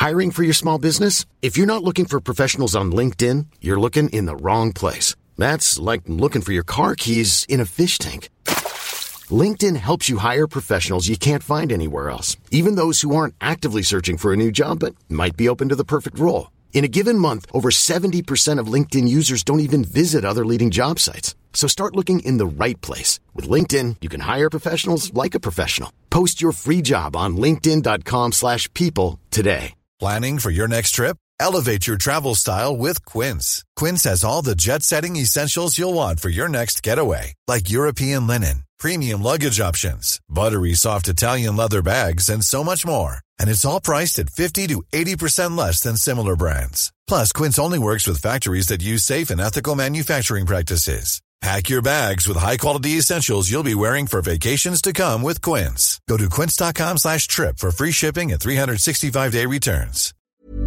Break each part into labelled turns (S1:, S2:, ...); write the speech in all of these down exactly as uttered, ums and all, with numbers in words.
S1: Hiring for your small business? If you're not looking for professionals on LinkedIn, you're looking in the wrong place. That's like looking for your car keys in a fish tank. LinkedIn helps you hire professionals you can't find anywhere else, even those who aren't actively searching for a new job but might be open to the perfect role. In a given month, over seventy percent of LinkedIn users don't even visit other leading job sites. So start looking in the right place. With LinkedIn, you can hire professionals like a professional. Post your free job on linkedin.com slash people today.
S2: Planning for your next trip? Elevate your travel style with Quince. Quince has all the jet-setting essentials you'll want for your next getaway, like European linen, premium luggage options, buttery soft Italian leather bags, and so much more. And it's all priced at fifty to eighty percent less than similar brands. Plus, Quince only works with factories that use safe and ethical manufacturing practices. Pack your bags with high-quality essentials you'll be wearing for vacations to come with Quince. Go to quince.com slash trip for free shipping and three sixty-five day returns.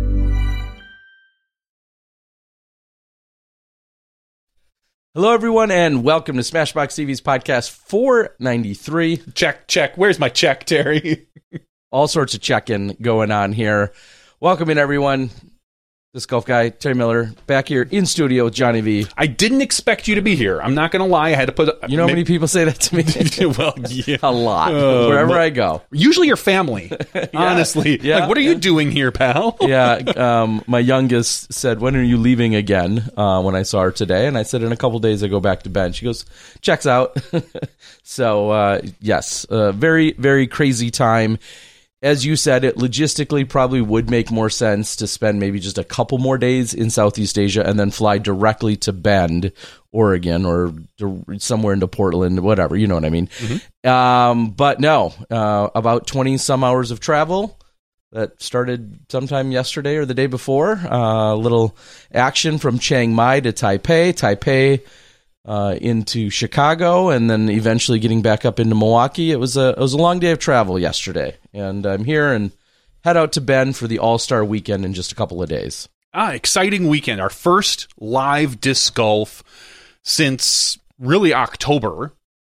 S3: Hello, everyone, and welcome to Smashbox T V's podcast four ninety-three.
S4: Check, check. Where's my check, Terry?
S3: All sorts of check-in going on here. Welcome in, everyone. This golf guy, Terry Miller, back here in studio with Johnny V.
S4: I didn't expect you to be here. I'm not going to lie. I had to put...
S3: You know how many people say that to me?
S4: Well, yeah.
S3: A lot.
S4: Uh,
S3: Wherever
S4: well,
S3: I go.
S4: Usually your family,
S3: yeah,
S4: honestly.
S3: Yeah,
S4: like, what are
S3: yeah.
S4: you doing here, pal?
S3: yeah. Um, my youngest said, when are you leaving again? Uh, when I saw her today. And I said, in a couple days, I go back to bed. She goes, checks out. so, uh, yes, uh, very, very crazy time. As you said, it logistically probably would make more sense to spend maybe just a couple more days in Southeast Asia and then fly directly to Bend, Oregon, or to somewhere into Portland, whatever, you know what I mean. Mm-hmm. Um, but no, uh, about twenty some hours of travel that started sometime yesterday or the day before. A uh, little action from Chiang Mai to Taipei, Taipei Uh, into Chicago, and then eventually getting back up into Milwaukee. It was a it was a long day of travel yesterday, and I'm here and head out to Bend for the All-Star Weekend in just a couple of days.
S4: Ah, exciting weekend. Our first live disc golf since really October,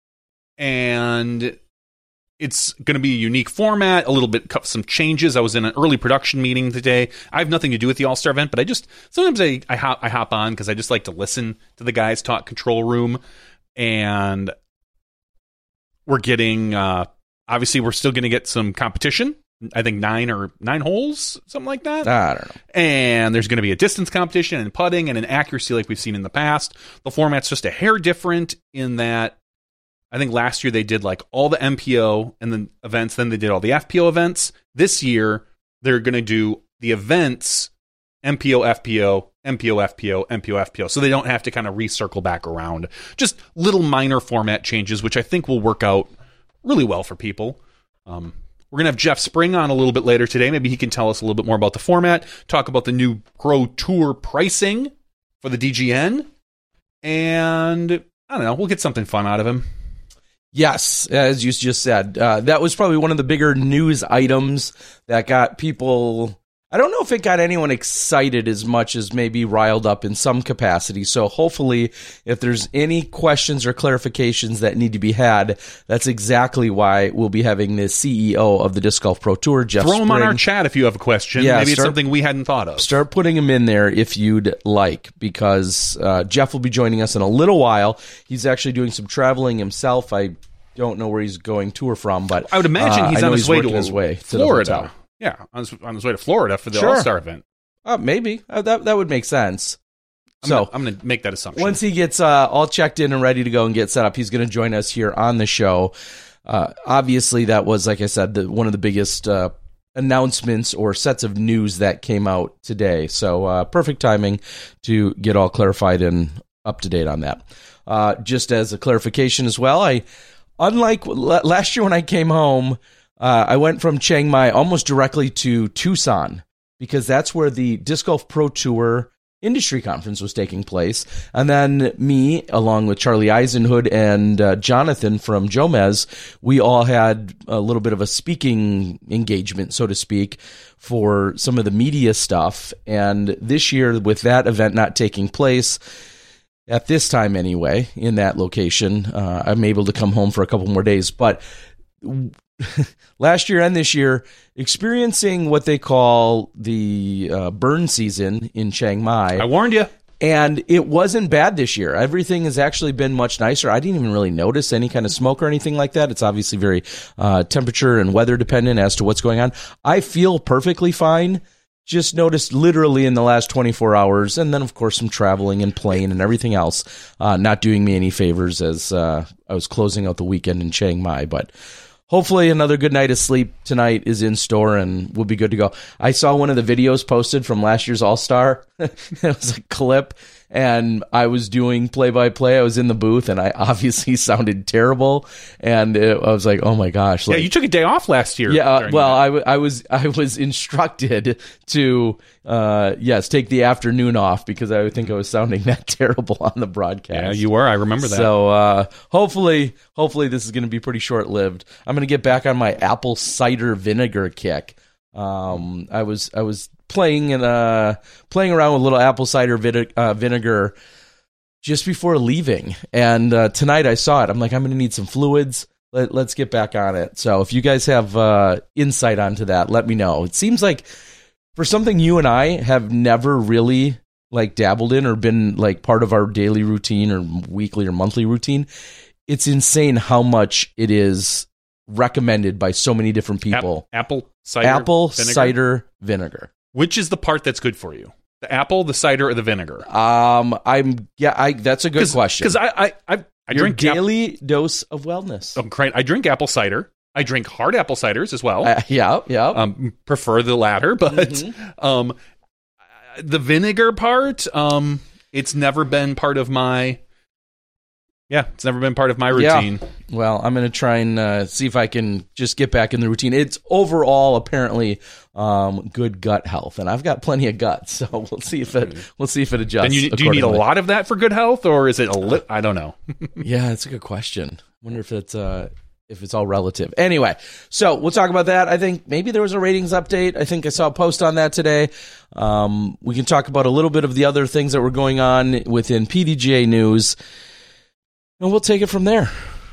S4: and it's going to be a unique format, a little bit, some changes. I was in an early production meeting today. I have nothing to do with the All-Star event, but I just, sometimes I, I hop, I hop on because I just like to listen to the guys talk control room. And we're getting, uh, obviously we're still going to get some competition. I think nine or nine holes, something like that.
S3: I don't know.
S4: And there's going to be a distance competition and putting and an accuracy like we've seen in the past. The format's just a hair different in that I think last year they did like all the M P O and then events, then they did all the F P O events. This year they're going to do the events, M P O, F P O, M P O, F P O, M P O, F P O, so they don't have to kind of recircle back around. Just little minor format changes, which I think will work out really well for people. Um, we're going to have Jeff Spring on a little bit later today. Maybe he can tell us a little bit more about the format, talk about the new Pro Tour pricing for the D G N, and I don't know, we'll get something fun out of him.
S3: Yes, as you just said, uh, that was probably one of the bigger news items that got people, I don't know if it got anyone excited as much as maybe riled up in some capacity. So hopefully if there's any questions or clarifications that need to be had, that's exactly why we'll be having the C E O of the Disc Golf Pro Tour, Jeff
S4: Throw
S3: Spring.
S4: him on our chat if you have a question.
S3: Yeah,
S4: Maybe
S3: start,
S4: it's something we hadn't thought of.
S3: Start putting him in there if you'd like, because uh, Jeff will be joining us in a little while. He's actually doing some traveling himself. I don't know where he's going to or from, but
S4: I would imagine
S3: uh,
S4: he's on his
S3: he's
S4: way to
S3: his way
S4: Florida.
S3: To the
S4: Yeah, on his, on his way to Florida for the
S3: Sure.
S4: All-Star event.
S3: Uh, maybe. Uh, that that would make sense.
S4: I'm
S3: so
S4: gonna, I'm going to make that assumption.
S3: Once he gets uh, all checked in and ready to go and get set up, he's going to join us here on the show. Uh, obviously, that was, like I said, the, one of the biggest uh, announcements or sets of news that came out today. So uh, perfect timing to get all clarified and up to date on that. Uh, just as a clarification as well, I unlike l- last year when I came home, uh, I went from Chiang Mai almost directly to Tucson, because that's where the Disc Golf Pro Tour Industry Conference was taking place. And then me, along with Charlie Eisenhood and uh, Jonathan from Jomez, we all had a little bit of a speaking engagement, so to speak, for some of the media stuff. And this year, with that event not taking place, at this time anyway, in that location, uh, I'm able to come home for a couple more days. But last year and this year experiencing what they call the uh, burn season in Chiang Mai.
S4: I warned you.
S3: And it wasn't bad this year. Everything has actually been much nicer. I didn't even really notice any kind of smoke or anything like that. It's obviously very uh, temperature and weather dependent as to what's going on. I feel perfectly fine. Just noticed literally in the last twenty-four hours, and then, of course, some traveling and plane and everything else, uh, not doing me any favors as uh, I was closing out the weekend in Chiang Mai. But hopefully another good night of sleep tonight is in store, and we'll be good to go. I saw one of the videos posted from last year's All-Star. It was a clip, and I was doing play-by-play. I was in the booth, and I obviously sounded terrible. And it, I was like, "Oh my gosh!" Like,
S4: yeah, you took a day off last year.
S3: Yeah, uh, well, I, w- I was I was instructed to uh, yes take the afternoon off because I think I was sounding that terrible on the broadcast.
S4: Yeah, you were. I remember that.
S3: So uh, hopefully, hopefully this is going to be pretty short-lived. I'm going to get back on my apple cider vinegar kick. Um, I was I was playing and uh, playing around with a little apple cider vine- uh, vinegar just before leaving, and uh, tonight I saw it. I'm like, I'm going to need some fluids. Let, let's get back on it. So if you guys have uh, insight onto that, let me know. It seems like for something you and I have never really like dabbled in or been like part of our daily routine or weekly or monthly routine, it's insane how much it is recommended by so many different people.
S4: App- apple cider
S3: apple
S4: vinegar?
S3: cider vinegar.
S4: Which is the part that's good for you? The apple, the cider, or the vinegar?
S3: Um, I'm yeah. I that's a good
S4: Cause,
S3: question
S4: because I I I, I
S3: Your
S4: drink
S3: daily ap- dose of wellness.
S4: Oh, great! I drink apple cider. I drink hard apple ciders as well.
S3: Uh, yeah, yeah.
S4: Um, prefer the latter, but
S3: Mm-hmm.
S4: um, the vinegar part, um, it's never been part of my. Yeah, it's never been part of my routine.
S3: Yeah. Well, I'm going to try and uh, see if I can just get back in the routine. It's overall apparently um, good gut health, and I've got plenty of gut, so we'll see if it we'll see if it adjusts.
S4: And you, do you need a lot of that for good health, or is it a li- I don't know.
S3: Yeah, it's a good question. Wonder if it's uh, if it's all relative. Anyway, so we'll talk about that. I think maybe there was a ratings update. I think I saw a post on that today. Um, we can talk about a little bit of the other things that were going on within P D G A news. And we'll take it from there.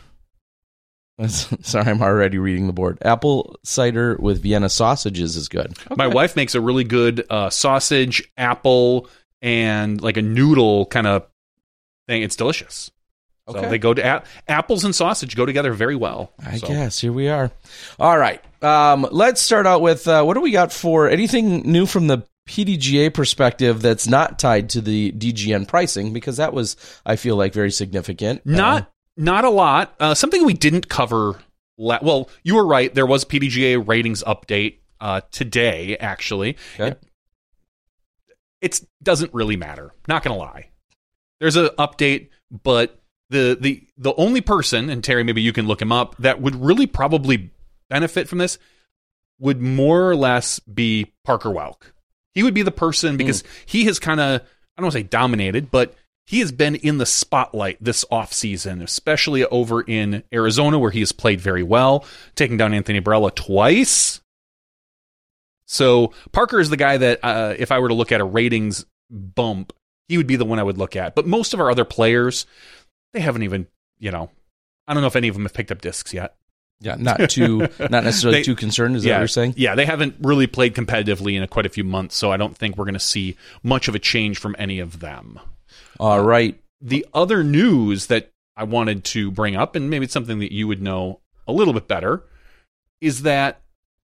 S3: Sorry, I'm already reading the board. Apple cider with Vienna sausages is good. Okay.
S4: My wife makes a really good uh, sausage, apple, and like a noodle kind of thing. It's delicious. So
S3: Okay.
S4: they go to a- apples and sausage go together very well.
S3: I
S4: So.
S3: guess. Here we are. All right. Um, let's start out with uh, what do we got for anything new from the P D G A perspective that's not tied to the D G N pricing, because that was, I feel like, very significant.
S4: Not
S3: Uh,
S4: not a lot. Uh, something we didn't cover. La- well, you were right. There was P D G A ratings update uh, today. Actually,
S3: Okay.
S4: it it's, doesn't really matter. Not gonna lie. There's an update, but the the the only person, and Terry, maybe you can look him up, that would really probably benefit from this would more or less be Parker Welk. He would be the person because mm. he has kind of, I don't want to say dominated, but he has been in the spotlight this offseason, especially over in Arizona, where he has played very well, taking down Anthony Barella twice. So Parker is the guy that, uh, if I were to look at a ratings bump, he would be the one I would look at. But most of our other players, they haven't even, you know, I don't know if any of them have picked up discs yet.
S3: Yeah, not too, not necessarily
S4: They-
S3: too concerned. Is that
S4: yeah,
S3: what you're saying?
S4: Yeah, they haven't really played competitively in a, quite a few months, so I don't think we're going to see much of a change from any of them.
S3: All right.
S4: The other news that I wanted to bring up, and maybe it's something that you would know a little bit better, is that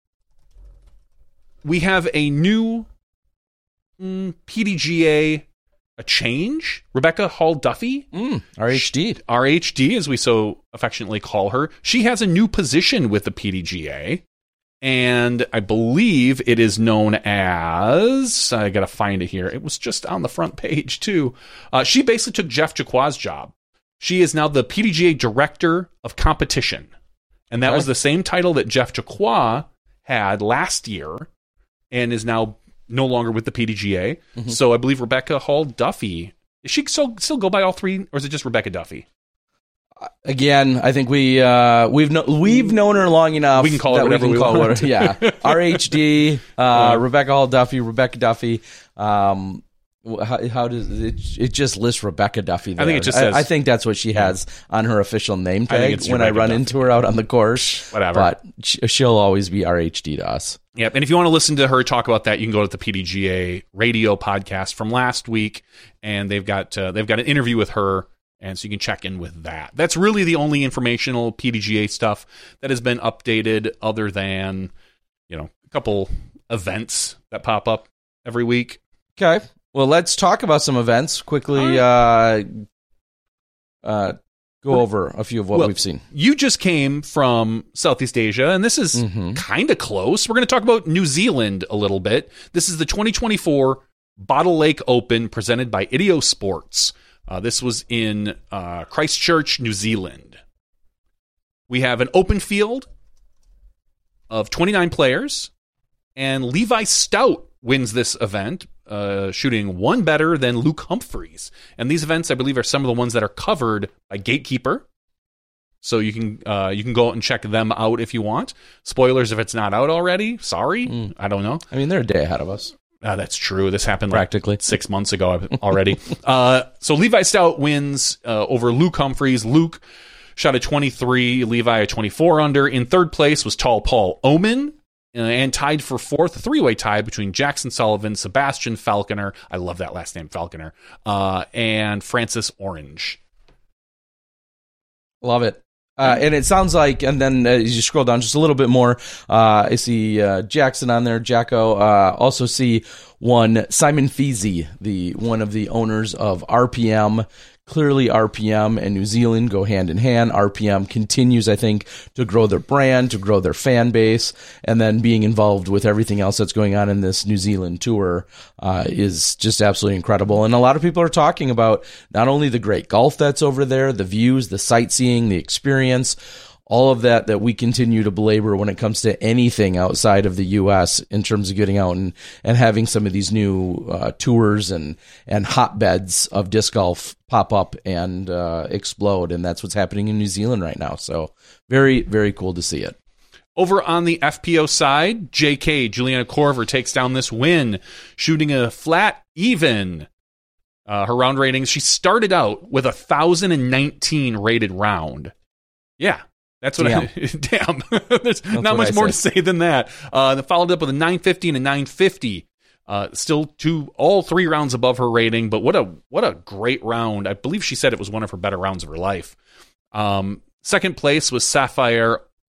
S4: we have a new mm, P D G A, a change. Rebecca Hall Duffy,
S3: Mm, R H D.
S4: R H D, as we so affectionately call her, she has a new position with the P D G A, and I believe it is known as, I gotta find it here, it was just on the front page too. Uh, she basically took Jeff Jacquois' job. She is now the P D G A Director of Competition, and that
S3: Okay.
S4: was the same title that Jeff Jacquois had last year, and is now no longer with the P D G A.
S3: Mm-hmm.
S4: So I believe Rebecca Hall Duffy, is she still, still go by all three, or is it just Rebecca Duffy?
S3: Again, I think we uh, we've no, we've known her long enough.
S4: We can call her
S3: that
S4: whatever
S3: we, can
S4: we
S3: call
S4: want.
S3: Her, yeah, R H D, uh, Rebecca Hall Duffy, Rebecca Duffy. Um, How, how does it? It just lists Rebecca Duffy there.
S4: I think it just
S3: I,
S4: says-
S3: I think that's what she has on her official name
S4: I think
S3: tag
S4: it's
S3: when I
S4: Rebecca
S3: run
S4: Duffy.
S3: into her out on the course.
S4: Whatever.
S3: But sh- she'll always be R H D to us.
S4: Yep. And if you want to listen to her talk about that, you can go to the P D G A radio podcast from last week, and they've got uh, they've got an interview with her, and so you can check in with that. That's really the only informational P D G A stuff that has been updated, other than, you know, a couple events that pop up every week.
S3: Okay. Well, let's talk about some events quickly. Uh, uh, go over a few of what
S4: Well,
S3: we've seen.
S4: You just came from Southeast Asia, and this is
S3: Mhm.
S4: kind of close. We're going to talk about New Zealand a little bit. This is the twenty twenty-four Bottle Lake Open presented by Ideo Sports. Uh, this was in uh, Christchurch, New Zealand. We have an open field of twenty-nine players, and Levi Stout wins this event, uh, shooting one better than Luke Humphreys. And these events, I believe, are some of the ones that are covered by Gatekeeper. So you can uh, you can go out and check them out if you want. Spoilers if it's not out already. Sorry.
S3: Mm.
S4: I don't know.
S3: I mean, they're a day ahead of us.
S4: Uh, that's true. This happened like
S3: Practically.
S4: six months ago already. uh, so Levi Stout wins uh, over Luke Humphreys. Luke shot a twenty-three, Levi a twenty-four under. In third place was Tall Paul Oman. Uh, and tied for fourth, a three-way tie between Jackson Sullivan, Sebastian Falconer, I love that last name, Falconer, uh, and Francis Orange.
S3: Love it. Uh, and it sounds like, and then uh, as you scroll down just a little bit more, uh, I see uh, Jackson on there, Jacko. Uh, also see one Simon Feasy, the one of the owners of R P M. Clearly, R P M and New Zealand go hand in hand. R P M continues, I think, to grow their brand, to grow their fan base, and then being involved with everything else that's going on in this New Zealand tour uh, is just absolutely incredible. And a lot of people are talking about not only the great golf that's over there, the views, the sightseeing, the experience, all of that that we continue to belabor when it comes to anything outside of the U S in terms of getting out and, and having some of these new uh, tours and, and hotbeds of disc golf pop up and uh, explode. And that's what's happening in New Zealand right now. So very, very cool to see it.
S4: Over on the F P O side, J K, Juliana Korver, takes down this win, shooting a flat even. Uh, her round ratings, she started out with a one thousand nineteen rated round. Yeah. That's what
S3: Damn.
S4: I damn. There's
S3: That's
S4: not
S3: what
S4: much
S3: I
S4: more
S3: say.
S4: to say than that. Uh, then followed up with a nine fifty and a nine fifty. Uh, still two, all three rounds above her rating, but what a what a great round! I believe she said it was one of her better rounds of her life. Um, second place was Sapphire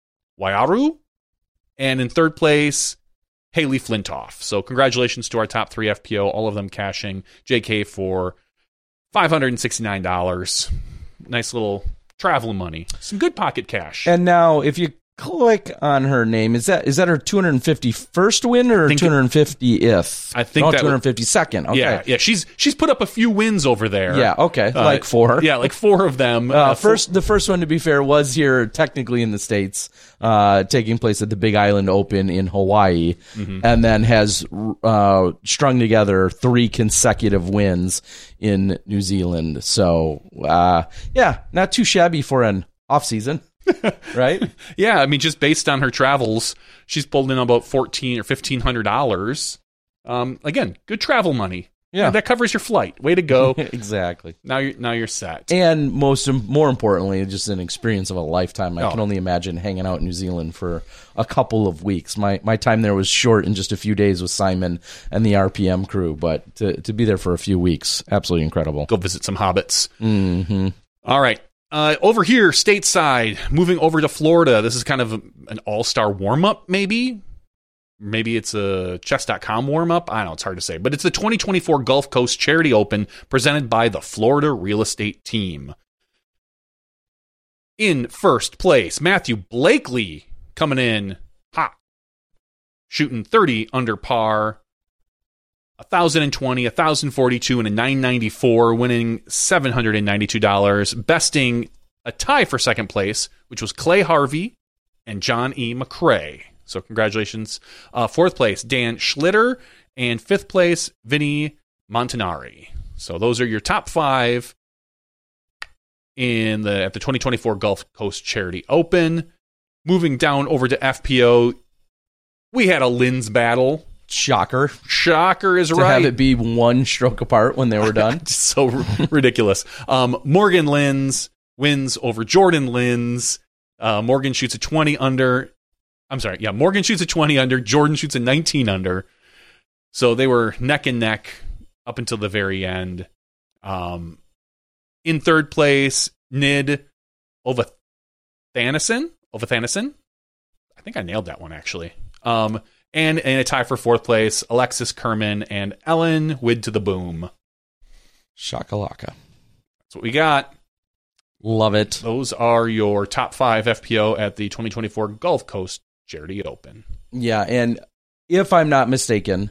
S4: Waiaru, and in third place, Haley Flintoff. So congratulations to our top three F P O, all of them cashing. J K for five hundred and sixty nine dollars. Nice little travel money, some good pocket cash.
S3: And now if you click on her name, is that is that her two hundred fifty-first win or
S4: think-
S3: two hundred fiftieth?
S4: I think
S3: no,
S4: that
S3: two hundred fifty-second. Okay.
S4: Yeah, yeah, she's she's put up a few wins over there.
S3: Yeah, okay.
S4: Uh,
S3: like four.
S4: Yeah, like four of them.
S3: Uh,
S4: Uh,
S3: first, the first one, to be fair, was here technically in the States, uh, taking place at the Big Island Open in Hawaii,
S4: Mm-hmm.
S3: and then has uh, strung together three consecutive wins in New Zealand. So, uh, yeah, not too shabby for an off season, right?
S4: Yeah, I mean, just based on her travels, she's pulled in about fourteen or fifteen hundred dollars. Um, again, good travel money.
S3: Yeah.
S4: that covers your flight. Way to go!
S3: Exactly.
S4: Now you're now you're set.
S3: And most more importantly, just an experience of a lifetime. I
S4: Oh.
S3: can only imagine hanging out in New Zealand for a couple of weeks. My my time there was short in just a few days with Simon and the R P M crew, but to to be there for a few weeks, absolutely incredible.
S4: Go visit some hobbits.
S3: Mm-hmm.
S4: All right. Uh, over here, stateside, moving over to Florida. This is kind of an all-star warm-up, maybe. Maybe it's a chess dot com warm-up. I don't know. It's hard to say. But it's the twenty twenty-four Gulf Coast Charity Open presented by the Florida Real Estate Team. In first place, Matthew Blakely coming in hot. Shooting thirty under par. one thousand twenty, one thousand forty-two, and a nine ninety-four, winning seven hundred ninety-two dollars, besting a tie for second place, which was Clay Harvey and John E. McCrae. So congratulations. Uh, fourth place, Dan Schlitter, and fifth place, Vinny Montanari. So those are your top five in the at the twenty twenty-four Gulf Coast Charity Open. Moving down over to F P O, we had a Linz battle.
S3: Shocker.
S4: Shocker is
S3: To
S4: right.
S3: have it be one stroke apart when they were done.
S4: So r- ridiculous. Um, Morgan Lins wins over Jordan Lins. Uh, Morgan shoots a twenty under. I'm sorry. Yeah, Morgan shoots a twenty under. Jordan shoots a nineteen under. So they were neck and neck up until the very end. Um, in third place, Nid Ovathanison. Ovathanison. I think I nailed that one, actually. Um, and in a tie for fourth place, Alexis Kerman and Ellen Wid to the Boom.
S3: Shakalaka.
S4: That's what we got.
S3: Love it.
S4: Those are your top five F P O at the twenty twenty-four Gulf Coast Charity Open.
S3: Yeah, and if I'm not mistaken,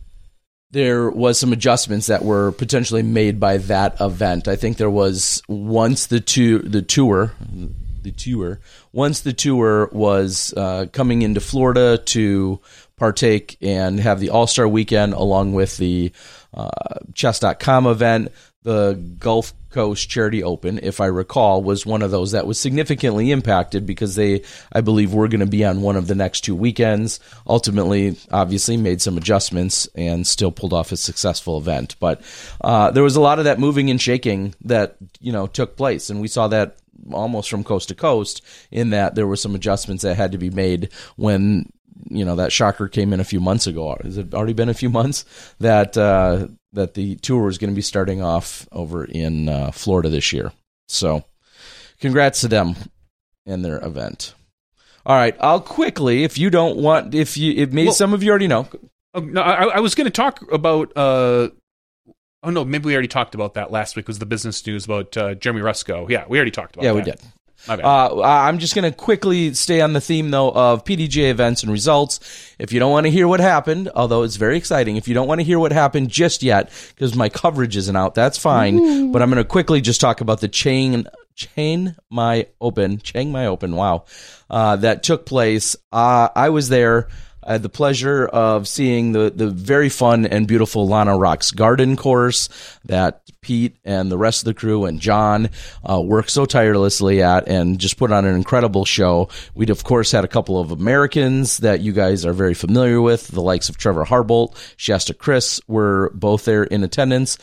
S3: there was some adjustments that were potentially made by that event. I think there was once the two the tour the tour once the tour was uh, coming into Florida to partake and have the All-Star Weekend along with the uh, chess dot com event. The Gulf Coast Charity Open, if I recall, was one of those that was significantly impacted because they, I believe, were going to be on one of the next two weekends. Ultimately, obviously, made some adjustments and still pulled off a successful event. But uh, there was a lot of that moving and shaking that, you know, took place, and we saw that almost from coast to coast in that there were some adjustments that had to be made when, you know, that shocker came in a few months ago. Has it already been a few months that uh, that the tour is going to be starting off over in uh, Florida this year? So congrats to them and their event. All right, I'll quickly, if you don't want, if you, it may,
S4: Well,
S3: some of you already know.
S4: Oh, no, I, I was going to talk about. Uh, oh no, maybe we already talked about that last week. Was the business news about uh, Jeremy Rusko? Yeah, we already talked about.
S3: Yeah,
S4: that.
S3: we did.
S4: My bad.
S3: Uh, I'm just going to quickly stay on the theme, though, of P D G A events and results. If you don't want to hear what happened, although it's very exciting, if you don't want to hear what happened just yet, because my coverage isn't out, that's fine. Ooh. But I'm going to quickly just talk about the Chain, Chain My Open, Chiang Mai Open, wow, uh, that took place. Uh, I was there. I had the pleasure of seeing the, the very fun and beautiful Lana Rocks Garden course that Pete and the rest of the crew and John uh, worked so tirelessly at and just put on an incredible show. We'd, of course, had a couple of Americans that you guys are very familiar with, the likes of Trevor Harbolt, Shasta Chris were both there in attendance.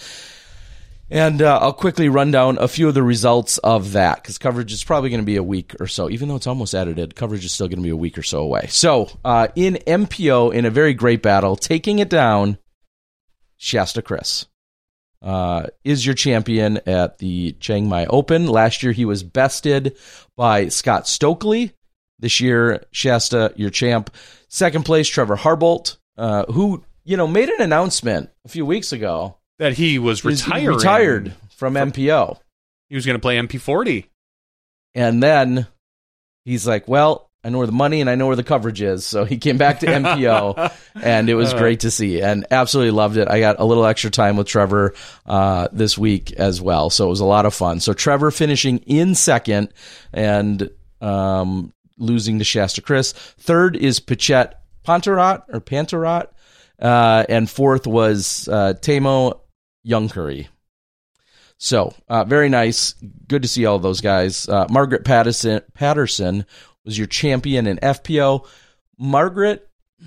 S3: And uh, I'll quickly run down a few of the results of that because coverage is probably going to be a week or so. Even though it's almost edited, coverage is still going to be a week or so away. So uh, in M P O, in a very great battle, taking it down, Shasta Chris uh, is your champion at the Chiang Mai Open. Last year, he was bested by Scott Stokely. This year, Shasta, your champ. Second place, Trevor Harbolt, uh, who you know made an announcement a few weeks ago.
S4: That he was retiring.
S3: Retired from M P O.
S4: He was going to play M P forty.
S3: And then he's like, well, I know where the money and I know where the coverage is. So he came back to M P O, and it was great to see. And absolutely loved it. I got a little extra time with Trevor uh, this week as well. So it was a lot of fun. So Trevor finishing in second and um, losing to Shasta Chris. Third is Pichet Pantarat, or Pantarat. Uh, and fourth was uh, Tamo Youngcurry. So, uh, very nice. Good to see all those guys. Uh, Margaret Patterson, Patterson was your champion in F P O. Margaret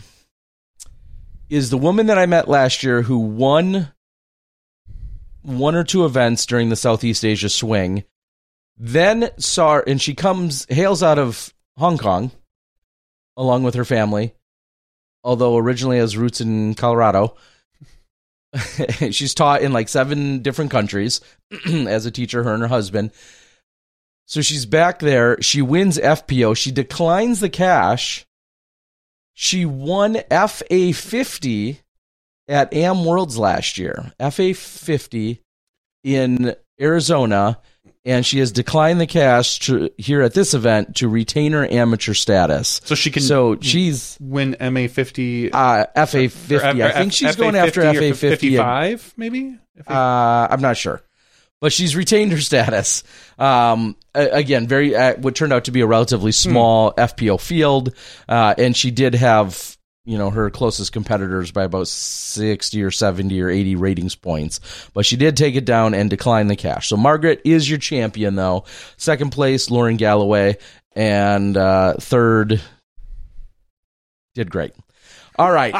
S3: is the woman that I met last year who won one or two events during the Southeast Asia Swing. Then saw, and she comes, hails out of Hong Kong, along with her family, although originally has roots in Colorado. She's taught in like seven different countries as a teacher, her and her husband. So she's back there. She wins F P O. She declines the cash. She won F A fifty at A M Worlds last year. F A fifty in Arizona. And she has declined the cash to, here at this event to retain her amateur status.
S4: So she can
S3: so she's
S4: win M A fifty?
S3: Uh, F A fifty. I think she's going after F A fifty.
S4: fifty-five, maybe?
S3: Uh, I'm not sure. But she's retained her status. Um, again, very uh, what turned out to be a relatively small hmm. F P O field. Uh, and she did have, you know, her closest competitors by about sixty or seventy or eighty ratings points. But she did take it down and decline the cash. So Margaret is your champion, though. Second place, Lauren Galloway. And uh, third, did great. All right.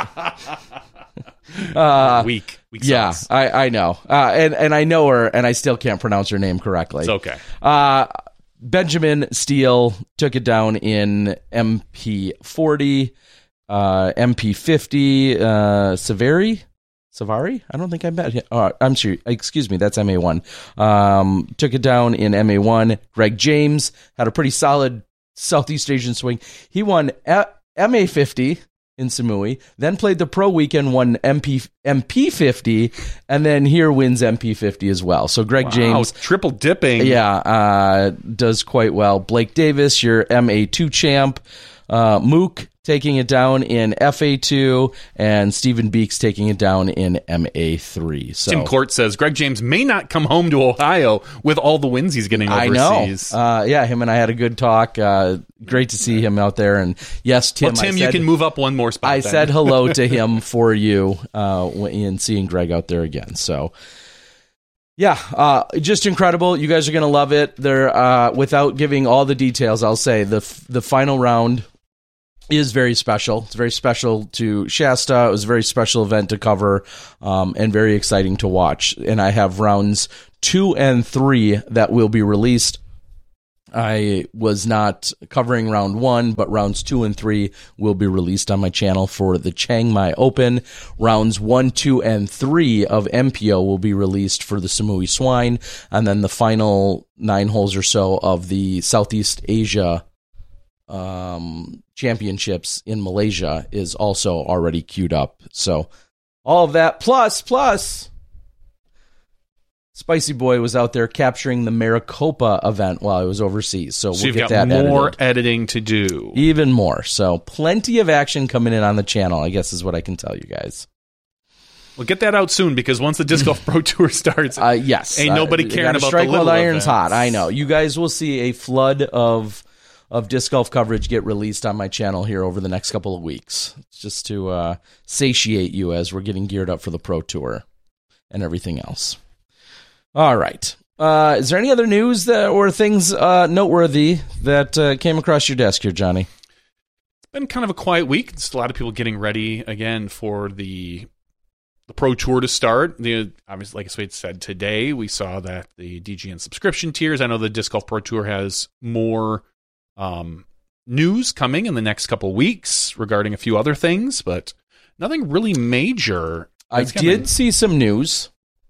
S3: uh,
S4: weak. Weak
S3: yeah,
S4: sauce.
S3: I, I know. Uh, and, and I know her, and I still can't pronounce her name correctly.
S4: It's okay.
S3: Uh, Benjamin Steele took it down in M P forty, uh, M P fifty, uh, Savari? Savari? I don't think I bet him. Uh, I'm sure. Excuse me, that's M A one. Um, took it down in M A one. Greg James had a pretty solid Southeast Asian swing. He won a- M A fifty in Samui, then played the pro weekend, won M P M P fifty, and then here wins M P fifty as well. So Greg
S4: Wow,
S3: James,
S4: triple dipping.
S3: yeah, uh, does quite well. Blake Davis, your M A two champ. Uh, Mook taking it down in F A two, and Stephen Beeks taking it down in M A three. So
S4: Tim Court says Greg James may not come home to Ohio with all the wins he's getting overseas.
S3: I know. Uh, yeah, him and I had a good talk. Uh, great to see him out there. And yes, Tim,
S4: well, Tim,
S3: I said,
S4: you can move up one more spot.
S3: I
S4: then.
S3: said hello to him for you uh, in seeing Greg out there again. So. Yeah, uh, just incredible. You guys are going to love it. They're, uh, without giving all the details, I'll say the the final round is very special. It's very special to Shasta. It was a very special event to cover, um, and very exciting to watch. And I have rounds two and three that will be released. I was not covering round one, but rounds two and three will be released on my channel for the Chiang Mai Open. Rounds one, two, and three of M P O will be released for the Samui Swine. And then the final nine holes or so of the Southeast Asia um, Championships in Malaysia is also already queued up. So all of that, plus, plus... Spicy Boy was out there capturing the Maricopa event while I was overseas. So,
S4: So
S3: we'll
S4: you've
S3: get
S4: got
S3: that
S4: more
S3: edited.
S4: editing to do.
S3: Even more. So plenty of action coming in on the channel, I guess is what I can tell you guys.
S4: We'll get that out soon because once the Disc Golf Pro Tour starts,
S3: Uh, yes.
S4: ain't nobody
S3: uh,
S4: caring
S3: gotta
S4: about
S3: strike
S4: the
S3: while
S4: little
S3: the iron's
S4: events.
S3: hot. I know. You guys will see a flood of of disc golf coverage get released on my channel here over the next couple of weeks. It's just to uh, satiate you as we're getting geared up for the Pro Tour and everything else. All right. Uh, is there any other news that, or things uh, noteworthy that uh, came across your desk here, Johnny?
S4: It's been kind of a quiet week. Just a lot of people getting ready again for the the Pro Tour to start. The obviously, like I said today, we saw that the D G N subscription tiers. I know the Disc Golf Pro Tour has more um, news coming in the next couple of weeks regarding a few other things, but nothing really major.
S3: I
S4: that's coming.
S3: did see some news.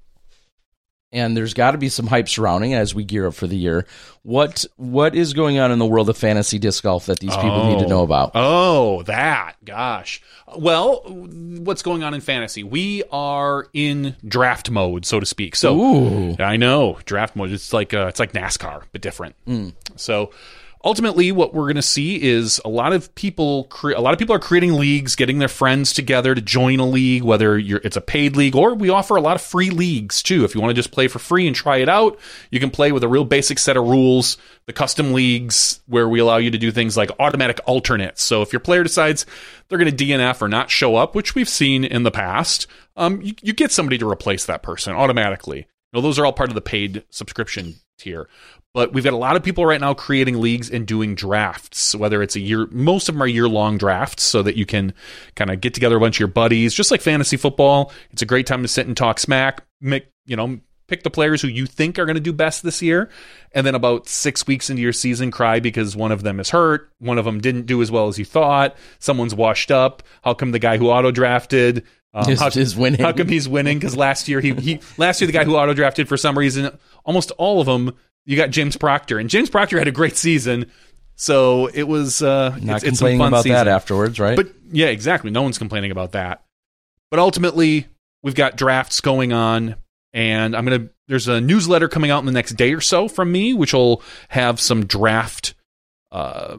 S3: And there's got to be some hype surrounding as we gear up for the year. What what is going on in the world of fantasy disc golf that these people
S4: Oh.
S3: need to know about?
S4: Oh, that. Gosh. Well, what's going on in fantasy? We are in draft mode, so to speak. So
S3: Ooh.
S4: I know, draft mode. It's like uh, it's like NASCAR, but different. So ultimately, what we're going to see is a lot of people. Cre- a lot of people are creating leagues, getting their friends together to join a league. Whether you're, it's a paid league, or we offer a lot of free leagues too. If you want to just play for free and try it out, you can play with a real basic set of rules. The custom leagues where we allow you to do things like automatic alternates. So if your player decides they're going to D N F or not show up, which we've seen in the past, um, you, you get somebody to replace that person automatically. Now, those are all part of the paid subscription tier. But we've got a lot of people right now creating leagues and doing drafts, whether it's a year, most of them are year-long drafts so that you can kind of get together a bunch of your buddies, just like fantasy football. It's a great time to sit and talk smack, make, you know, pick the players who you think are going to do best this year. And then about six weeks into your season, cry because one of them is hurt. One of them didn't do as well as you thought. Someone's washed up. How come the guy who auto-drafted Um,
S3: Is-
S4: how,
S3: is winning.
S4: How come he's winning? Because last year he, he last year the guy who auto drafted for some reason, almost all of them, you got James Proctor, and James Proctor had a great season, so it was uh,
S3: Not
S4: it's, it's some
S3: complaining
S4: fun
S3: about
S4: season.
S3: that afterwards, right?
S4: But yeah, exactly. No one's complaining about that. But ultimately, we've got drafts going on, and I'm gonna. There's a newsletter coming out in the next day or so from me, which will have some draft uh,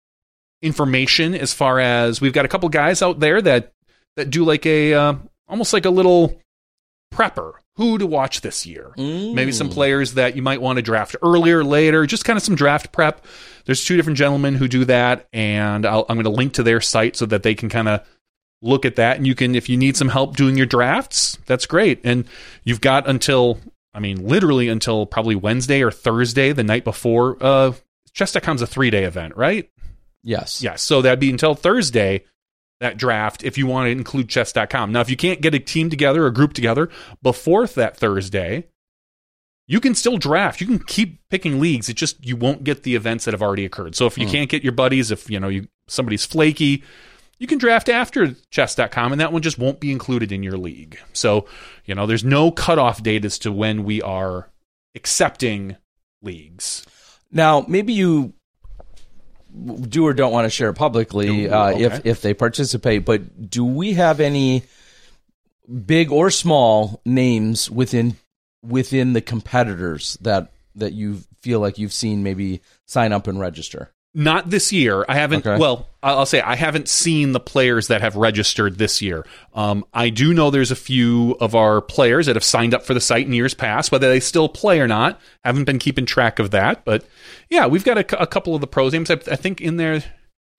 S4: information as far as we've got a couple guys out there that. that do like a, uh, almost like a little prepper, who to watch this year.
S3: Mm.
S4: Maybe some players that you might want to draft earlier, later, just kind of some draft prep. There's two different gentlemen who do that, and I'll, I'm going to link to their site so that they can kind of look at that. And you can, if you need some help doing your drafts, that's great. And you've got until, I mean, literally until probably Wednesday or Thursday, the night before. Uh, Chess dot com's a three-day event, right?
S3: Yes.
S4: Yeah, so that'd be until Thursday that draft if you want to include chess dot com. Now, if you can't get a team together, a group together before that Thursday, you can still draft. You can keep picking leagues. It just, you won't get the events that have already occurred. So if you mm. can't get your buddies, if you know you somebody's flaky, you can draft after chess dot com, and that one just won't be included in your league. So, you know, there's no cutoff date as to when we are accepting leagues.
S3: Now, maybe you do or don't want to share publicly uh, okay. if if they participate, but do we have any big or small names within within the competitors that that you feel like you've seen maybe sign up and register?
S4: Not this year. I haven't, okay. well, I'll say I haven't seen the players that have registered this year. Um, I do know there's a few of our players that have signed up for the site in years past, whether they still play or not. Haven't been keeping track of that. But yeah, we've got a, a couple of the pros names. I, I think in there,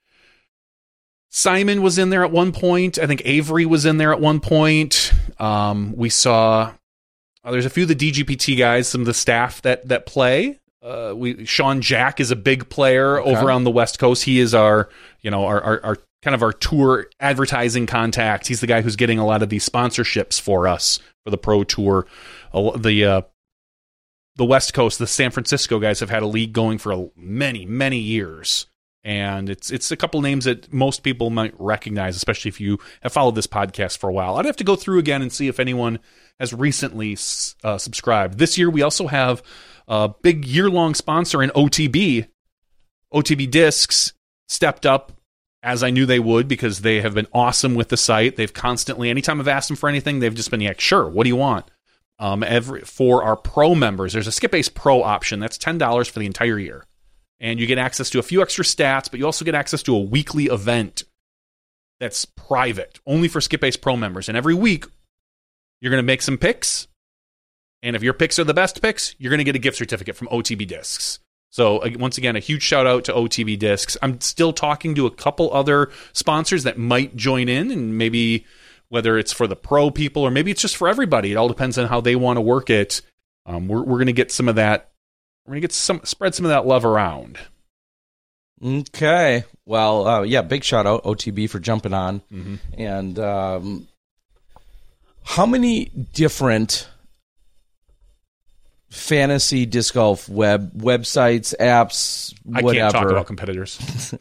S4: Simon was in there at one point. I think Avery was in there at one point. Um, we saw, uh, there's a few of the D G P T guys, some of the staff that that play. Uh, we Sean Jack is a big player okay. over on the West Coast. He is our, you know, our, our, our kind of our tour advertising contact. He's the guy who's getting a lot of these sponsorships for us for the Pro Tour. Uh, the uh, the West Coast, the San Francisco guys have had a league going for many, many years, and it's it's a couple names that most people might recognize, especially if you have followed this podcast for a while. I'd have to go through again and see if anyone has recently uh, subscribed. This year, we also have a big year-long sponsor in O T B. O T B Discs stepped up, as I knew they would, because they have been awesome with the site. They've constantly, anytime I've asked them for anything, they've just been like, sure, what do you want? Um, every For our pro members, there's a Skip Ace Pro option. That's ten dollars for the entire year. And you get access to a few extra stats, but you also get access to a weekly event that's private, only for Skip Ace Pro members. And every week, you're going to make some picks. And if your picks are the best picks, you're going to get a gift certificate from O T B Discs. So once again, a huge shout out to O T B Discs. I'm still talking to a couple other sponsors that might join in, and maybe whether it's for the pro people or maybe it's just for everybody. It all depends on how they want to work it. Um, we're we're going to get some of that. We're going to get some spread some of that love around.
S3: Okay. Well, uh, yeah, big shout out O T B for jumping on. Mm-hmm. And um, how many different fantasy disc golf web websites, apps, whatever. I
S4: can't talk about competitors.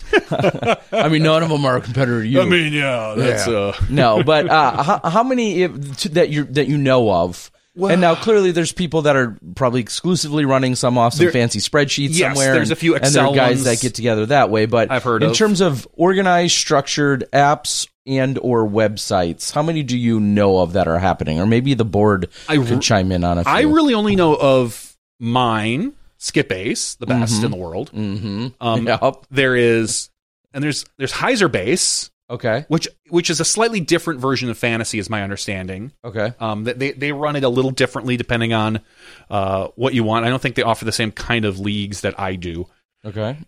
S3: I mean, none of them are a competitor to you.
S4: I mean, yeah, that's
S3: yeah.
S4: Uh...
S3: no. But uh, how, how many if, to, that you that you know of? Well, and now clearly, there's people that are probably exclusively running some off some there, fancy spreadsheets
S4: yes,
S3: somewhere.
S4: There's
S3: and,
S4: a few Excel
S3: and there are guys
S4: ones
S3: that get together that way. But
S4: I've heard
S3: in
S4: of.
S3: terms of organized, structured apps and or websites, how many do you know of that are happening? Or maybe the board I could re- chime in on a few.
S4: I really only know of mine, Skip Ace, the best
S3: mm-hmm.
S4: in the world.
S3: Mm-hmm.
S4: Um,
S3: yep.
S4: There is, and there's there's Heiser Base,
S3: okay,
S4: which which is a slightly different version of fantasy, is my understanding.
S3: Okay,
S4: um, they they run it a little differently depending on uh what you want. I don't think they offer the same kind of leagues that I do.
S3: Okay.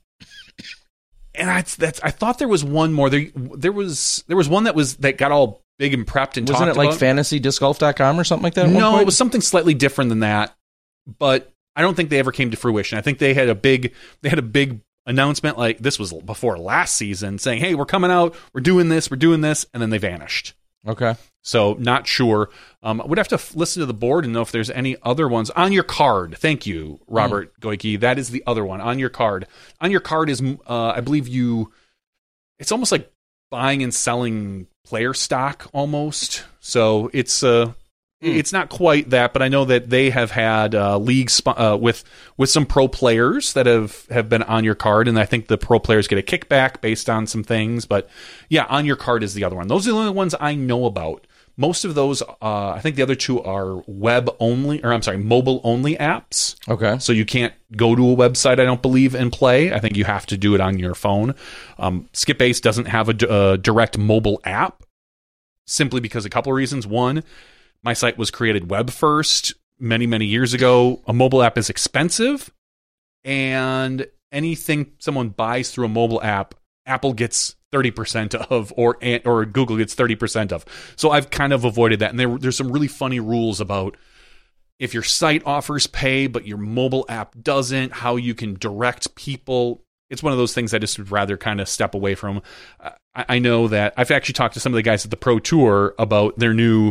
S4: And I, that's, I thought there was one more. There, there was there was one that was that got all big and prepped and
S3: Wasn't
S4: talked
S3: it like
S4: about.
S3: fantasy disc golf dot com or something like that? At
S4: no,
S3: one point?
S4: It was something slightly different than that. But I don't think they ever came to fruition. I think they had a big they had a big announcement, like this was before last season, saying, "Hey, we're coming out, we're doing this, we're doing this," and then they vanished.
S3: Okay.
S4: So not sure. Um, I would have to f- listen to the board and know if there's any other ones. On Your Card. Thank you, Robert mm. Goike. That is the other one. On Your Card. On Your Card is, uh, I believe you, it's almost like buying and selling player stock almost. So it's uh, mm. it's not quite that, but I know that they have had uh, leagues sp- uh, with with some pro players that have, have been On Your Card, and I think the pro players get a kickback based on some things. But yeah, On Your Card is the other one. Those are the only ones I know about. Most of those, uh, I think the other two are web only, or I'm sorry, mobile only apps.
S3: Okay.
S4: So you can't go to a website, I don't believe, and play. I think you have to do it on your phone. Um, Skip Ace doesn't have a, d- a direct mobile app, simply because a couple of reasons. One, my site was created web first many, many years ago. A mobile app is expensive, and anything someone buys through a mobile app, Apple gets thirty percent of, or or Google gets thirty percent of. So I've kind of avoided that. And there, there's some really funny rules about if your site offers pay, but your mobile app doesn't, how you can direct people. it's one of those things I just would rather kind of step away from. I, I know that I've actually talked to some of the guys at the Pro Tour about their new,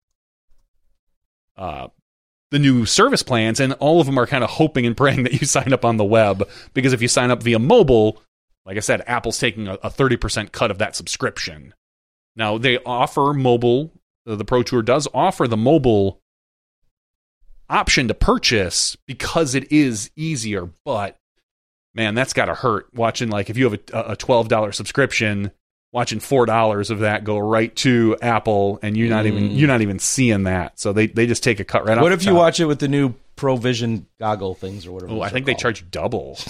S4: uh, the new service plans, and all of them are kind of hoping and praying that you sign up on the web, because if you sign up via mobile, like I said, Apple's taking a, a thirty percent cut of that subscription. Now, they offer mobile, the Pro Tour does offer the mobile option to purchase because it is easier, but man, that's got to hurt watching, like, if you have a, a twelve dollars subscription, watching four dollars of that go right to Apple, and you're not mm. even you're not even seeing that. So they, they just take a cut right off.
S3: What if
S4: the
S3: you
S4: top.
S3: watch it with the new ProVision goggle things or whatever?
S4: Oh, I think they charge double.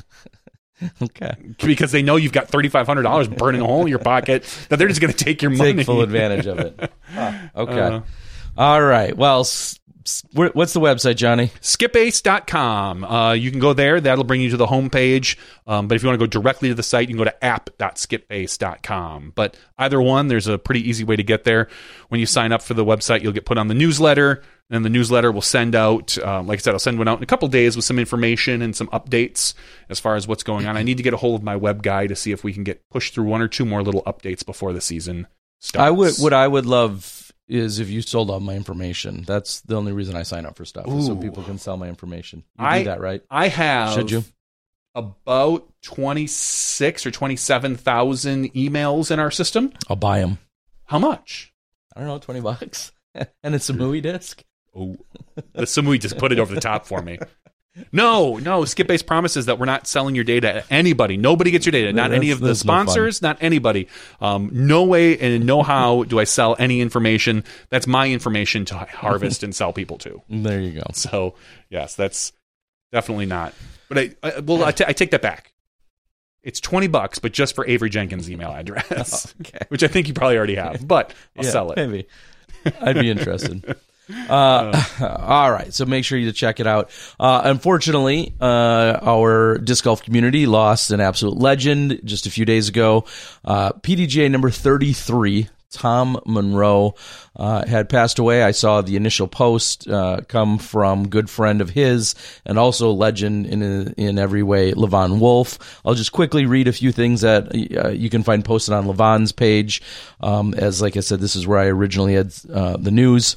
S3: Okay.
S4: Because they know you've got thirty-five hundred dollars burning a hole in your pocket, that they're just going to take your money.
S3: Take full advantage of it. Huh. Okay. Uh, All right. Well, s- s- what's the website, Johnny?
S4: skip ace dot com. Uh, you can go there. That'll bring you to the homepage. Um, but if you want to go directly to the site, you can go to app dot skip ace dot com. But either one, there's a pretty easy way to get there. When you sign up for the website, you'll get put on the newsletter. And the newsletter will send out, um, like I said, I'll send one out in a couple days with some information and some updates as far as what's going on. I need to get a hold of my web guy to see if we can get pushed through one or two more little updates before the season starts.
S3: I would, what I would love is if you sold all my information. That's the only reason I sign up for stuff, is so people can sell my information. You
S4: I,
S3: do that, right?
S4: I have
S3: Should you?
S4: about twenty-six or twenty-seven thousand emails in our system.
S3: I'll buy them.
S4: How much?
S3: I don't know, twenty bucks. And it's a M U I disc.
S4: Oh, the Samui just put it over the top for me. No, no. SkipAce promises that we're not selling your data to anybody. Nobody gets your data. Not
S3: That's-
S4: any of the
S3: that's no
S4: sponsors, not anybody. Um, no way and no how do I sell any information. That's my information to harvest and sell people to.
S3: There you go.
S4: So, yes, that's definitely not. But I, I well, I, t- I take that back. It's twenty bucks, but just for Avery Jenkins' email address,
S3: Okay.
S4: which I think you probably already have. But I'll
S3: Yeah,
S4: sell it.
S3: Maybe. I'd be interested. Uh, all right, so make sure you check it out. Uh, unfortunately, uh, our disc golf community lost an absolute legend just a few days ago. Uh, P D G A number thirty-three, Tom Monroe, uh, had passed away. I saw the initial post uh, come from good friend of his and also legend in in every way, Levon Wolf. I'll just quickly read a few things that uh, you can find posted on Levon's page. Um, as like I said, this is where I originally had uh, the news.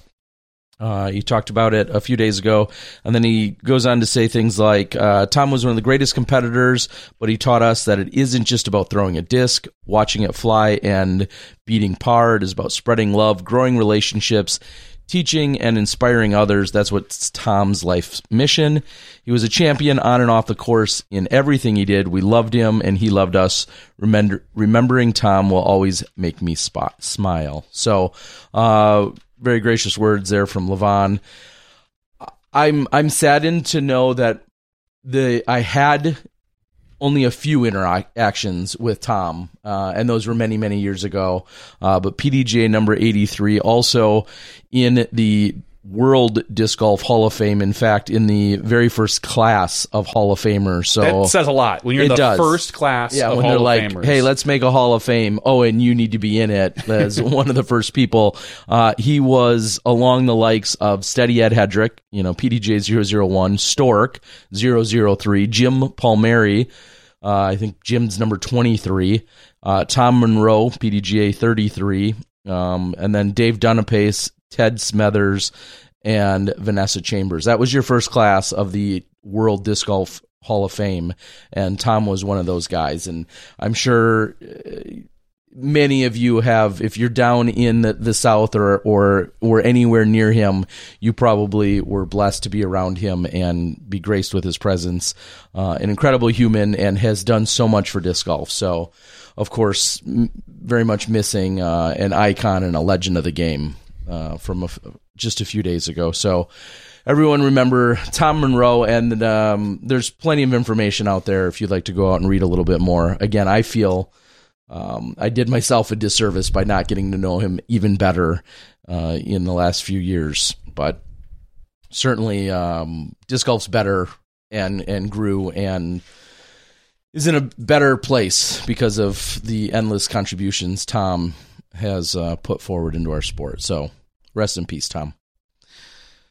S3: Uh, he talked about it a few days ago, and then he goes on to say things like, uh, Tom was one of the greatest competitors, but he taught us that it isn't just about throwing a disc, watching it fly, and beating par. It is about spreading love, growing relationships, teaching and inspiring others. That's what's Tom's life's mission. He was a champion on and off the course in everything he did. We loved him, and he loved us. Remember, remembering Tom will always make me spot, smile. So, uh... very gracious words there from Levon. I'm I'm saddened to know that the I had only a few interactions with Tom, uh, and those were many, many years ago. Uh, but P D G A number eighty-three, also in the World Disc Golf Hall of Fame. In fact, in the very first class of Hall of Famers. So
S4: that says a lot when you're in the
S3: does.
S4: first class.
S3: Yeah,
S4: of
S3: when
S4: Hall
S3: they're
S4: of
S3: like,
S4: Famers.
S3: "Hey, let's make a Hall of Fame." Oh, and you need to be in it as one of the first people. Uh, he was along the likes of Steady Ed Hedrick, you know, P D J zero zero one, Stork zero zero three, Jim Palmieri. Uh, I think Jim's number twenty-three. Uh, Tom Monroe, P D G A thirty-three, um, and then Dave Dunapace, Ted Smethers, and Vanessa Chambers. That was your first class of the World Disc Golf Hall of Fame, and Tom was one of those guys. And I'm sure many of you have, if you're down in the, the South or, or or anywhere near him, you probably were blessed to be around him and be graced with his presence. Uh, an incredible human, and has done so much for disc golf. So, of course, m- very much missing uh, an icon and a legend of the game uh, from a f- just a few days ago. So everyone remember Tom Monroe, and um, there's plenty of information out there if you'd like to go out and read a little bit more. Again, I feel um, I did myself a disservice by not getting to know him even better uh, in the last few years, but certainly um, disc golf's better and, and grew and is in a better place because of the endless contributions Tom has uh, put forward into our sport. So rest in peace, Tom.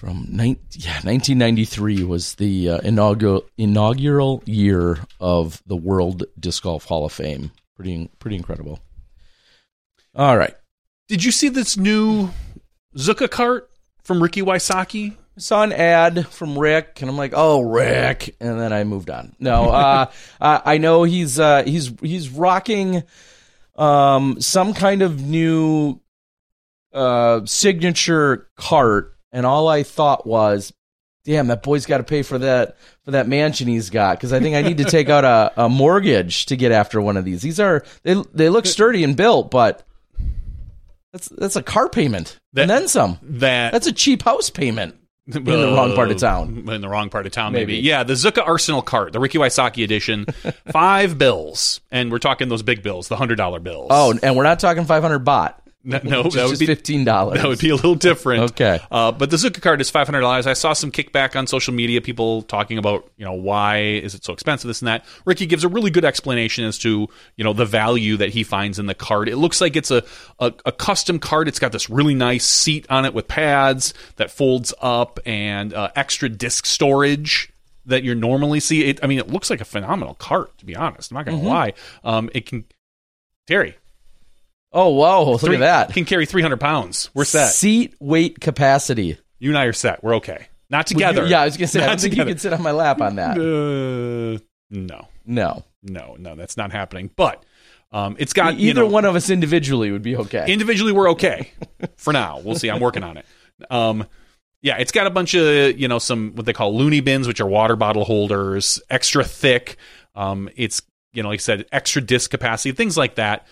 S3: From nine, yeah, nineteen ninety-three was the uh, inaugural inaugural year of the World Disc Golf Hall of Fame. Pretty pretty incredible. All right.
S4: Did you see this new Zuka cart from Ricky Wysocki?
S3: I saw an ad from Rick, and I'm like, "Oh, Rick," and then I moved on. No, uh, I know he's uh, he's he's rocking um, some kind of new uh, signature cart. And all I thought was, damn, that boy's got to pay for that for that mansion he's got, because I think I need to take out a, a mortgage to get after one of these. These are they they look sturdy and built, but that's that's a car payment that, and then some.
S4: That
S3: that's a cheap house payment in the uh, wrong part of town.
S4: In the wrong part of town, maybe. maybe. Yeah, the Zuka Arsenal cart, the Ricky Wysocki edition, five bills, and we're talking those big bills, the hundred dollar bills.
S3: Oh, and we're not talking five hundred baht.
S4: No, no
S3: just,
S4: that would
S3: just
S4: be
S3: fifteen dollars.
S4: That would be a little different.
S3: Okay,
S4: uh, but the Zuka card is five hundred dollars. I saw some kickback on social media, people talking about, you know, why is it so expensive, this and that. Ricky gives a really good explanation as to, you know, the value that he finds in the card. It looks like it's a, a, a custom card. It's got this really nice seat on it with pads that folds up and uh, extra disc storage that you normally see. It, I mean, it looks like a phenomenal cart, to be honest. I'm not going to mm-hmm. lie. Um, it can, Terry.
S3: Oh, whoa, look
S4: Three,
S3: at that.
S4: Can carry three hundred pounds. We're set.
S3: Seat weight capacity.
S4: You and I are set. We're okay. Not together.
S3: You, yeah, I was going to say,
S4: not
S3: I don't think
S4: together.
S3: you can sit on my lap on that.
S4: Uh, no.
S3: No.
S4: No, no, that's not happening. But um, it's got,
S3: Either
S4: you know,
S3: one of us individually would be okay.
S4: Individually, we're okay. For now. We'll see. I'm working on it. Um, yeah, it's got a bunch of, you know, some, what they call loony bins, which are water bottle holders, extra thick. Um, it's, you know, like I said, extra disc capacity, things like that.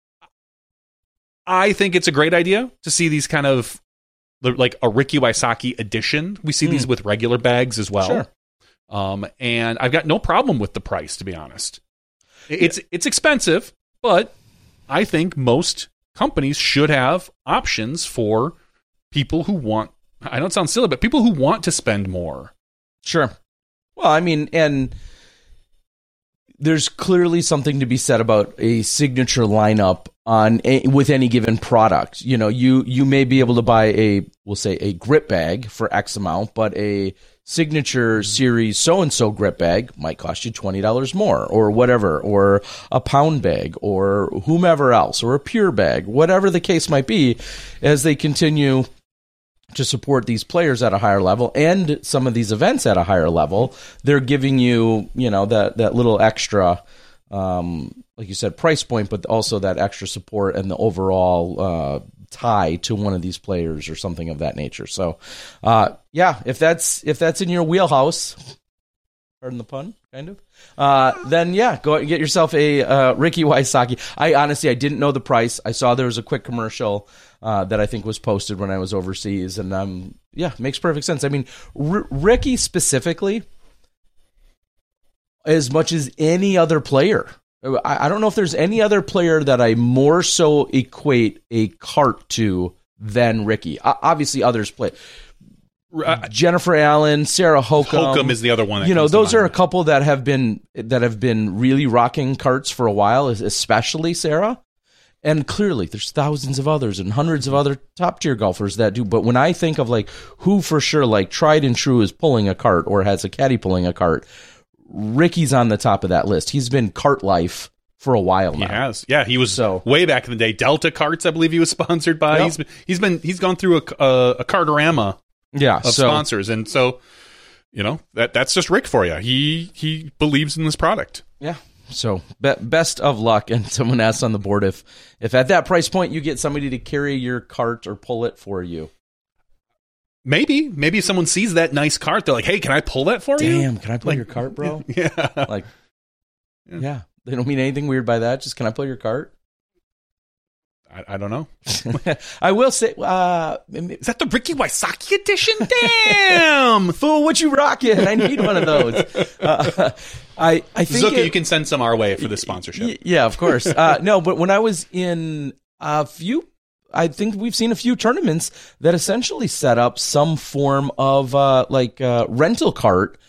S4: I think it's a great idea to see these kind of, like a Ricky Wysocki edition. We see mm. these with regular bags as well.
S3: Sure.
S4: Um, and I've got no problem with the price, to be honest. It's yeah. it's expensive, but I think most companies should have options for people who want, I don't sound silly, but people who want to spend more.
S3: Sure. Well, I mean, and there's clearly something to be said about a signature lineup on a, with any given product. You know, you you may be able to buy a, we'll say a grip bag for X amount, but a signature series so-and-so grip bag might cost you twenty dollars more or whatever, or a pound bag or whomever else, or a pure bag, whatever the case might be, as they continue to support these players at a higher level and some of these events at a higher level. They're giving you, you know, that, that little extra, um, like you said, price point, but also that extra support and the overall uh, tie to one of these players or something of that nature. So, uh, yeah, if that's if that's in your wheelhouse, pardon the pun, kind of, uh, then yeah, go get yourself a uh, Ricky Wysocki. I honestly, I didn't know the price. I saw there was a quick commercial uh, that I think was posted when I was overseas, and um, yeah, makes perfect sense. I mean, R- Ricky specifically, as much as any other player, I, I don't know if there's any other player that I more so equate a cart to than Ricky. Uh, obviously, others play. Uh, Jennifer Allen, Sarah Hokum.
S4: Hokum is the other one. That
S3: you know, those
S4: are
S3: a couple that have been that have been really rocking carts for a while, especially Sarah. And clearly, there's thousands of others and hundreds of other top tier golfers that do. But when I think of like who for sure, like tried and true, is pulling a cart or has a caddy pulling a cart, Ricky's on the top of that list. He's been cart life for a while now.
S4: He has, yeah. He was
S3: so,
S4: way back in the day. Delta Carts, I believe he was sponsored by. Yep. He's been, he's been he's gone through a a, a cartorama.
S3: Yeah,
S4: of
S3: so,
S4: sponsors, and so you know that that's just Rick for you. He he believes in this product.
S3: Yeah. So be, best of luck. And someone asked on the board if if at that price point you get somebody to carry your cart or pull it for you.
S4: Maybe maybe if someone sees that nice cart, they're like, "Hey, can I pull that for
S3: Damn,
S4: you?
S3: Damn, can I pull
S4: like,
S3: your cart, bro?"
S4: Yeah,
S3: like yeah. yeah, they don't mean anything weird by that. Just can I pull your cart?
S4: I, I don't know.
S3: I will say, uh,
S4: is that the Ricky Wysocki edition? Damn,
S3: fool! What you rocking? I need one of those. Uh, I I think
S4: Zuka,
S3: it,
S4: you can send some our way for the sponsorship.
S3: Y- yeah, of course. Uh, no, but when I was in a few, I think we've seen a few tournaments that essentially set up some form of uh, like uh, rental cart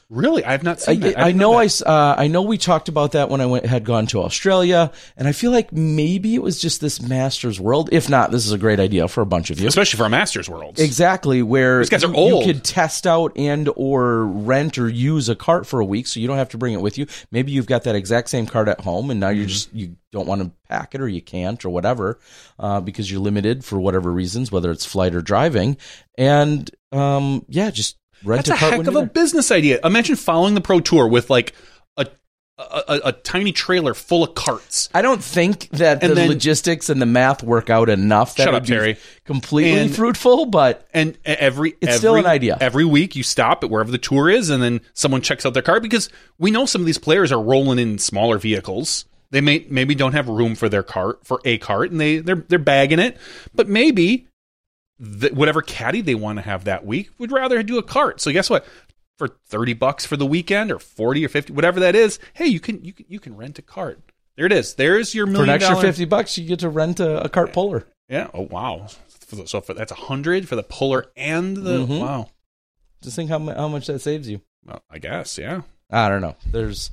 S4: Really? I've not seen
S3: I,
S4: that. I,
S3: I
S4: didn't
S3: know,
S4: know
S3: I,
S4: that.
S3: uh, I know we talked about that when I went, had gone to Australia, and I feel like maybe it was just this Masters World. If not, this is a great idea for a bunch of you.
S4: Especially for a Masters Worlds.
S3: Exactly, where
S4: These guys are
S3: you,
S4: old.
S3: you could test out and or rent or use a cart for a week, so you don't have to bring it with you. Maybe you've got that exact same cart at home, and now you're just you don't want to pack it or you can't or whatever uh, because you're limited for whatever reasons, whether it's flight or driving. And um, yeah, just rent
S4: That's
S3: a
S4: a
S3: cart
S4: heck
S3: when
S4: of
S3: you're
S4: a
S3: there.
S4: business idea. Imagine following the Pro Tour with like a a, a, a tiny trailer full of carts.
S3: I don't think that
S4: And
S3: the
S4: then-
S3: logistics and the math work out enough that
S4: Shut
S3: it
S4: up,
S3: would be
S4: Terry.
S3: completely
S4: And-
S3: fruitful, but
S4: And every
S3: It's
S4: every,
S3: still an idea.
S4: Every week you stop at wherever the tour is, and then someone checks out their car because we know some of these players are rolling in smaller vehicles. They may maybe don't have room for their cart for a cart, and they they're they're bagging it. But maybe the, whatever caddy they want to have that week would rather do a cart. So guess what? For thirty bucks for the weekend, or forty or fifty, whatever that is, hey, you can you can you can rent a cart. There it is. There's your
S3: for
S4: million
S3: an extra
S4: dollar-
S3: fifty bucks, you get to rent a, a cart puller.
S4: Yeah. Oh wow. So for, that's a hundred for the puller and the
S3: Mhm.
S4: wow.
S3: Just think how mu- how much that saves you.
S4: Well, I guess, yeah.
S3: I don't know. There's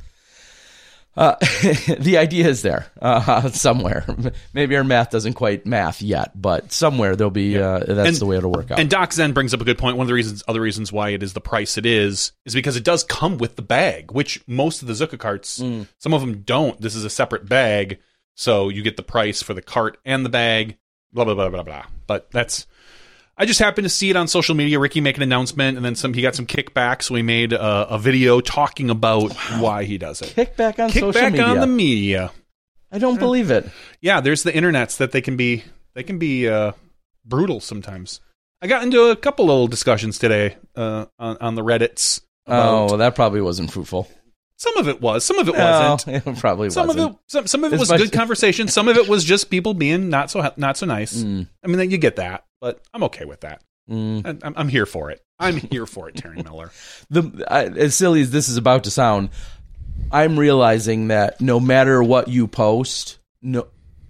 S3: uh, the idea is there uh, somewhere. Maybe our math doesn't quite math yet, but somewhere there'll be. Uh, that's
S4: And-
S3: the way it'll work out.
S4: And Doc Zen brings up a good point. One of the reasons, other reasons why it is the price it is, is because it does come with the bag, which most of the Zuka carts,
S3: Mm.
S4: some of them don't. This is a separate bag, so you get the price for the cart and the bag. Blah blah blah blah blah. But that's. I just happened to see it on social media. Ricky make an announcement, and then some. He got some kickback, so he made a, a video talking about why he does it.
S3: Kickback on social
S4: Kickback
S3: media.
S4: on the media.
S3: I don't believe it.
S4: Yeah, there's the internets that they can be they can be uh, brutal sometimes. I got into a couple little discussions today uh, on, on the Reddits. About,
S3: Oh, well, that probably wasn't fruitful.
S4: some of it was, some of it
S3: No,
S4: wasn't.
S3: it probably
S4: Some
S3: wasn't.
S4: of it, some, some of it
S3: As
S4: was
S3: much-
S4: good conversation. Some of it was just people being not so not so nice.
S3: Mm,
S4: I mean, you get that, but I'm okay with that.
S3: mm.
S4: I- I'm, I'm here for it. I'm here for it, Terry Miller.
S3: The I, as silly as this is about to sound, I'm realizing that no matter what you post, no,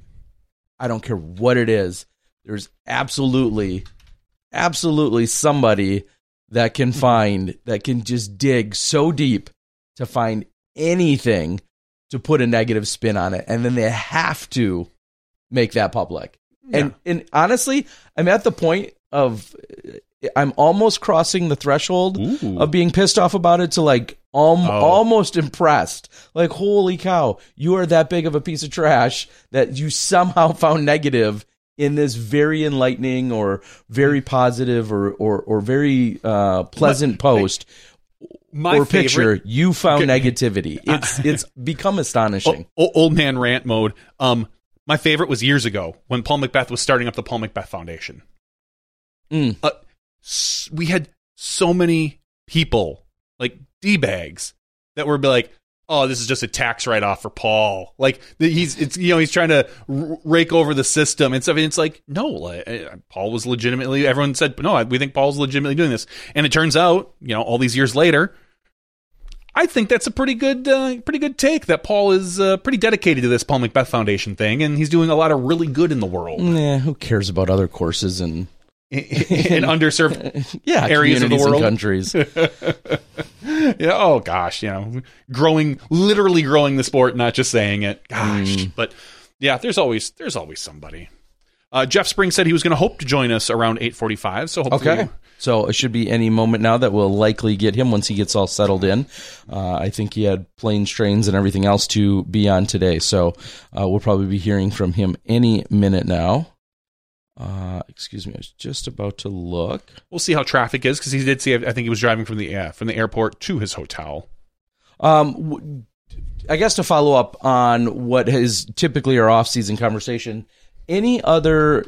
S3: I don't care what it is. There's absolutely, absolutely somebody that can find that can just dig so deep to find anything to put a negative spin on it, and then they have to make that public. And and honestly, I'm at the point of I'm almost crossing the threshold
S4: Ooh.
S3: of being pissed off about it to like um,
S4: Oh.
S3: almost impressed. Like, holy cow, you are that big of a piece of trash that you somehow found negative in this very enlightening or very positive or or, or very uh, pleasant post
S4: My
S3: or picture.
S4: favorite-
S3: You found
S4: Okay.
S3: negativity. It's it's become astonishing.
S4: O- o- old man rant mode. Um, my favorite was years ago when Paul Macbeth was starting up the Paul Macbeth Foundation.
S3: Mm.
S4: Uh, s- we had so many people, like D-bags, that were be like, "Oh, this is just a tax write-off for Paul." Like the- he's, it's you know, he's trying to r- rake over the system and stuff. And it's like, no, like, uh, Paul was legitimately. Everyone said, no, we think Paul's legitimately doing this. And it turns out, you know, all these years later, I think that's a pretty good, uh, pretty good take. That Paul is uh, pretty dedicated to this Paul Macbeth Foundation thing, and he's doing a lot of really good in the world
S3: Nah, who cares about other courses and
S4: in, in underserved
S3: yeah
S4: areas of the
S3: communities and
S4: world.
S3: countries?
S4: Yeah. Oh gosh, you know, growing, literally growing the sport, not just saying it. Gosh,
S3: Mm.
S4: but yeah, there's always there's always somebody. Uh, Jeff Spring said he was going to hope to join us around eight forty-five. So hopefully,
S3: Okay. So it should be any moment now that we'll likely get him once he gets all settled in. Uh, I think he had planes, trains, and everything else to be on today. So uh, we'll probably be hearing from him any minute now. Uh, excuse me, I was just about to look.
S4: we'll see how traffic is because he did see. I think he was driving from the uh, from the airport to his hotel.
S3: Um, w- I guess to follow up on what is typically our off-season conversation, any other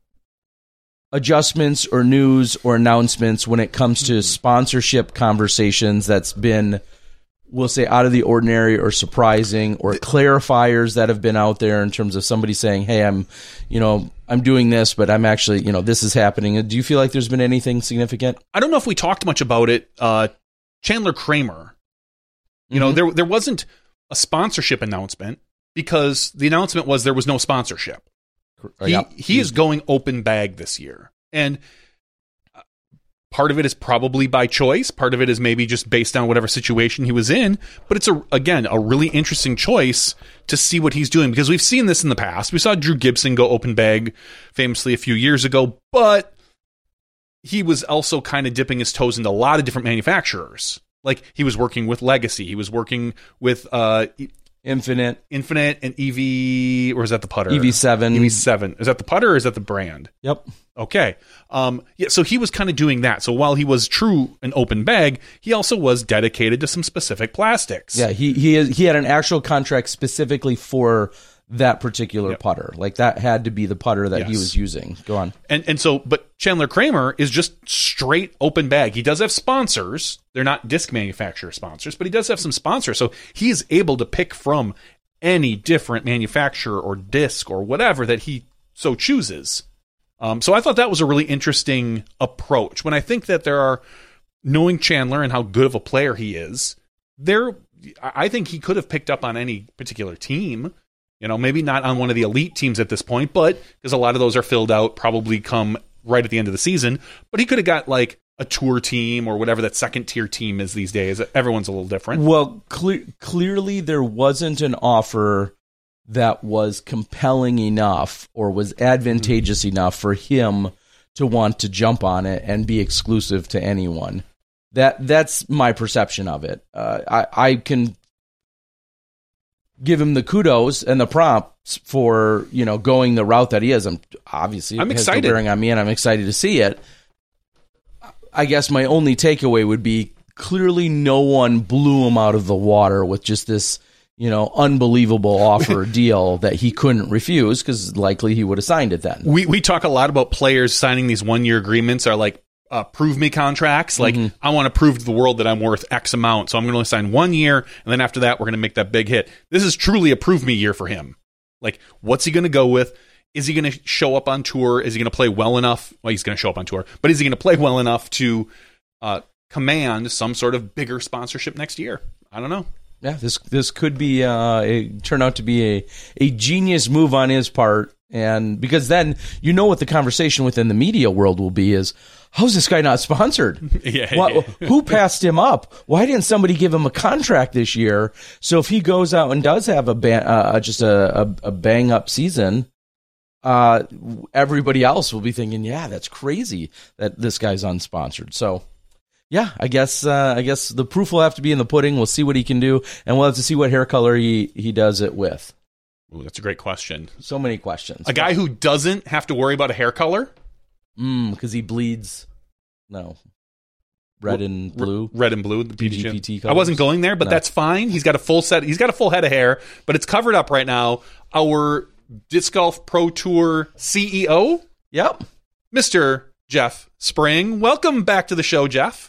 S3: adjustments or news or announcements when it comes to sponsorship conversations that's been, we'll say, out of the ordinary or surprising, or clarifiers that have been out there in terms of somebody saying, hey, I'm, you know, I'm doing this, but I'm actually, you know, this is happening. Do you feel like there's been anything significant?
S4: I don't know if we talked much about it. Uh, Chandler Kramer, you know,
S3: Mhm.
S4: there there wasn't a sponsorship announcement because the announcement was there was no sponsorship. He,
S3: Yep.
S4: he is going open bag this year. And Part of it is probably by choice. Part of it is maybe just based on whatever situation he was in. But it's, a again, a really interesting choice to see what he's doing, because we've seen this in the past. We saw Drew Gibson go open bag famously a few years ago, but he was also kind of dipping his toes into a lot of different manufacturers. Like, he was working with Legacy. He was working with uh,
S3: Infinite.
S4: Infinite and E V, or is that the putter?
S3: E V seven.
S4: E V seven. Is that the putter or is that the brand?
S3: Yep.
S4: Okay. Um, yeah, so he was kind of doing that. So while he was true an open bag, he also was dedicated to some specific plastics.
S3: Yeah, he he is, he had an actual contract specifically for that particular
S4: Yep.
S3: putter. Like, that had to be the putter that he
S4: Yes.
S3: was using. Go on.
S4: And and so, but Chandler Kramer is just straight open bag. He does have sponsors. They're not disc manufacturer sponsors, but he does have some sponsors. So he is able to pick from any different manufacturer or disc or whatever that he so chooses. Um, so I thought that was a really interesting approach. When I think that there are, knowing Chandler and how good of a player he is, there, I think he could have picked up on any particular team. You know, maybe not on one of the elite teams at this point, but because a lot of those are filled out, probably come right at the end of the season. But he could have got like a tour team or whatever that second tier team is these days. Everyone's a little different.
S3: Well, cle- clearly there wasn't an offer that was compelling enough or was advantageous mm-hmm. enough for him to want to jump on it and be exclusive to anyone. That that's my perception of it. Uh, I, I can give him the kudos and the prompts for, you know, going the route that he is. I'm obviously
S4: I'm
S3: it has no
S4: excited.
S3: bearing on me, and I'm excited to see it. I guess my only takeaway would be clearly no one blew him out of the water with just this, you know, unbelievable offer deal that he couldn't refuse, because likely he would have signed it then.
S4: We we talk a lot about players signing these one year agreements are like uh, prove me contracts. Like, mm-hmm. I want to prove to the world that I'm worth X amount, so I'm going to only sign one year, and then after that, we're going to make that big hit. This is truly a prove me year for him. Like, what's he going to go with? Is he going to show up on tour? Is he going to play well enough? Well, he's going to show up on tour, but is he going to play well enough to uh, command some sort of bigger sponsorship next year? I don't know.
S3: Yeah, this this could be uh, a, turn out to be a, a genius move on his part, and because then you know what the conversation within the media world will be is, how's this guy not sponsored?
S4: yeah,
S3: Why,
S4: yeah.
S3: Who passed him up? Why didn't somebody give him a contract this year? So if he goes out and does have a ba- uh, just a, a, a bang up season, uh, everybody else will be thinking, yeah, that's crazy that this guy's unsponsored. So. Yeah, I guess uh, I guess the proof will have to be in the pudding. We'll see what he can do, and we'll have to see what hair color he, he does it with.
S4: Ooh, that's a great question.
S3: So many questions.
S4: A guy who doesn't have to worry about a hair color?
S3: Mm, because he bleeds. No. Red and blue.
S4: Red and blue. The
S3: P G P T
S4: colors. I wasn't going there, but
S3: no.
S4: that's fine. He's got a full set. He's got a full head of hair, but it's covered up right now. Our Disc Golf Pro Tour C E O?
S3: Yep.
S4: Mister Jeff Spring. Welcome back to the show, Jeff.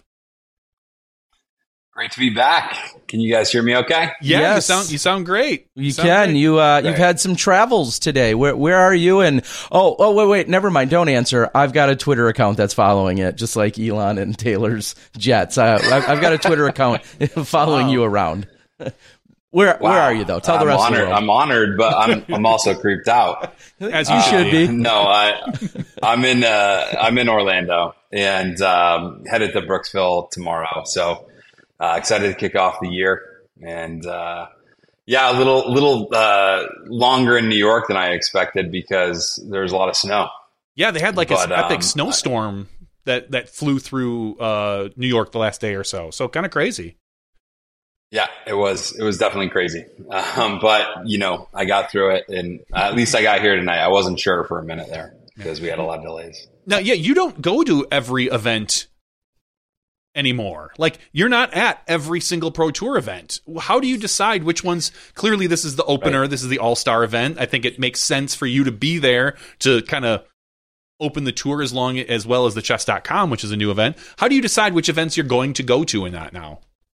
S5: Great to be back. Can you guys hear me okay?
S4: Yeah,
S3: yes.
S4: you sound you sound great.
S3: You,
S4: sound
S3: can.
S4: great.
S3: You uh,
S5: Great.
S3: you've had some travels today. Where where are you? And oh oh wait wait never mind. Don't answer. I've got a Twitter account that's following it, just like Elon and Taylor's jets. Uh, I've, I've got a Twitter account following
S5: Wow.
S3: you around. Where
S5: Wow.
S3: where are you though? Tell the
S5: I'm
S3: rest
S5: honored.
S3: of the world.
S5: I'm honored, but I'm I'm also creeped out.
S4: As you
S3: You
S5: Uh,
S3: should be.
S5: No, I I'm in uh, I'm in Orlando and um, headed to Brooksville tomorrow. So uh, excited to kick off the year, and uh, yeah, a little little uh, longer in New York than I expected because there's a lot of snow.
S4: Yeah, they had like an
S5: But,
S4: epic
S5: um,
S4: snowstorm that, that flew through uh, New York the last day or so. So kind of crazy.
S5: Yeah, it was it was definitely crazy, um, but you know I got through it, and at least I got here tonight. I wasn't sure for a minute there because we had a lot of delays.
S4: Now, yeah, you don't go to every event anymore. Like, you're not at every single Pro Tour event. How do you decide which ones? Clearly, this is the opener.
S5: Right.
S4: This is the All-Star event. I think it makes sense for you to be there to kind of open the tour as long as well as the chess dot com, which is a new event. How do you decide which events you're going to go to in that now?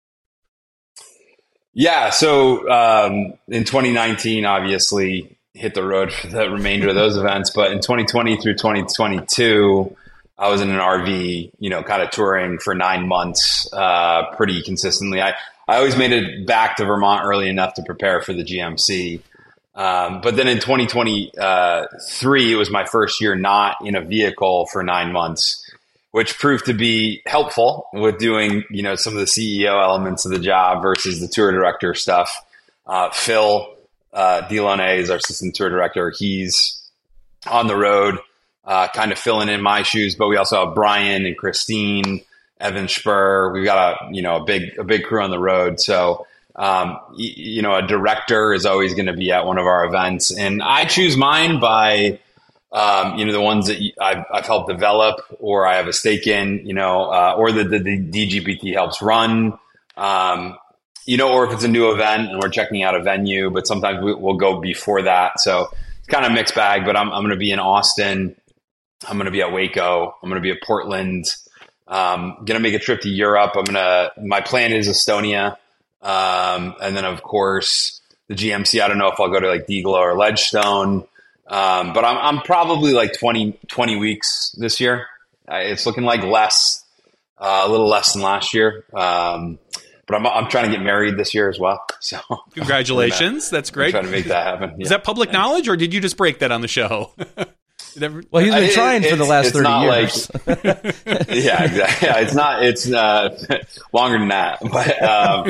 S5: Yeah, so um, in twenty nineteen, obviously hit the road for the remainder of those events, but in twenty twenty through twenty twenty-two, I was in an R V, you know, kind of touring for nine months uh, pretty consistently. I, I always made it back to Vermont early enough to prepare for the G M C. Um, but then in twenty twenty-three, it was my first year not in a vehicle for nine months, which proved to be helpful with doing, you know, some of the C E O elements of the job versus the tour director stuff. Uh, Phil uh, Delaunay is our assistant tour director. He's on the road, uh, kind of filling in my shoes, but we also have Brian and Christine, Evan Spur. We've got a, you know, a big, a big crew on the road. So, um, y- you know, a director is always going to be at one of our events, and I choose mine by, Um, you know, the ones that I've, I've helped develop or I have a stake in, you know, uh, or that the, the D G P T helps run, um, you know, or if it's a new event and we're checking out a venue, but sometimes we, we'll go before that. So it's kind of a mixed bag, but I'm, I'm going to be in Austin. I'm going to be at Waco. I'm going to be at Portland. Um, going to make a trip to Europe. I'm going to, my plan is Estonia. Um, and then of course the G M C, I don't know if I'll go to like Degla or Ledgestone. Um, but I'm, I'm probably like twenty, twenty weeks this year. Uh, it's looking like less, uh, a little less than last year. Um, but I'm, I'm trying to get married this year as well. So
S4: congratulations. That's great.
S5: I'm trying to make that happen.
S4: Is
S5: Yeah.
S4: that public
S5: Thanks.
S4: knowledge, or did you just break that on the show? Ever-
S3: Well, he's been
S5: It-
S3: trying for the
S5: it's-
S3: last
S5: it's
S3: thirty
S5: not
S3: years.
S5: like- yeah, exactly. Yeah, it's not, it's, uh, longer than that, but, um,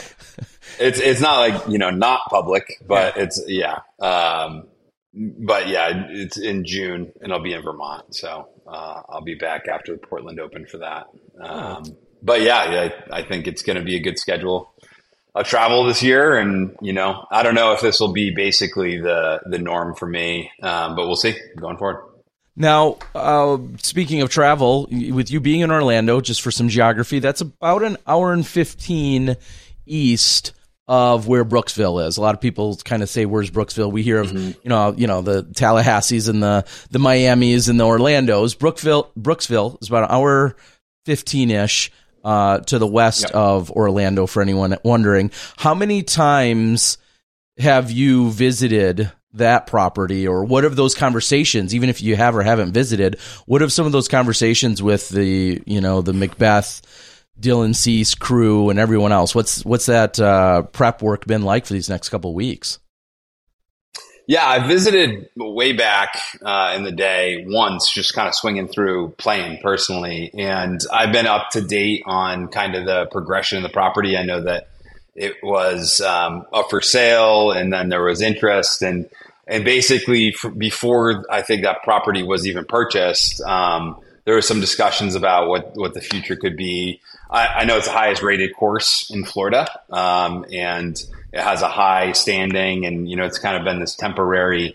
S5: it's, it's not like, you know, not public, but
S4: Yeah.
S5: it's, yeah. Um, But yeah, it's in June and I'll be in Vermont. So uh, I'll be back after the Portland Open for that. Um, but yeah, yeah, I think it's going to be a good schedule of travel this year. And, you know, I don't know if this will be basically the, the norm for me, um, but we'll see going forward.
S3: Now, uh, speaking of travel, with you being in Orlando, just for some geography, that's about an hour and fifteen east of where Brooksville is. A lot of people kind of say, "Where's Brooksville?" We hear of, mm-hmm. you know, you know, the Tallahassees and the the Miamis and the Orlandos. Brookville, Brooksville is about an hour fifteen ish uh, to the west yep. of Orlando. For anyone wondering, how many times have you visited that property, or what have those conversations, even if you have or haven't visited, what have some of those conversations with the, you know, the Macbeth, Dylan Cease crew and everyone else? What's what's that uh, prep work been like for these next couple of weeks?
S5: Yeah, I visited way back uh, in the day once, just kind of swinging through playing personally. And I've been up to date on kind of the progression of the property. I know that it was um, up for sale, and then there was interest. And and basically, for, before I think that property was even purchased, um, there were some discussions about what, what the future could be. I, I know it's the highest rated course in Florida, um, and it has a high standing, and, you know, it's kind of been this temporary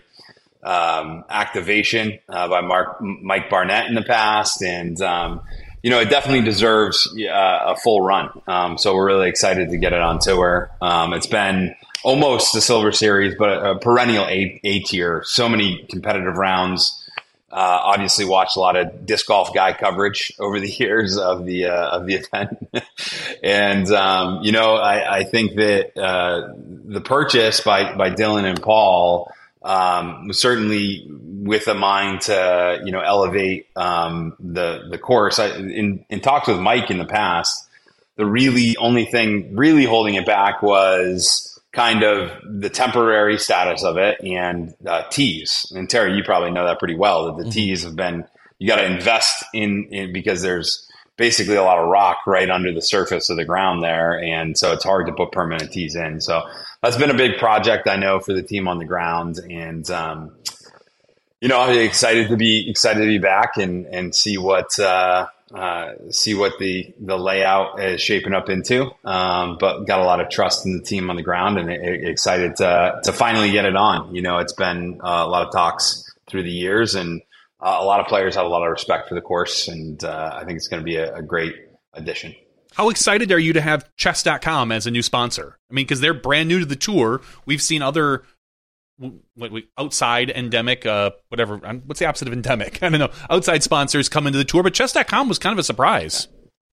S5: um, activation uh, by Mark, Mike Barnett in the past. And, um, you know, it definitely deserves uh, a full run. Um, so we're really excited to get it on tour. Um, it's been almost the Silver Series, but a perennial A, A tier. So many competitive rounds. Uh, obviously watched a lot of disc golf guy coverage over the years of the, uh, of the event. and, um, you know, I, I think that, uh, the purchase by, by Dylan and Paul, um, was certainly with a mind to, you know, elevate, um, the, the course. I, in, in talks with Mike in the past, the really only thing really holding it back was kind of the temporary status of it and uh, tees. And Terry, you probably know that pretty well, that the mm-hmm. tees have been, you got to invest in, in because there's basically a lot of rock right under the surface of the ground there. And so it's hard to put permanent tees in. So that's been a big project, I know, for the team on the ground. And, um, you know, I'm excited to be excited to be back and, and see what, uh, uh, see what the, the layout is shaping up into. Um, but got a lot of trust in the team on the ground, and excited to, to finally get it on. You know, it's been uh, a lot of talks through the years, and uh, a lot of players have a lot of respect for the course. And uh, I think it's going to be a, a great addition.
S4: How excited are you to have chess dot com as a new sponsor? I mean, because they're brand new to the tour. We've seen other What we, outside endemic, uh, whatever. What's the opposite of endemic? I don't know. Outside sponsors come into the tour, but chess dot com was kind of a surprise.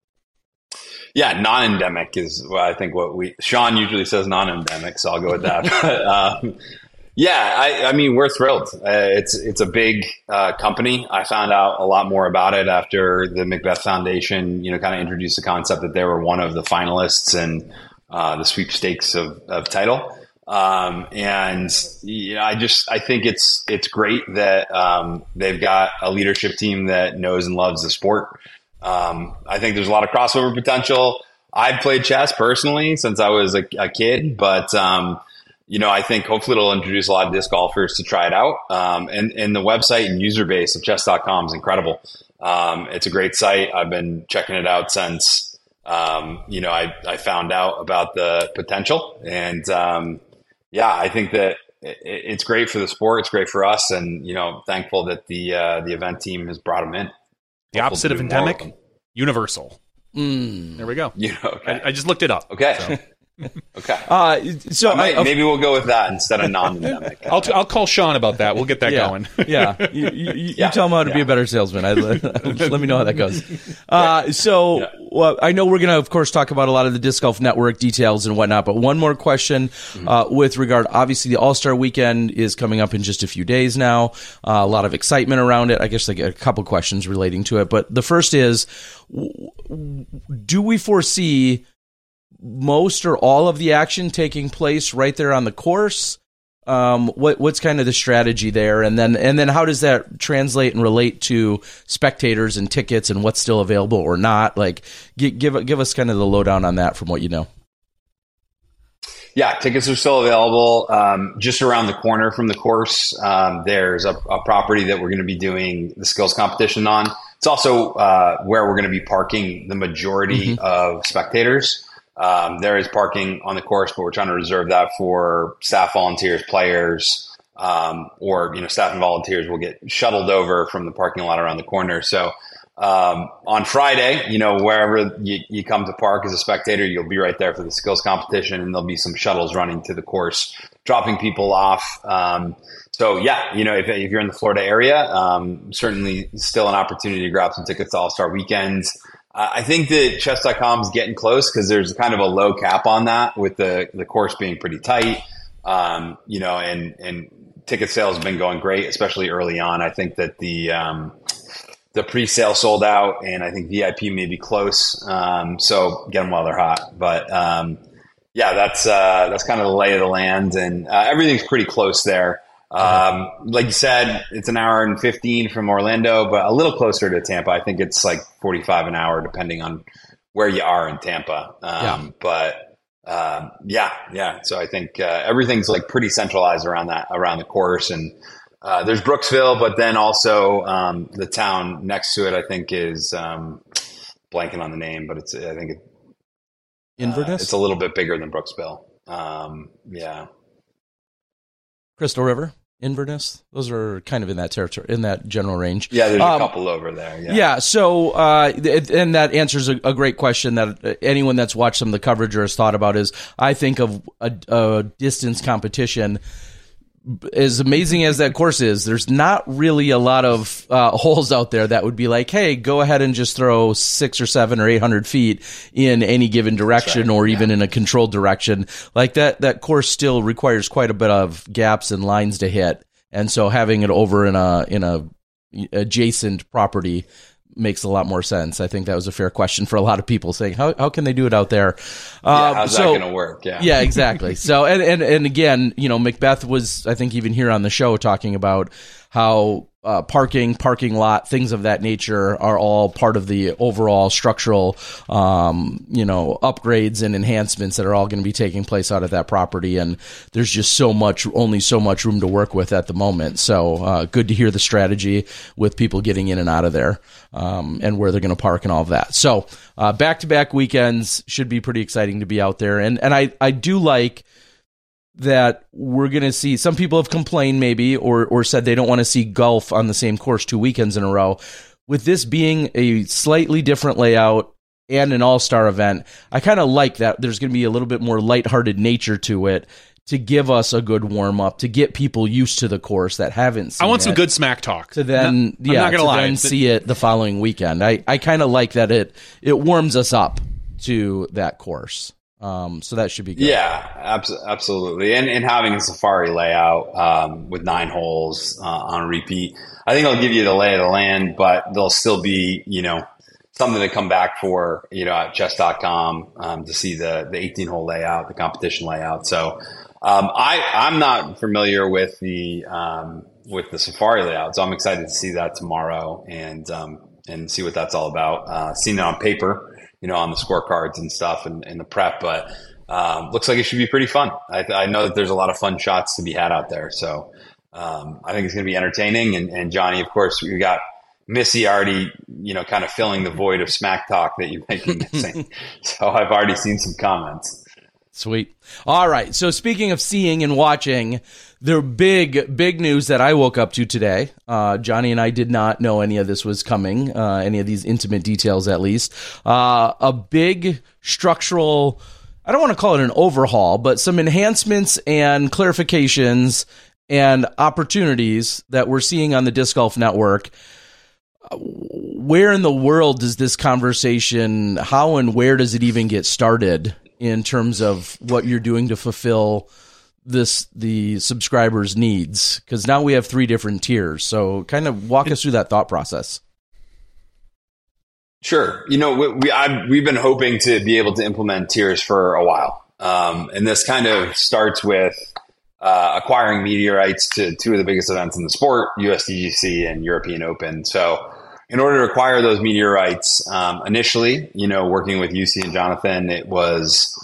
S5: Yeah, non-endemic is well, I think what we Sean usually says non-endemic, so I'll go with that. but, um, yeah, I, I mean, we're thrilled. Uh, it's it's a big uh, company. I found out a lot more about it after the Macbeth Foundation, you know, kind of introduced the concept that they were one of the finalists in uh, the sweepstakes of, of title. Um, and, you know, I just, I think it's, it's great that, um, they've got a leadership team that knows and loves the sport. Um, I think there's a lot of crossover potential. I've played chess personally since I was a, a kid, but um, you know, I think hopefully it'll introduce a lot of disc golfers to try it out. Um, and, and the website and user base of chess dot com is incredible. Um, it's a great site. I've been checking it out since, um, you know, I, I found out about the potential. And um, yeah, I think that it, it's great for the sport. It's great for us. And, you know, thankful that the uh, the event team has brought them in.
S4: The opposite of endemic, universal.
S3: Mm.
S4: There we go.
S5: Yeah, okay.
S4: I, I just looked it up.
S5: Okay.
S4: So.
S5: Okay.
S3: Uh, so
S5: I might,
S3: I,
S5: maybe we'll go with that instead of non-endemic.
S4: I'll, I'll call Sean about that. We'll get that
S3: yeah,
S4: going.
S3: yeah. You, you, you
S5: Yeah,
S3: tell him how to
S5: yeah.
S3: be a better salesman. I, let me know how that goes. Uh, so
S5: Yeah.
S3: well, I know we're going to, of course, talk about a lot of the Disc Golf Network details and whatnot, but one more question uh, with regard, obviously the All-Star Weekend is coming up in just a few days now. Uh, a lot of excitement around it. I guess like a couple questions relating to it, but the first is, w- do we foresee most or all of the action taking place right there on the course? Um, what what's kind of the strategy there, and then and then how does that translate and relate to spectators and tickets and what's still available or not? Like, give give, give us kind of the lowdown on that from what you know.
S5: Yeah, tickets are still available. Um, just around the corner from the course, um, there's a, a property that we're going to be doing the skills competition on. It's also uh, where we're going to be parking the majority mm-hmm. of spectators. Um, there is parking on the course, but we're trying to reserve that for staff, volunteers, players, um, or, you know, staff and volunteers will get shuttled over from the parking lot around the corner. So um, on Friday, you know, wherever you, you come to park as a spectator, you'll be right there for the skills competition, and there'll be some shuttles running to the course, dropping people off. Um, so yeah, you know, if, if you're in the Florida area, um, certainly still an opportunity to grab some tickets to All-Star Weekend. Uh, I think that chess dot com is getting close because there's kind of a low cap on that with the, the course being pretty tight, um, you know, and, and ticket sales have been going great, especially early on. I think that the um, the pre-sale sold out, and I think V I P may be close. Um, so get them while they're hot. But um, yeah, that's uh, that's kind of the lay of the land, and uh, everything's pretty close there. Um, like you said, it's an hour and fifteen from Orlando, but a little closer to Tampa. I think it's like forty-five an hour, depending on where you are in Tampa. Um,
S3: Yeah.
S5: But um, yeah, yeah. So I think uh, everything's like pretty centralized around that, around the course. And uh, there's Brooksville, but then also um, the town next to it, I think, is um, blanking on the name, but it's I think it,
S3: Inverness.
S5: uh, it's a little bit bigger than Brooksville. Um, yeah.
S3: Crystal River, Inverness. Those are kind of in that territory, in that general range.
S5: Yeah, there's
S3: Um,
S5: a couple over there. Yeah.
S3: Yeah, so uh, th- and that answers a, a great question that anyone that's watched some of the coverage or has thought about is, I think of a, a distance competition. As amazing as that course is, there's not really a lot of uh, holes out there that would be like, hey, go ahead and just throw six or seven or eight hundred feet in any given direction,
S5: right.
S3: or even in a controlled direction. Like that, that course still requires quite a bit of gaps and lines to hit, and so having it over in a in a adjacent property makes a lot more sense. I think that was a fair question for a lot of people, saying, how how can they do it out there?
S5: Yeah,
S3: Uh,
S5: how's
S3: so,
S5: that going to work? Yeah.
S3: yeah, exactly. So, and, and, and again, you know, Macbeth was, I think, even here on the show talking about how uh, parking, parking lot, things of that nature are all part of the overall structural, um, you know, upgrades and enhancements that are all going to be taking place out at that property. And there's just so much, only so much room to work with at the moment. So uh, good to hear the strategy with people getting in and out of there, um, and where they're going to park and all of that. So uh, back-to-back weekends should be pretty exciting to be out there. And and I, I do like that we're going to see, some people have complained maybe or or said they don't want to see golf on the same course two weekends in a row. With this being a slightly different layout and an all-star event, I kind of like that there's going to be a little bit more lighthearted nature to it, to give us a good warm-up, to get people used to the course that haven't seen
S4: I want
S3: it,
S4: some good smack talk.
S3: to then
S4: No, I'm
S3: yeah
S4: not gonna
S3: to
S4: lie.
S3: then see it the following weekend. I, I kind of like that it it warms us up to that course. Um, so that should be good.
S5: Yeah, abs- absolutely. And, and having a safari layout um, with nine holes uh, on repeat, I think it'll give you the lay of the land, but there'll still be, you know, something to come back for, you know, at chess dot com um, to see the the eighteen hole layout, the competition layout. So um, I I'm not familiar with the um, with the safari layout, so I'm excited to see that tomorrow. And um, and see what that's all about. Uh, seen it on paper, you know, on the scorecards and stuff and, and the prep, but um, looks like it should be pretty fun. I, I know that there's a lot of fun shots to be had out there. So um, I think it's going to be entertaining. And, and Johnny, of course, we got Missy already, you know, kind of filling the void of smack talk that you might be missing. So I've already seen some comments.
S3: Sweet. All right. So speaking of seeing and watching, the big, big news that I woke up to today, uh, Johnny and I did not know any of this was coming, uh, any of these intimate details at least. Uh, a big structural, I don't want to call it an overhaul, but some enhancements and clarifications and opportunities that we're seeing on the Disc Golf Network. Where in the world does this conversation, how and where does it even get started in terms of what you're doing to fulfill this, the subscribers' needs? Because now we have three different tiers. So kind of walk us through that thought process.
S5: Sure. You know, we, we I've, we've been hoping to be able to implement tiers for a while. Um, and this kind of starts with uh, acquiring media rights to two of the biggest events in the sport, U S D G C and European Open. So in order to acquire those media rights, um, initially, you know, working with U C and Jonathan, it was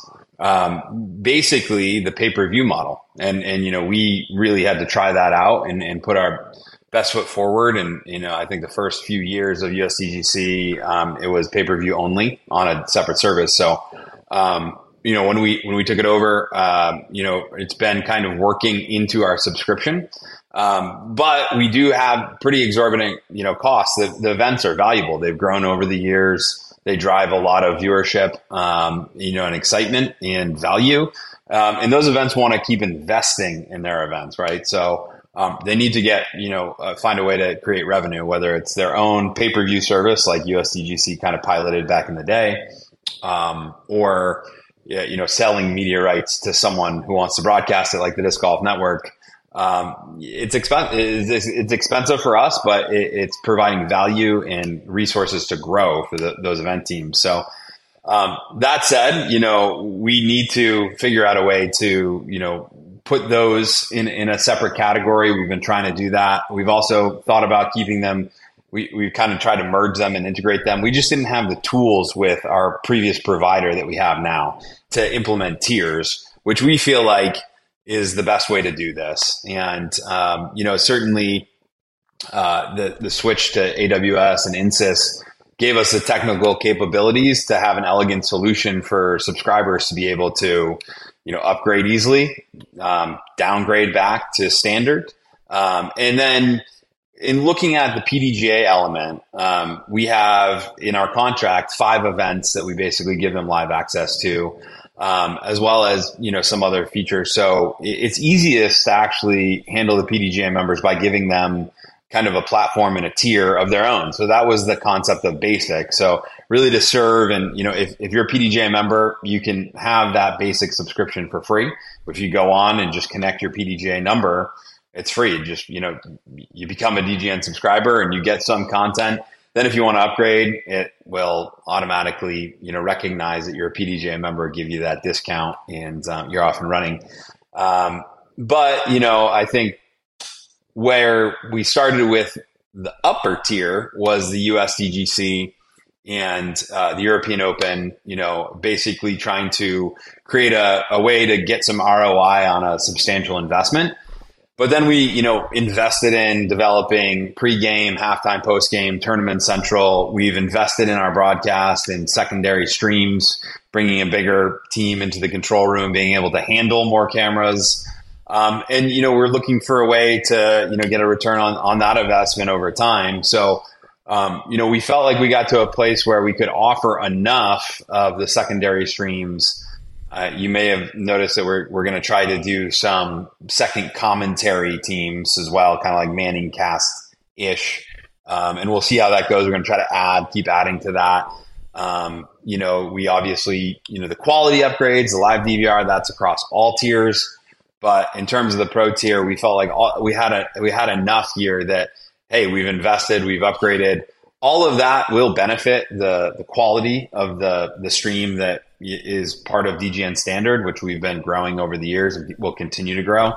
S5: um, basically the pay-per-view model. And, and, you know, we really had to try that out and, and put our best foot forward. And, you know, I think the first few years of U S D G C, um, it was pay-per-view only on a separate service. So, um, you know, when we, when we took it over, um, you know, it's been kind of working into our subscription. Um, but we do have pretty exorbitant, you know, costs. The, the events are valuable. They've grown over the years. They drive a lot of viewership, um, you know, and excitement and value. Um, and those events want to keep investing in their events, right? So um, they need to get, you know, uh, find a way to create revenue, whether it's their own pay-per-view service like U S D G C kind of piloted back in the day, um, or, you know, selling media rights to someone who wants to broadcast it like the Disc Golf Network. Um, it's expensive. It's, it's expensive for us, but it, it's providing value and resources to grow for the, those event teams. So, um, that said, you know, we need to figure out a way to, you know, put those in, in a separate category. We've been trying to do that. We've also thought about keeping them. We, we've kind of tried to merge them and integrate them. We just didn't have the tools with our previous provider that we have now to implement tiers, which we feel like is the best way to do this. And, um, you know, certainly uh, the, the switch to A W S and Insys gave us the technical capabilities to have an elegant solution for subscribers to be able to, you know, upgrade easily, um, downgrade back to standard. Um, and then in looking at the P D G A element, um, we have in our contract five events that we basically give them live access to. Um, as well as, you know, some other features. So it's easiest to actually handle the P D G A members by giving them kind of a platform and a tier of their own. So that was the concept of basic. So really to serve and, you know, if, if you're a P D G A member, you can have that basic subscription for free. If you go on and just connect your P D G A number, it's free. Just, you know, you become a D G N subscriber and you get some content. Then if you want to upgrade, it will automatically, you know, recognize that you're a P D G A member, give you that discount, and um, you're off and running. Um, but, you know, I think where we started with the upper tier was the U S D G C and uh, the European Open, you know, basically trying to create a, a way to get some R O I on a substantial investment. But then we, you know, invested in developing pregame, halftime, postgame, tournament central. We've invested in our broadcast and secondary streams, bringing a bigger team into the control room, being able to handle more cameras. Um, and, you know, we're looking for a way to, you know, get a return on, on that investment over time. So, um, you know, we felt like we got to a place where we could offer enough of the secondary streams. Uh, you may have noticed that we're we're going to try to do some second commentary teams as well, kind of like Manning cast ish, um, and we'll see how that goes. We're going to try to add, keep adding to that. Um, you know, we obviously, you know, the quality upgrades, the live D V R, that's across all tiers. But in terms of the pro tier, we felt like all, we had a we had enough here that hey, we've invested, we've upgraded. All of that will benefit the the quality of the the stream that is part of D G N standard, which we've been growing over the years and will continue to grow.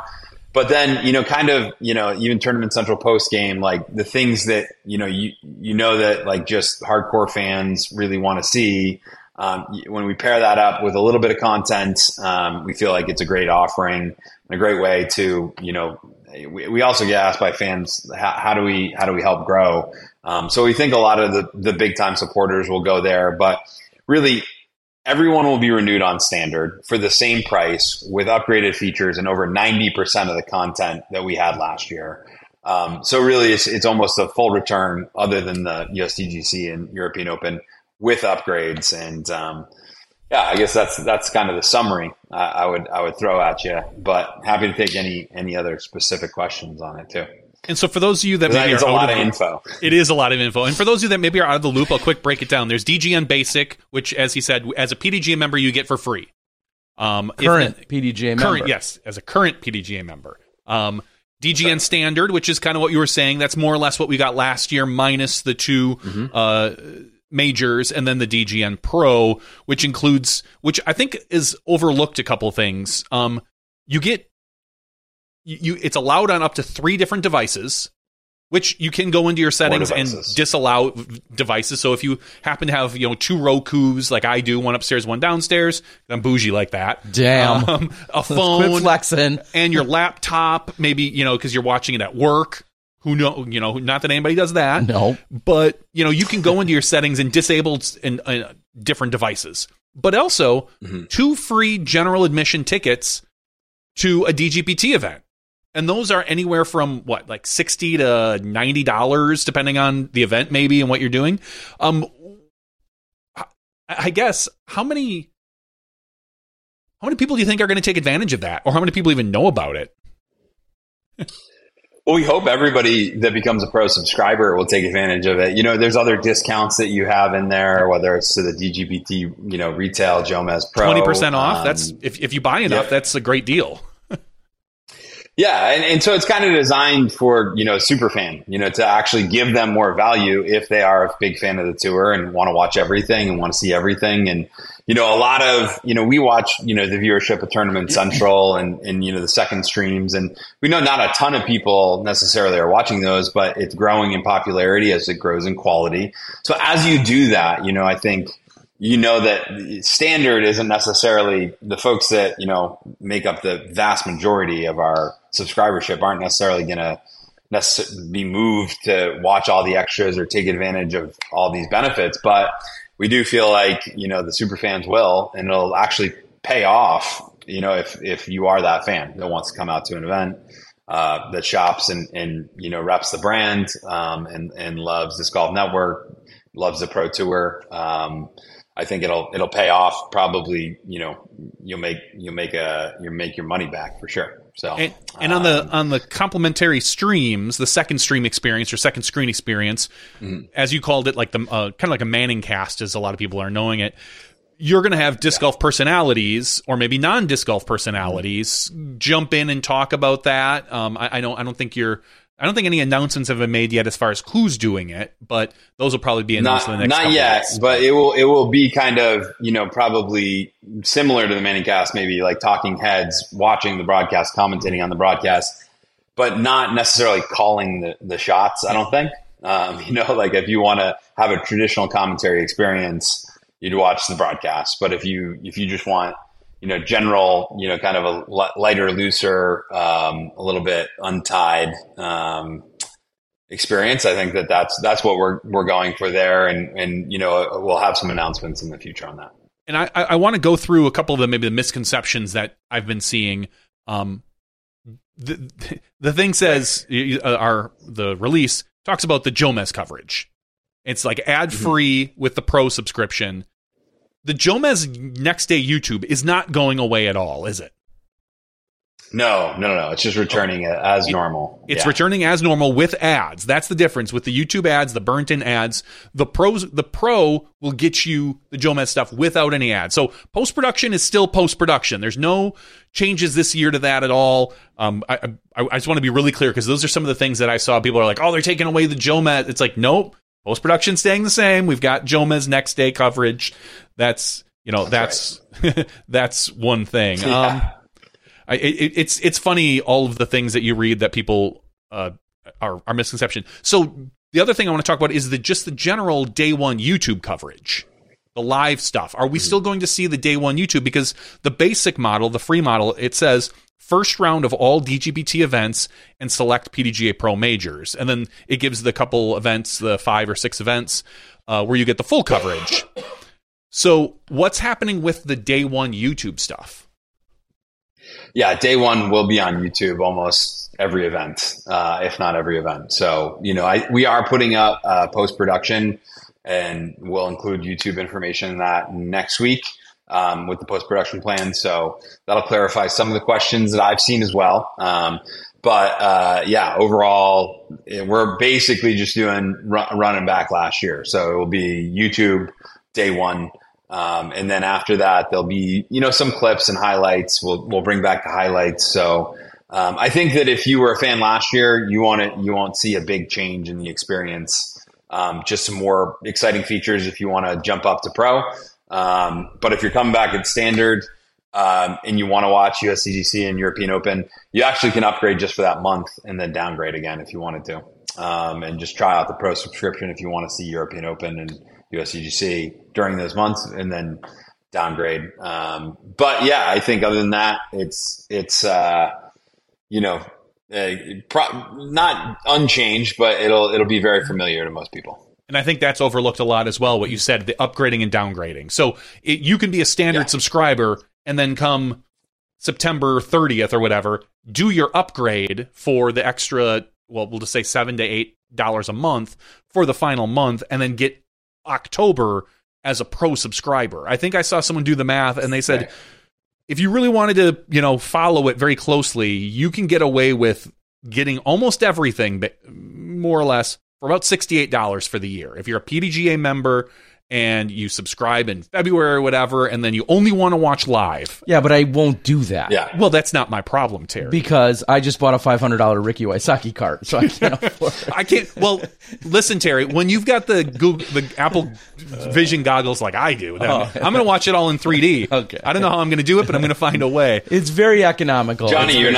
S5: But then, you know, kind of, you know, even Tournament Central post game, like the things that, you know, you, you know, that like just hardcore fans really want to see. Um, when we pair that up with a little bit of content, um, we feel like it's a great offering and a great way to, you know, we, we also get asked by fans, how, how do we, how do we help grow? Um, so we think a lot of the, the big time supporters will go there, but really, everyone will be renewed on standard for the same price with upgraded features and over ninety percent of the content that we had last year. Um, so really, it's, it's almost a full return other than the U S D G C and European Open with upgrades. And um, yeah, I guess that's that's kind of the summary uh, I would I would throw at you. But happy to take any any other specific questions on it too.
S4: And so for those of you that maybe
S5: it's
S4: are
S5: a
S4: out
S5: lot
S4: of
S5: of info.
S4: It is a lot of info. And for those of you that maybe are out of the loop, I'll quick break it down. There's D G N Basic, which, as he said, as a P D G A member, you get for free. Um,
S3: current
S4: if,
S3: P D G A
S4: current,
S3: member.
S4: Yes, as a current P D G A member. Um, D G N Standard, which is kind of what you were saying. That's more or less what we got last year, minus the two mm-hmm. uh, majors, and then the D G N Pro, which includes, which I think is overlooked a couple things. Um, you get, you, it's allowed on up to three different devices, which you can go into your settings and disallow devices. So if you happen to have, you know, two Rokus like I do, one upstairs, one downstairs, I'm bougie like that.
S3: Damn.
S4: Um, a phone,
S3: quit flexing,
S4: and your laptop, maybe, you know, because you're watching it at work. Who know, you know, not that anybody does that.
S3: No.
S4: But, you know, you can go into your settings and disable in, uh, different devices. But also, mm-hmm. two free general admission tickets to a D G P T event. And those are anywhere from, what, like sixty to ninety dollars, depending on the event, maybe, and what you're doing. Um, I guess, how many how many people do you think are going to take advantage of that? Or how many people even know about it?
S5: Well, we hope everybody that becomes a pro subscriber will take advantage of it. You know, there's other discounts that you have in there, whether it's to the D G P T, you know, retail, Jomez Pro.
S4: twenty percent off?
S5: Um,
S4: that's if, if you buy enough, yep. That's a great deal.
S5: Yeah, and, and so it's kind of designed for, you know, super fan, you know, to actually give them more value if they are a big fan of the tour and want to watch everything and want to see everything. And, you know, a lot of, you know, we watch, you know, the viewership of Tournament Central and, and, you know, the second streams. And we know not a ton of people necessarily are watching those, but it's growing in popularity as it grows in quality. So as you do that, you know, I think, you know, that standard isn't necessarily the folks that, you know, make up the vast majority of our subscribership aren't necessarily going to necess- be moved to watch all the extras or take advantage of all these benefits. But we do feel like, you know, the super fans will, and it'll actually pay off, you know, if, if you are that fan that wants to come out to an event, uh, that shops and, and, you know, reps the brand, um, and, and loves Disc Golf Network, loves the Pro Tour. Um, I think it'll it'll pay off. Probably, you know, you'll make you'll make a you'll make your money back for sure. So,
S4: and, and on the on the complimentary streams, the second stream experience or second screen experience, mm-hmm. as you called it, like the uh, kind of like a Manning cast, as a lot of people are knowing it. You're going to have disc yeah. golf personalities, or maybe non-disc golf personalities, mm-hmm. jump in and talk about that. Um, I, I don't I don't think you're. I don't think any announcements have been made yet as far as who's doing it, but those will probably be announced
S5: not,
S4: in the next
S5: not
S4: couple
S5: yet,
S4: weeks.
S5: But it will it will be kind of, you know, probably similar to the Manning cast, maybe like talking heads, watching the broadcast, commentating on the broadcast, but not necessarily calling the, the shots, I don't think. Um, you know, like if you want to have a traditional commentary experience, you'd watch the broadcast. But if you if you just want, you know, general, you know, kind of a lighter, looser, um, a little bit untied um, experience, I think that that's that's what we're we're going for there, and and you know, we'll have some announcements in the future on that.
S4: And I I want to go through a couple of the maybe the misconceptions that I've been seeing. Um, the the thing says uh, our the release talks about the Jomez coverage. It's like ad free mm-hmm. with the Pro subscription. The Jomez Next Day YouTube is not going away at all, is it?
S5: No, no, no, no. It's just returning oh. as it, normal.
S4: It's
S5: yeah.
S4: returning as normal with ads. That's the difference with the YouTube ads, the burnt-in ads. The pros, the Pro will get you the Jomez stuff without any ads. So post-production is still post-production. There's no changes this year to that at all. Um, I, I, I just want to be really clear because those are some of the things that I saw. People are like, "Oh, they're taking away the Jomez." It's like, nope. Post-production staying the same. We've got Jomez Next Day coverage. That's, you know, that's, that's, right. that's one thing.
S5: Yeah.
S4: Um, I, it, it's it's funny, all of the things that you read that people uh, are, are misconception. So the other thing I want to talk about is the just the general day one YouTube coverage, the live stuff. Are we mm-hmm. still going to see the day one YouTube? Because the basic model, the free model, it says first round of all D G B T events and select P D G A Pro majors. And then it gives the couple events, the five or six events, uh, where you get the full coverage. So what's happening with the day one YouTube stuff?
S5: Yeah, day one will be on YouTube almost every event, uh, if not every event. So, you know, I, we are putting up uh, post-production, and we'll include YouTube information in that next week um, with the post-production plan. So that'll clarify some of the questions that I've seen as well. Um, but uh, yeah, overall, we're basically just doing run, run and back last year. So it will be YouTube day one. Um, and then after that, there'll be, you know, some clips and highlights. We'll, we'll bring back the highlights. So, um, I think that if you were a fan last year, you want it, you won't see a big change in the experience. Um, just some more exciting features if you want to jump up to pro. Um, but if you're coming back at standard, um, and you want to watch U S C G C and European Open, you actually can upgrade just for that month and then downgrade again if you wanted to. Um, and just try out the pro subscription if you want to see European Open and U S C G C during those months, and then downgrade. Um, but yeah, I think other than that, it's, it's, uh, you know, uh, pro- not unchanged, but it'll, it'll be very familiar to most people.
S4: And I think that's overlooked a lot as well, what you said, the upgrading and downgrading. So it, you can be a standard yeah. subscriber and then come September thirtieth or whatever, do your upgrade for the extra, well, we'll just say seven to eight dollars a month for the final month, and then get October as a pro subscriber. I think I saw someone do the math, and they said, right, if you really wanted to, you know, follow it very closely, you can get away with getting almost everything, but more or less, for about sixty-eight dollars for the year. If you're a P D G A member and you subscribe in February or whatever, and then you only want to watch live.
S3: Yeah, but I won't do that.
S5: Yeah.
S4: Well, that's not my problem, Terry.
S3: Because I just bought a five hundred dollars Ricky Wysocki cart, so I can't afford it.
S4: I can't. Well, listen, Terry, when you've got the Google, the Apple Vision goggles like I do, then oh. I'm going to watch it all in three D.
S3: Okay.
S4: I don't know how I'm going to do it, but I'm going to find a way.
S3: It's very economical.
S5: Johnny,
S3: it's
S5: you're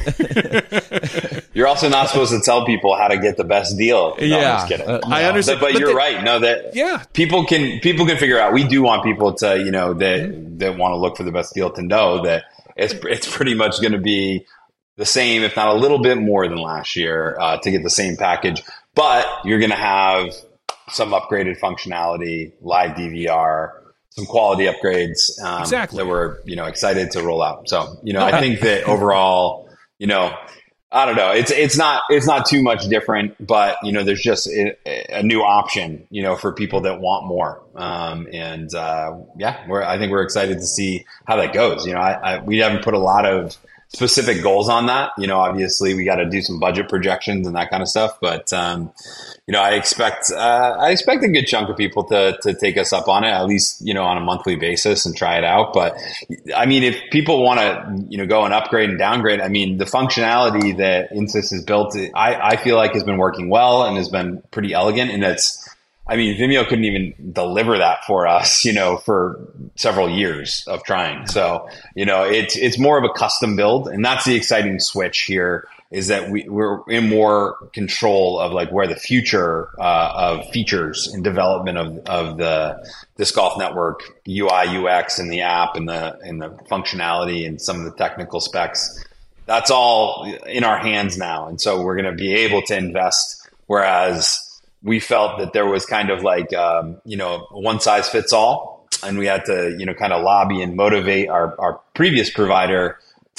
S5: not... You're also not supposed to tell people how to get the best deal. No,
S3: yeah.
S5: I'm just kidding.
S4: Uh, no. I understand.
S5: But, but, but you're
S4: the,
S5: right. No, that
S4: yeah.
S5: people can people can figure out. We do want people to, you know, that that want to look for the best deal to know that it's it's pretty much going to be the same, if not a little bit more than last year, uh, to get the same package. But you're going to have some upgraded functionality, live D V R, some quality upgrades um,
S4: exactly.
S5: that we're, you know, excited to roll out. So, you know, I think that overall, you know, I don't know. It's it's not it's not too much different, but you know, there's just a, a new option, you know, for people that want more. Um, and uh, yeah, we're I think we're excited to see how that goes. You know, I, I we haven't put a lot of specific goals on that. You know, obviously we got to do some budget projections and that kind of stuff. But um, you know, I expect uh, I expect a good chunk of people to to take us up on it, at least, you know, on a monthly basis and try it out. But I mean, if people want to, you know, go and upgrade and downgrade, I mean, the functionality that Insys has built, I, I feel like has been working well and has been pretty elegant. And it's, I mean, Vimeo couldn't even deliver that for us, you know, for several years of trying. So, you know, it's it's more of a custom build, and that's the exciting switch here, is that we, we're in more control of like where the future uh, of features and development of of the Disc Golf Network U I, U X, and the app and the and the functionality and some of the technical specs. That's all in our hands now, and so we're going to be able to invest. Whereas we felt that there was kind of like, um, you know, one size fits all, and we had to, you know, kind of lobby and motivate our, our previous provider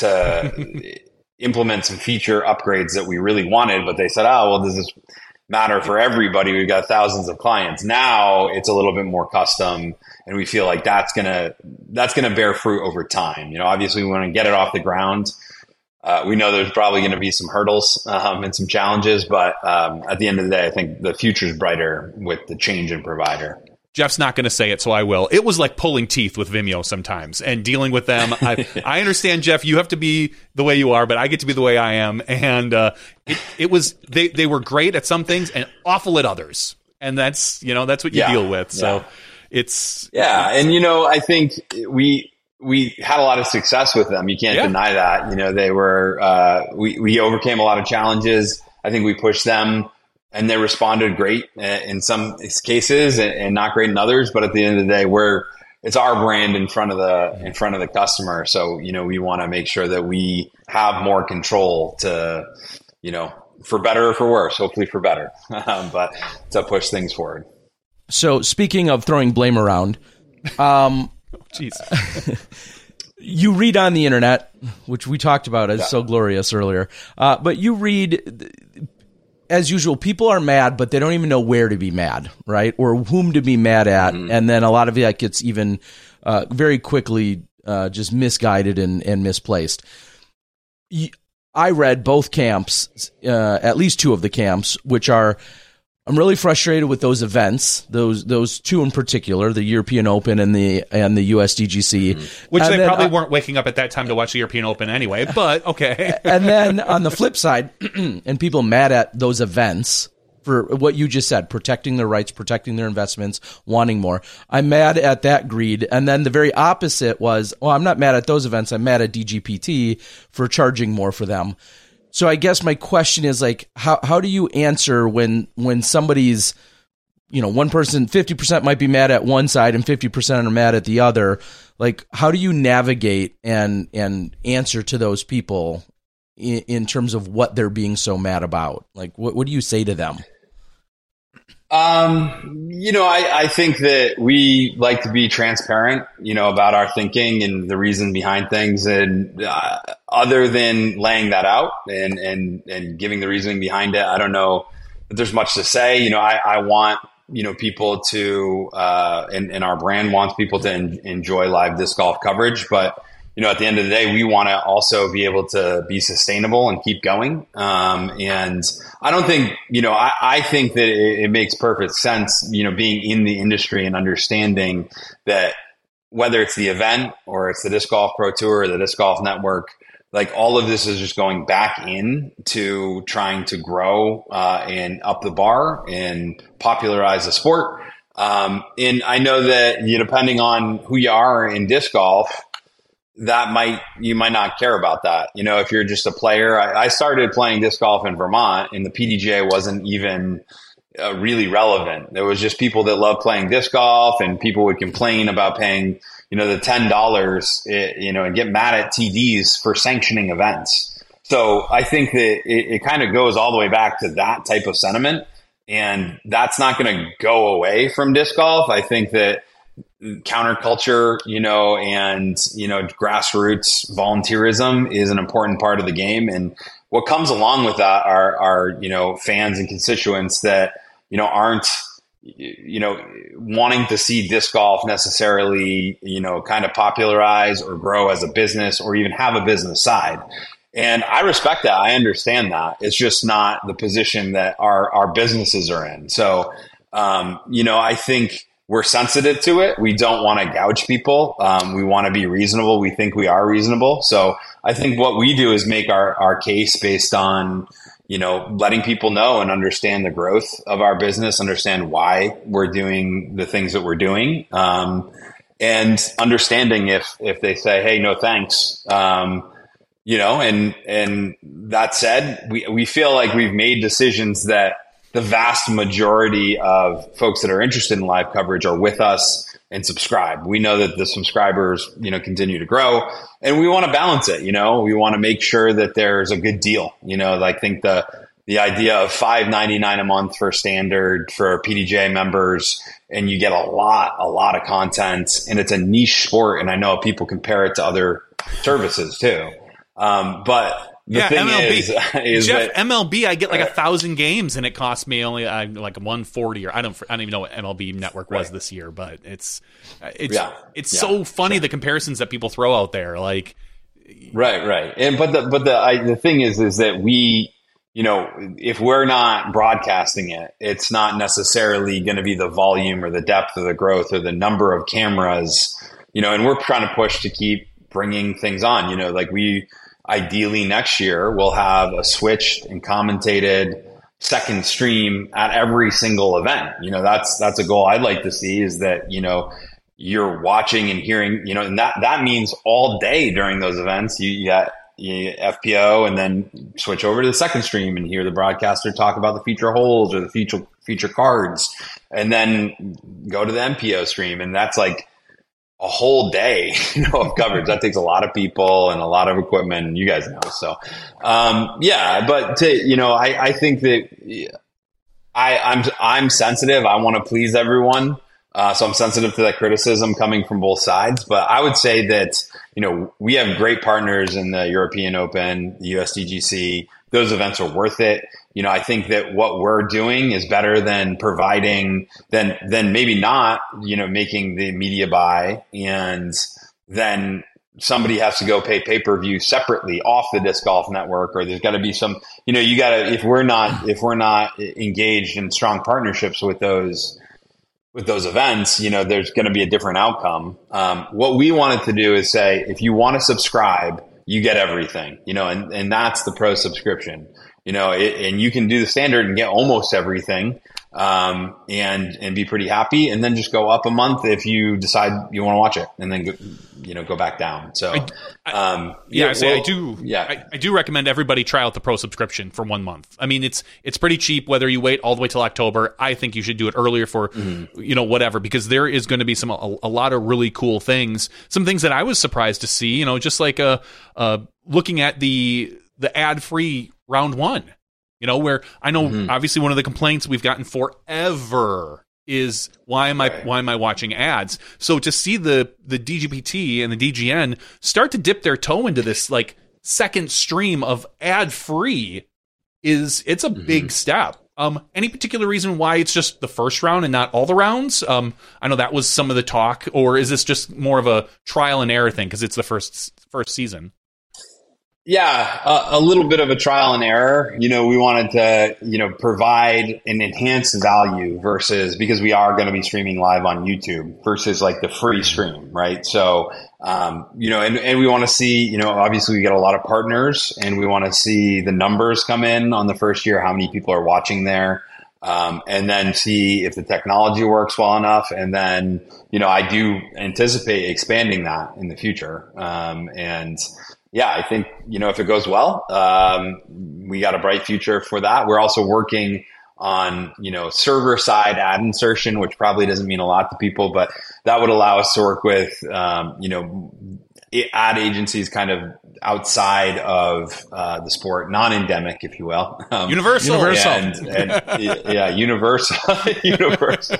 S5: to implement some feature upgrades that we really wanted. But they said, oh, well, does this matter for everybody? We've got thousands of clients. Now it's a little bit more custom, and we feel like that's going to, that's going to bear fruit over time. You know, obviously we want to get it off the ground. Uh, we know there's probably going to be some hurdles um, and some challenges, but um, at the end of the day, I think the future's brighter with the change in provider.
S4: Jeff's not going to say it, so I will. It was like pulling teeth with Vimeo sometimes and dealing with them. I, I understand, Jeff, you have to be the way you are, but I get to be the way I am. And uh, it, it was they, they were great at some things and awful at others. And that's, you know, that's what you
S5: yeah,
S4: deal with. So
S5: yeah.
S4: it's...
S5: Yeah, and, you know, I think we... we had a lot of success with them. You can't
S4: Yeah.
S5: deny that. You know, they were, uh, we, we overcame a lot of challenges. I think we pushed them and they responded great in some cases and, and not great in others. But at the end of the day, we're, it's our brand in front of the, in front of the customer. So, you know, we want to make sure that we have more control to, you know, for better or for worse, hopefully for better, um, but to push things forward.
S3: So speaking of throwing blame around, um,
S4: Jeez.
S3: you read on the internet, which we talked about as yeah. so glorious earlier, uh, but you read, as usual, people are mad, but they don't even know where to be mad, right? Or whom to be mad at. Mm-hmm. And then a lot of that gets even uh, very quickly uh, just misguided and, and misplaced. I read both camps, uh, at least two of the camps, which are, I'm really frustrated with those events, those those two in particular, the European Open and the and the U S D G C.
S4: Mm-hmm. Which
S3: and
S4: they probably
S3: I,
S4: weren't waking up at that time to watch the European Open anyway, but okay.
S3: And then on the flip side, and people mad at those events for what you just said, protecting their rights, protecting their investments, wanting more. I'm mad at that greed. And then the very opposite was, well, I'm not mad at those events. I'm mad at D G P T for charging more for them. So I guess my question is like, how how do you answer when when somebody's, you know, one person, fifty percent might be mad at one side and fifty percent are mad at the other? Like, how do you navigate and and answer to those people in, in terms of what they're being so mad about? Like, what what do you say to them?
S5: Um, you know, I, I think that we like to be transparent, you know, about our thinking and the reason behind things. And uh, other than laying that out and, and, and giving the reasoning behind it, I don't know if there's much to say. You know, I, I want, you know, people to, uh, and, and our brand wants people to en- enjoy live disc golf coverage. But, you know, at the end of the day, we want to also be able to be sustainable and keep going. Um, and I don't think, you know, I, I think that it, it makes perfect sense, you know, being in the industry and understanding that whether it's the event or it's the Disc Golf Pro Tour or the Disc Golf Network, like all of this is just going back in to trying to grow uh, and up the bar and popularize the sport. Um, and I know that, you know, depending on who you are in disc golf, that might, you might not care about that. You know, if you're just a player, I, I started playing disc golf in Vermont and the P D G A wasn't even uh, really relevant. There was just people that love playing disc golf and people would complain about paying, you know, the ten dollars, it, you know, and get mad at T Ds for sanctioning events. So I think that it, it kind of goes all the way back to that type of sentiment. And that's not going to go away from disc golf. I think that counterculture, you know, and, you know, grassroots volunteerism is an important part of the game. And what comes along with that are, are, you know, fans and constituents that, you know, aren't, you know, wanting to see disc golf necessarily, you know, kind of popularize or grow as a business or even have a business side. And I respect that. I understand that. It's just not the position that our, our businesses are in. So, um, you know, I think we're sensitive to it. We don't want to gouge people. Um, we want to be reasonable. We think we are reasonable. So I think what we do is make our, our case based on, you know, letting people know and understand the growth of our business, understand why we're doing the things that we're doing. Um, and understanding if, if they say, hey, no, thanks. Um, you know, and, and that said, we, we feel like we've made decisions that the vast majority of folks that are interested in live coverage are with us and subscribe. We know that the subscribers, you know, continue to grow and we want to balance it. You know, we want to make sure that there's a good deal. You know, I think the, the idea of five ninety-nine a month for standard for P D G A members, and you get a lot, a lot of content and it's a niche sport. And I know people compare it to other services too. Um, but The
S4: yeah,
S5: thing
S4: M L B.
S5: Is, is
S4: Jeff,
S5: that,
S4: M L B, I get like a thousand games, and it costs me only uh, like one forty, or I don't, I don't even know what M L B Network was right. this year, but it's, it's, yeah. it's yeah. so funny sure. the comparisons that people throw out there, like,
S5: right, right, and but the but the I, the thing is, is that we, you know, if we're not broadcasting it, it's not necessarily going to be the volume or the depth of the growth or the number of cameras, you know, and we're trying to push to keep bringing things on, you know, like we. Ideally, next year, we'll have a switched and commentated second stream at every single event. You know, that's that's a goal I'd like to see is that, you know, you're watching and hearing, you know, and that, that means all day during those events, you, you got you F P O and then switch over to the second stream and hear the broadcaster talk about the feature holes or the feature, feature cards, and then go to the M P O stream. And that's like a whole day, you know, of coverage. That takes a lot of people and a lot of equipment, you guys know. So, um, yeah, but to, you know, I, I think that I, I'm, I'm sensitive. I want to please everyone. Uh, so I'm sensitive to that criticism coming from both sides, but I would say that, you know, we have great partners in the European Open, the U S D G C. Those events are worth it. You know, I think that what we're doing is better than providing, than, than maybe not, you know, making the media buy, and then somebody has to go pay pay-per-view separately off the Disc Golf Network, or there's got to be some, you know, you got to, if we're not, if we're not engaged in strong partnerships with those, with those events, you know, there's going to be a different outcome. Um, what we wanted to do is say, if you want to subscribe, you get everything, you know, and, and that's the pro subscription, you know, it, and you can do the standard and get almost everything, um, and, and be pretty happy, and then just go up a month if you decide you want to watch it, and then, go, you know, go back down. So,
S6: I, I,
S5: um,
S6: yeah,
S5: yeah,
S6: I, say
S5: well,
S6: I do.
S5: Yeah.
S6: I, I do recommend everybody try out the pro subscription for one month. I mean, it's, it's pretty cheap, whether you wait all the way till October. I think you should do it earlier for, mm-hmm. you know, whatever, because there is going to be some, a, a lot of really cool things, some things that I was surprised to see, you know, just like, uh, uh, looking at the, the ad free round one. You know, where I know mm-hmm. obviously one of the complaints we've gotten forever is why am I right. why am I watching ads? So to see the the D G P T and the D G N start to dip their toe into this like second stream of ad free is it's a mm-hmm. big step. Um, any particular reason why it's just the first round and not all the rounds? Um, I know that was some of the talk, or is this just more of a trial and error thing because it's the first first season?
S5: Yeah, a, a little bit of a trial and error. You know, we wanted to, you know, provide an enhanced value versus, because we are going to be streaming live on YouTube versus like the free stream, right? So, um, you know, and, and we want to see, you know, obviously we get a lot of partners, and we want to see the numbers come in on the first year, how many people are watching there. Um, and then see if the technology works well enough. And then, you know, I do anticipate expanding that in the future. Um, and, Yeah, I think, you know, if it goes well, um, we got a bright future for that. We're also working on, you know, server side ad insertion, which probably doesn't mean a lot to people, but that would allow us to work with, um, you know, ad agencies kind of outside of uh, the sport, non-endemic, if you will. Um,
S6: Universal.
S5: Universal. And, and, yeah, Universal. Universal.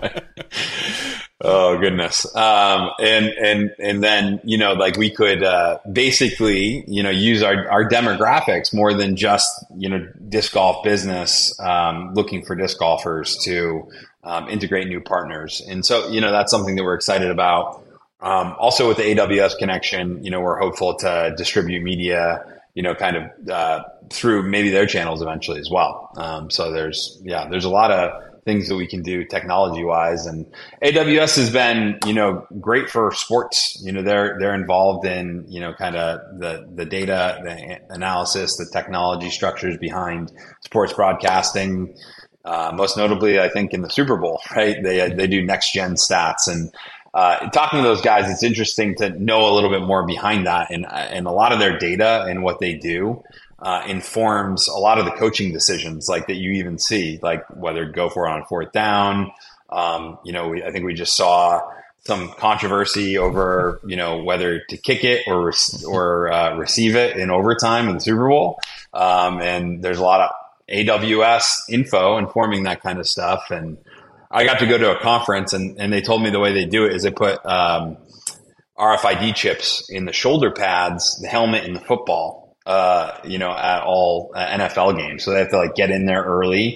S5: Oh goodness. Um, and, and, and then, you know, like we could, uh, basically, you know, use our, our demographics more than just, you know, disc golf business, um, looking for disc golfers to, um, integrate new partners. And so, you know, that's something that we're excited about. Um, also with the A W S connection, you know, we're hopeful to distribute media, you know, kind of, uh, through maybe their channels eventually as well. Um, so there's, yeah, there's a lot of things that we can do technology wise, and A W S has been, you know, great for sports. You know, they're, they're involved in, you know, kind of the, the data, the analysis, the technology structures behind sports broadcasting. Uh, most notably, I think in the Super Bowl, right? They, they do next gen stats, and, uh, talking to those guys, it's interesting to know a little bit more behind that, and, and a lot of their data and what they do. Uh, informs a lot of the coaching decisions, like that you even see, like whether to go for it on fourth down. Um, you know, we, I think we just saw some controversy over, you know, whether to kick it or or uh, receive it in overtime in the Super Bowl. Um, and there's a lot of A W S info informing that kind of stuff. And I got to go to a conference, and, and they told me the way they do it is they put um, R F I D chips in the shoulder pads, the helmet, and the football. Uh, you know, at all uh, N F L games. So they have to like get in there early.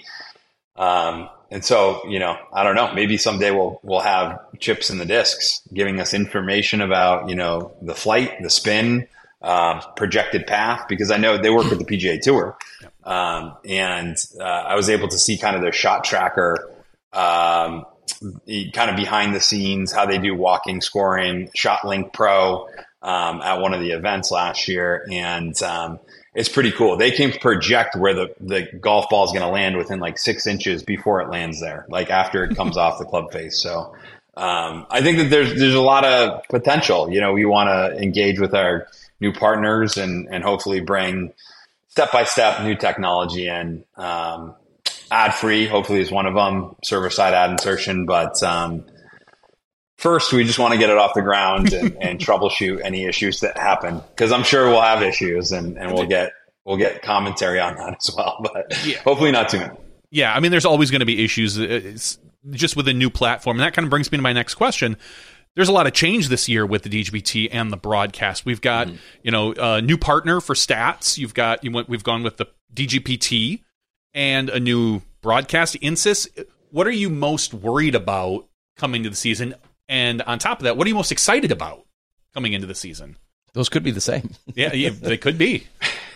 S5: Um, and so, you know, I don't know, maybe someday we'll, we'll have chips in the discs giving us information about, you know, the flight, the spin, uh, projected path, because I know they work with the P G A Tour. Um, and, uh, I was able to see kind of their shot tracker, um, kind of behind the scenes, how they do walking scoring, ShotLink Pro, Um, at one of the events last year. And, um, it's pretty cool. They can project where the, the golf ball is going to land within like six inches before it lands there, like after it comes off the club face. So, um, I think that there's there's a lot of potential. You know, we want to engage with our new partners and and hopefully bring step by step new technology in. Um, ad free, hopefully, is one of them. Server side ad insertion, but um, first, we just want to get it off the ground and, and troubleshoot any issues that happen, because I'm sure we'll have issues, and, and we'll get we'll get commentary on that as well. But yeah. hopefully, not too many.
S6: Yeah, I mean, there's always going to be issues. It's just with a new platform, and that kind of brings me to my next question. There's a lot of change this year with the D G B T and the broadcast. We've got mm-hmm. you know a new partner for stats. You've got you went, we've gone with the D G P T and a new broadcast, Insys. What are you most worried about coming to the season? And on top of that, what are you most excited about coming into the season?
S3: Those could be the same.
S6: yeah, yeah, they could be.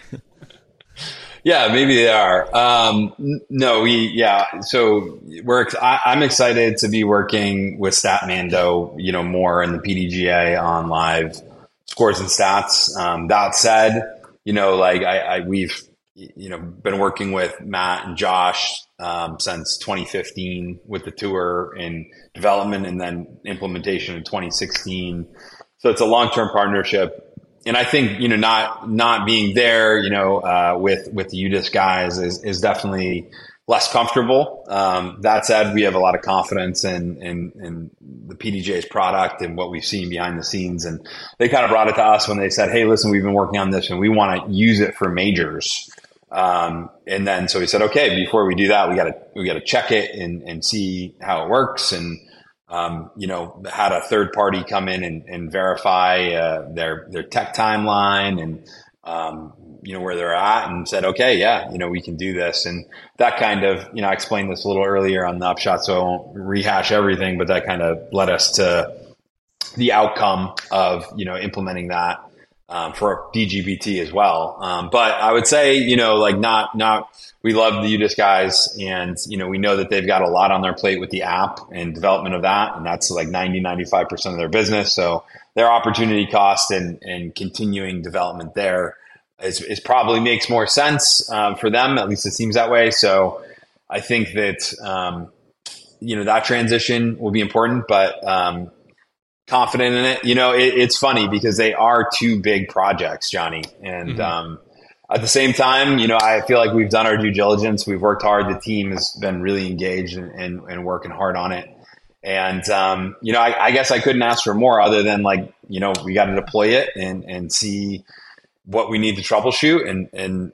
S5: Yeah, maybe they are. Um, no, we, yeah. So we're, I, I'm excited to be working with Statmando, you know, more in the P D G A on live scores and stats. Um, that said, you know, like I, I, we've, you know, been working with Matt and Josh um, since twenty fifteen with the tour in development and then implementation in twenty sixteen. So it's a long-term partnership. And I think, you know, not, not being there, you know, uh, with, with the U D I S guys is, is definitely less comfortable. Um, that said, we have a lot of confidence in, in, in the P D G A's product and what we've seen behind the scenes. And they kind of brought it to us when they said, hey, listen, we've been working on this and we want to use it for majors. Um, and then, so we said, okay, before we do that, we gotta, we gotta check it and, and see how it works. And, Um, you know, had a third party come in and, and verify uh, their their tech timeline and um, you know where they're at, and said, okay, yeah, you know, we can do this. And that kind of, you know, I explained this a little earlier on the Upshot, so I won't rehash everything, but that kind of led us to the outcome of, you know, implementing that um, for D G B T as well. Um, but I would say, you know, like not not. We love the U D I S guys, and, you know, we know that they've got a lot on their plate with the app and development of that. And that's like ninety, ninety-five percent of their business. So their opportunity cost and, and continuing development there is, is probably makes more sense um, for them. At least it seems that way. So I think that, um, you know, that transition will be important, but um, confident in it. You know, it, it's funny because they are two big projects, Johnny. And, mm-hmm. um, at the same time, you know, I feel like we've done our due diligence. We've worked hard. The team has been really engaged and, and, and working hard on it. And, um, you know, I, I guess I couldn't ask for more other than, like, you know, we got to deploy it and, and see what we need to troubleshoot. And, and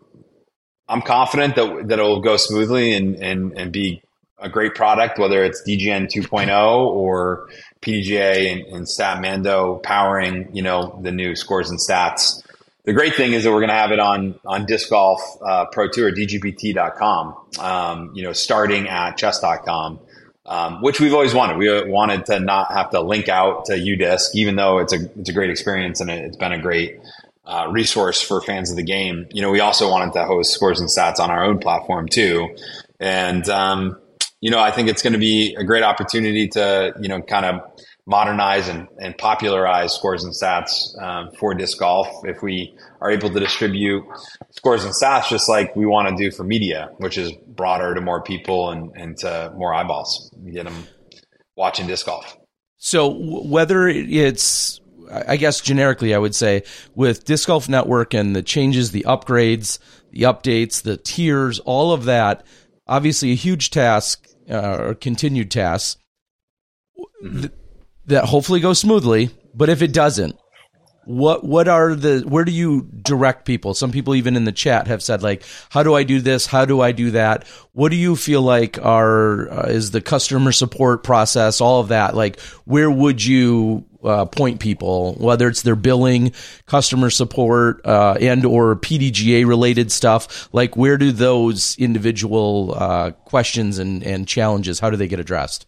S5: I'm confident that, that it'll go smoothly and, and, and be a great product, whether it's D G N two point oh or P D G A and, and Statmando powering, you know, the new scores and stats. The great thing is that we're going to have it on on Disc Golf uh, Pro Tour, D G B T dot com, um, you know, starting at chess dot com, um, which we've always wanted. We wanted to not have to link out to U D I S, even though it's a it's a great experience and it's been a great uh, resource for fans of the game. You know, we also wanted to host scores and stats on our own platform too. And, um, you know, I think it's going to be a great opportunity to, you know, kind of modernize and, and popularize scores and stats um, for disc golf if we are able to distribute scores and stats just like we want to do for media, which is broader to more people and, and to more eyeballs, get them watching disc golf.
S3: So whether it's, I guess generically I would say, with Disc Golf Network and the changes, the upgrades, the updates, the tiers, all of that, obviously a huge task uh, or continued tasks. Mm-hmm. Th- that hopefully goes smoothly, but if it doesn't, what what are the where do you direct people? Some people even in the chat have said, like, how do I do this? How do I do that? What do you feel like are uh, is the customer support process, all of that? Like, where would you uh, point people, whether it's their billing, customer support, uh, and or P D G A related stuff? Like, where do those individual uh, questions and, and challenges, how do they get addressed?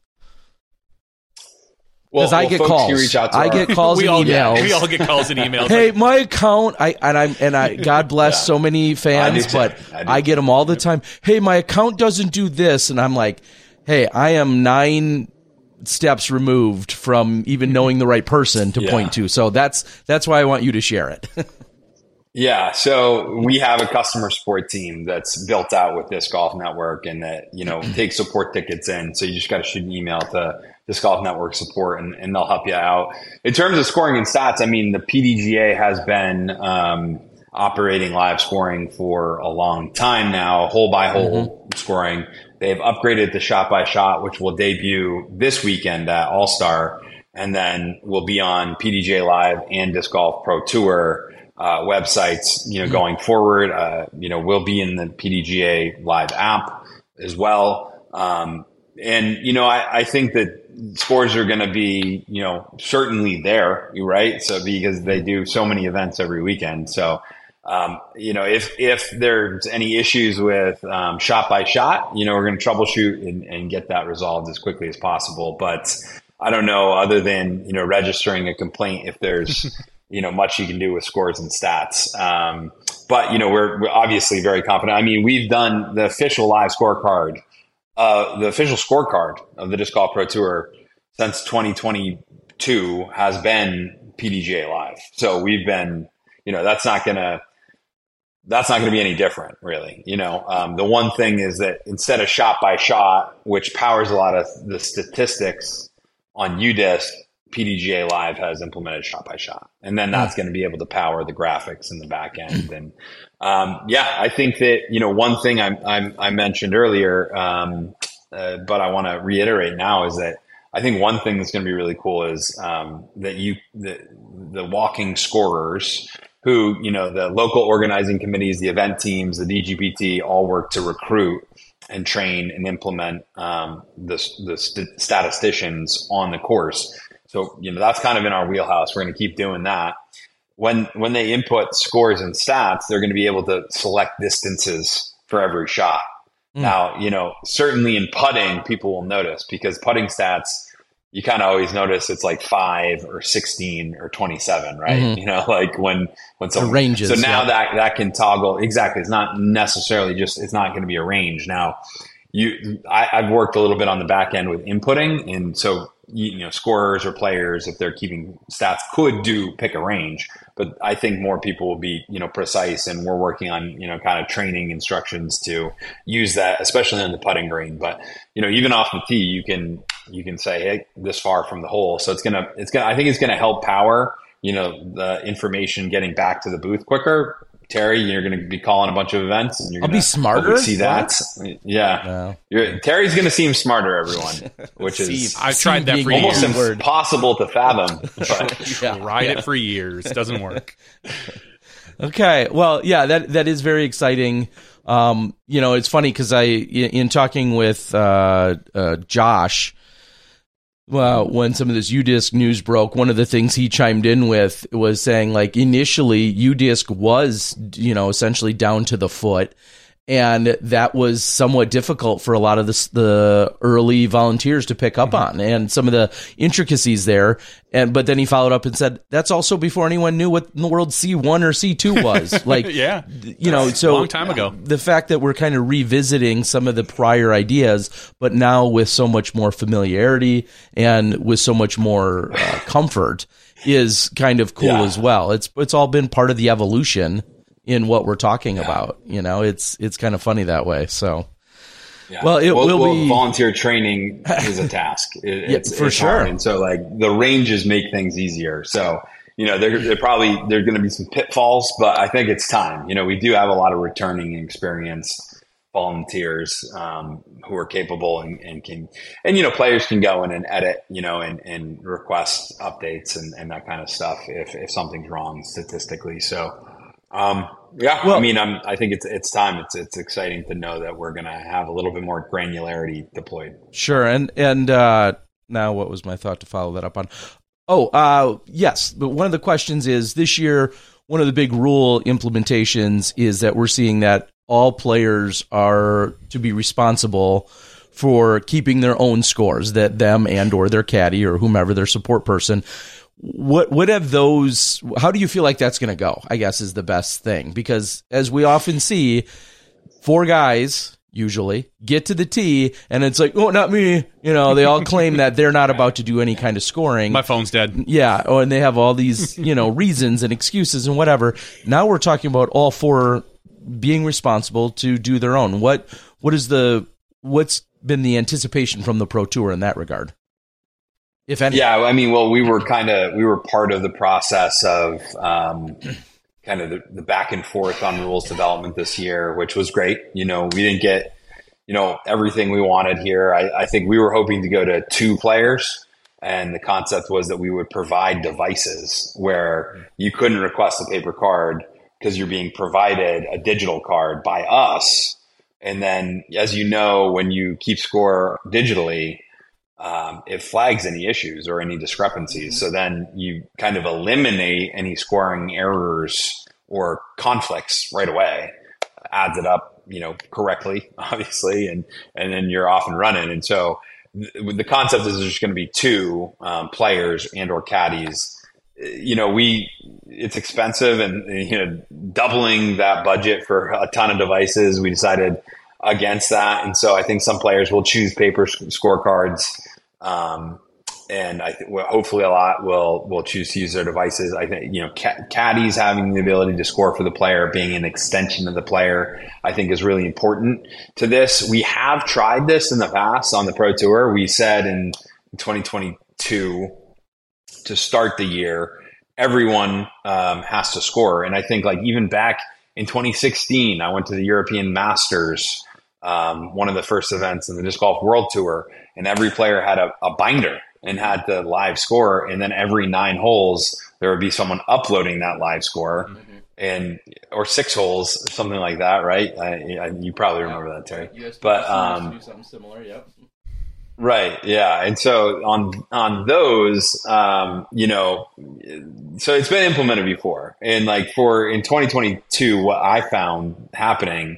S3: Because well, I well, get calls. Reach out to I our, get calls and emails.
S6: Get, we all get calls and emails.
S3: Hey, like, my account. I and I'm and I. God bless yeah. so many fans, I but I, I get them all the time. Hey, my account doesn't do this, and I'm like, hey, I am nine steps removed from even knowing the right person to yeah. point to. So that's that's why I want you to share it.
S5: Yeah, so we have a customer support team that's built out with Disc Golf Network, and that, you know, takes support tickets in. So you just got to shoot an email to Disc Golf Network support, and, and they'll help you out. In terms of scoring and stats, I mean, the P D G A has been um, operating live scoring for a long time now, hole by hole mm-hmm. scoring. They've upgraded the shot by shot, which will debut this weekend at All-Star, and then will be on P D G A Live and Disc Golf Pro Tour uh, websites, you know, mm-hmm. going forward. Uh, you know, we'll be in the P D G A Live app as well. Um, and, you know, I, I think that scores are going to be, you know, certainly there, right? So because they do so many events every weekend. So, um, you know, if, if there's any issues with um, shot by shot, you know, we're going to troubleshoot and, and get that resolved as quickly as possible. But I don't know, other than, you know, registering a complaint, if there's, you know, much you can do with scores and stats. Um, but, you know, we're, we're obviously very confident. I mean, we've done the official live scorecard, uh, the official scorecard of the Disc Golf Pro Tour since twenty twenty-two has been P D G A Live. So we've been, you know, that's not going to, that's not going to be any different, really. You know, um, the one thing is that instead of shot by shot, which powers a lot of the statistics on U disc, P D G A Live has implemented shot by shot, and then that's going to be able to power the graphics in the back end. And um, yeah, I think that, you know, one thing I, I, I mentioned earlier, um, uh, but I want to reiterate now, is that I think one thing that's going to be really cool is um, that you the, the walking scorers, who, you know, the local organizing committees, the event teams, the D G P T all work to recruit and train and implement um, the, the st- statisticians on the course. So, you know, that's kind of in our wheelhouse. We're going to keep doing that. When when they input scores and stats, they're going to be able to select distances for every shot. Mm. Now, you know, certainly in putting, people will notice, because putting stats, you kind of always notice it's like five or sixteen or twenty-seven, right? Mm-hmm. You know, like when when some
S3: ranges.
S5: So now
S3: yeah.
S5: that that can toggle. Exactly. It's not necessarily just, it's not going to be a range. Now, you, I, I've worked a little bit on the back end with inputting, and so, you know, scorers or players, if they're keeping stats, could do pick a range. But I think more people will be, you know, precise, and we're working on, you know, kind of training instructions to use that, especially on the putting green. But, you know, even off the tee, you can you can say, hey, this far from the hole. So it's gonna it's gonna I think it's gonna help power, you know, the information getting back to the booth quicker. Terry, you're going to be calling a bunch of events, and you're going
S3: to be smarter.
S5: See that? What? Yeah, no. You're, Terry's going to seem smarter, everyone, which is
S6: I've tried that for
S5: almost
S6: years.
S5: Impossible to fathom. But,
S6: yeah. Tried yeah. it for years, doesn't work.
S3: Okay, well, yeah, that that is very exciting. Um, you know, it's funny because I, in talking with uh, uh, Josh. Well, when some of this U disc news broke, one of the things he chimed in with was saying, like, initially U disc was, you know, essentially down to the foot, and that was somewhat difficult for a lot of the, the early volunteers to pick up mm-hmm. on, and some of the intricacies there. And but then he followed up and said, that's also before anyone knew what in the world C one or C two was. Like,
S6: yeah,
S3: you know, so
S6: a long time ago.
S3: The fact that we're kind of revisiting some of the prior ideas, but now with so much more familiarity and with so much more uh, comfort, is kind of cool yeah. as well. It's it's all been part of the evolution in what we're talking yeah. about. You know, it's it's kind of funny that way. So,
S5: yeah.
S3: well, it
S5: well,
S3: will
S5: well,
S3: be
S5: volunteer training is a task. It,
S3: yeah,
S5: it's,
S3: for
S5: it's
S3: sure.
S5: hard. And so, like, the ranges make things easier. So, you know, there there probably there're going to be some pitfalls, but I think it's time. You know, we do have a lot of returning and experienced volunteers um, who are capable and, and can, and, you know, players can go in and edit, you know, and, and request updates and, and that kind of stuff if if something's wrong statistically. So. Um, yeah, well, I mean, I'm, I think it's it's time. It's it's exciting to know that we're going to have a little bit more granularity deployed.
S3: Sure, and and uh, now what was my thought to follow that up on? Oh, uh, yes, but one of the questions is this year. One of the big rule implementations is that we're seeing that all players are to be responsible for keeping their own scores. That them and or their caddy or whomever their support person. What what have those? How do you feel like that's going to go? I guess is the best thing, because as we often see, four guys usually get to the tee and it's like, oh, not me. You know, they all claim that they're not about to do any kind of scoring.
S6: My phone's dead.
S3: Yeah, oh, and they have all these, you know, reasons and excuses and whatever. Now we're talking about all four being responsible to do their own. What what is the what's been the anticipation from the Pro Tour in that regard? if any?
S5: Yeah, I mean, well, we were kind of we were part of the process of um, kind of the, the back and forth on rules development this year, which was great. You know, we didn't get you know everything we wanted here. I, I think we were hoping to go to two players, and the concept was that we would provide devices where you couldn't request a paper card because you're being provided a digital card by us. And then, as you know, when you keep score digitally, um, it flags any issues or any discrepancies. So then you kind of eliminate any scoring errors or conflicts right away, adds it up, you know, correctly, obviously, and, and then you're off and running. And so th- the concept is there's going to be two um, players and or caddies. You know, we, it's expensive and, you know, doubling that budget for a ton of devices, we decided against that. And so I think some players will choose paper scorecards. Um, and I think well, hopefully a lot will, will choose to use their devices. I think, you know, ca- caddies having the ability to score for the player, being an extension of the player, I think is really important to this. We have tried this in the past on the Pro Tour. We said in twenty twenty-two, to start the year, everyone um, has to score. And I think like even back in twenty sixteen, I went to the European Masters, um, one of the first events in the Disc Golf World Tour, and every player had a, a binder and had the live score. And then every nine holes, there would be someone uploading that live score, mm-hmm. and or six holes, something like that, right? I, I, you probably remember that, Terry.
S3: U S
S5: But um,
S3: do something similar, yep.
S5: Right. Yeah. And so on, on those, um, you know, so it's been implemented before. And like for in twenty twenty-two, what I found happening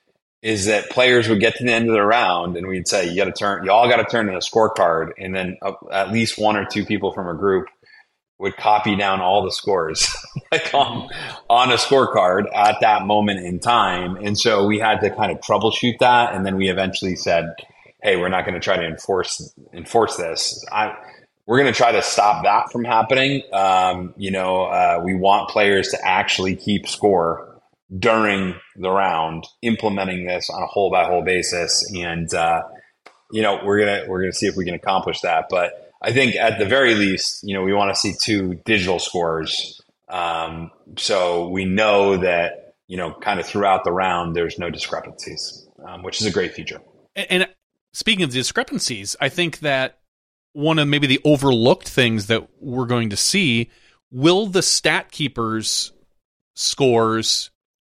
S5: is that players would get to the end of the round and we'd say, you got to turn, you all got to turn in a scorecard. And then uh, at least one or two people from a group would copy down all the scores like on, on a scorecard at that moment in time. And so we had to kind of troubleshoot that. And then we eventually said, hey, we're not going to try to enforce enforce this. I, we're going to try to stop that from happening. Um, you know, uh, we want players to actually keep score during the round, implementing this on a hole by hole basis, and uh, you know, we're gonna we're gonna see if we can accomplish that. But I think at the very least, you know, we want to see two digital scores, um, so we know that you know, kind of throughout the round, there's no discrepancies, um, which is a great feature.
S6: And, and speaking of discrepancies, I think that one of maybe the overlooked things that we're going to see, will the stat keepers scores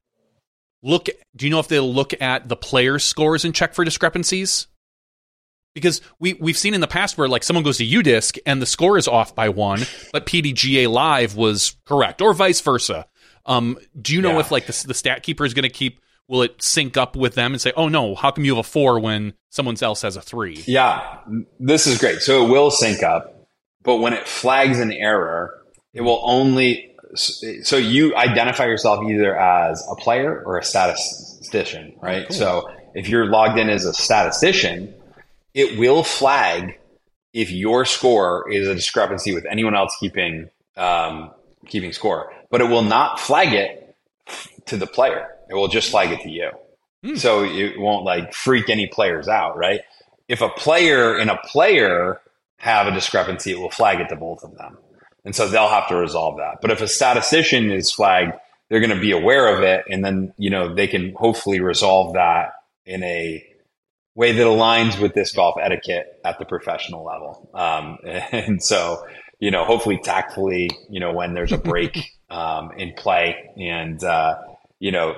S6: look, do you know if they'll look at the players' scores and check for discrepancies? Because we, we've seen in the past where like someone goes to U DISC and the score is off by one, but P D G A Live was correct, or vice versa. Um, do you know
S5: yeah.
S6: if like the, the stat keeper is going to keep, will it sync up with them and say, oh no, how come you have a four when someone else has a three?
S5: Yeah, this is great. So it will sync up, but when it flags an error, it will only, so you identify yourself either as a player or a statistician, right? Cool. So if you're logged in as a statistician, it will flag if your score is a discrepancy with anyone else keeping, um, keeping score, but it will not flag it to the player. It will just flag it to you. Mm. So it won't like freak any players out, right? If a player and a player have a discrepancy, it will flag it to both of them. And so they'll have to resolve that. But if a statistician is flagged, they're going to be aware of it. And then, you know, they can hopefully resolve that in a way that aligns with disc golf etiquette at the professional level. Um, and so, you know, hopefully tactfully, you know, when there's a break um, in play and, uh, you know,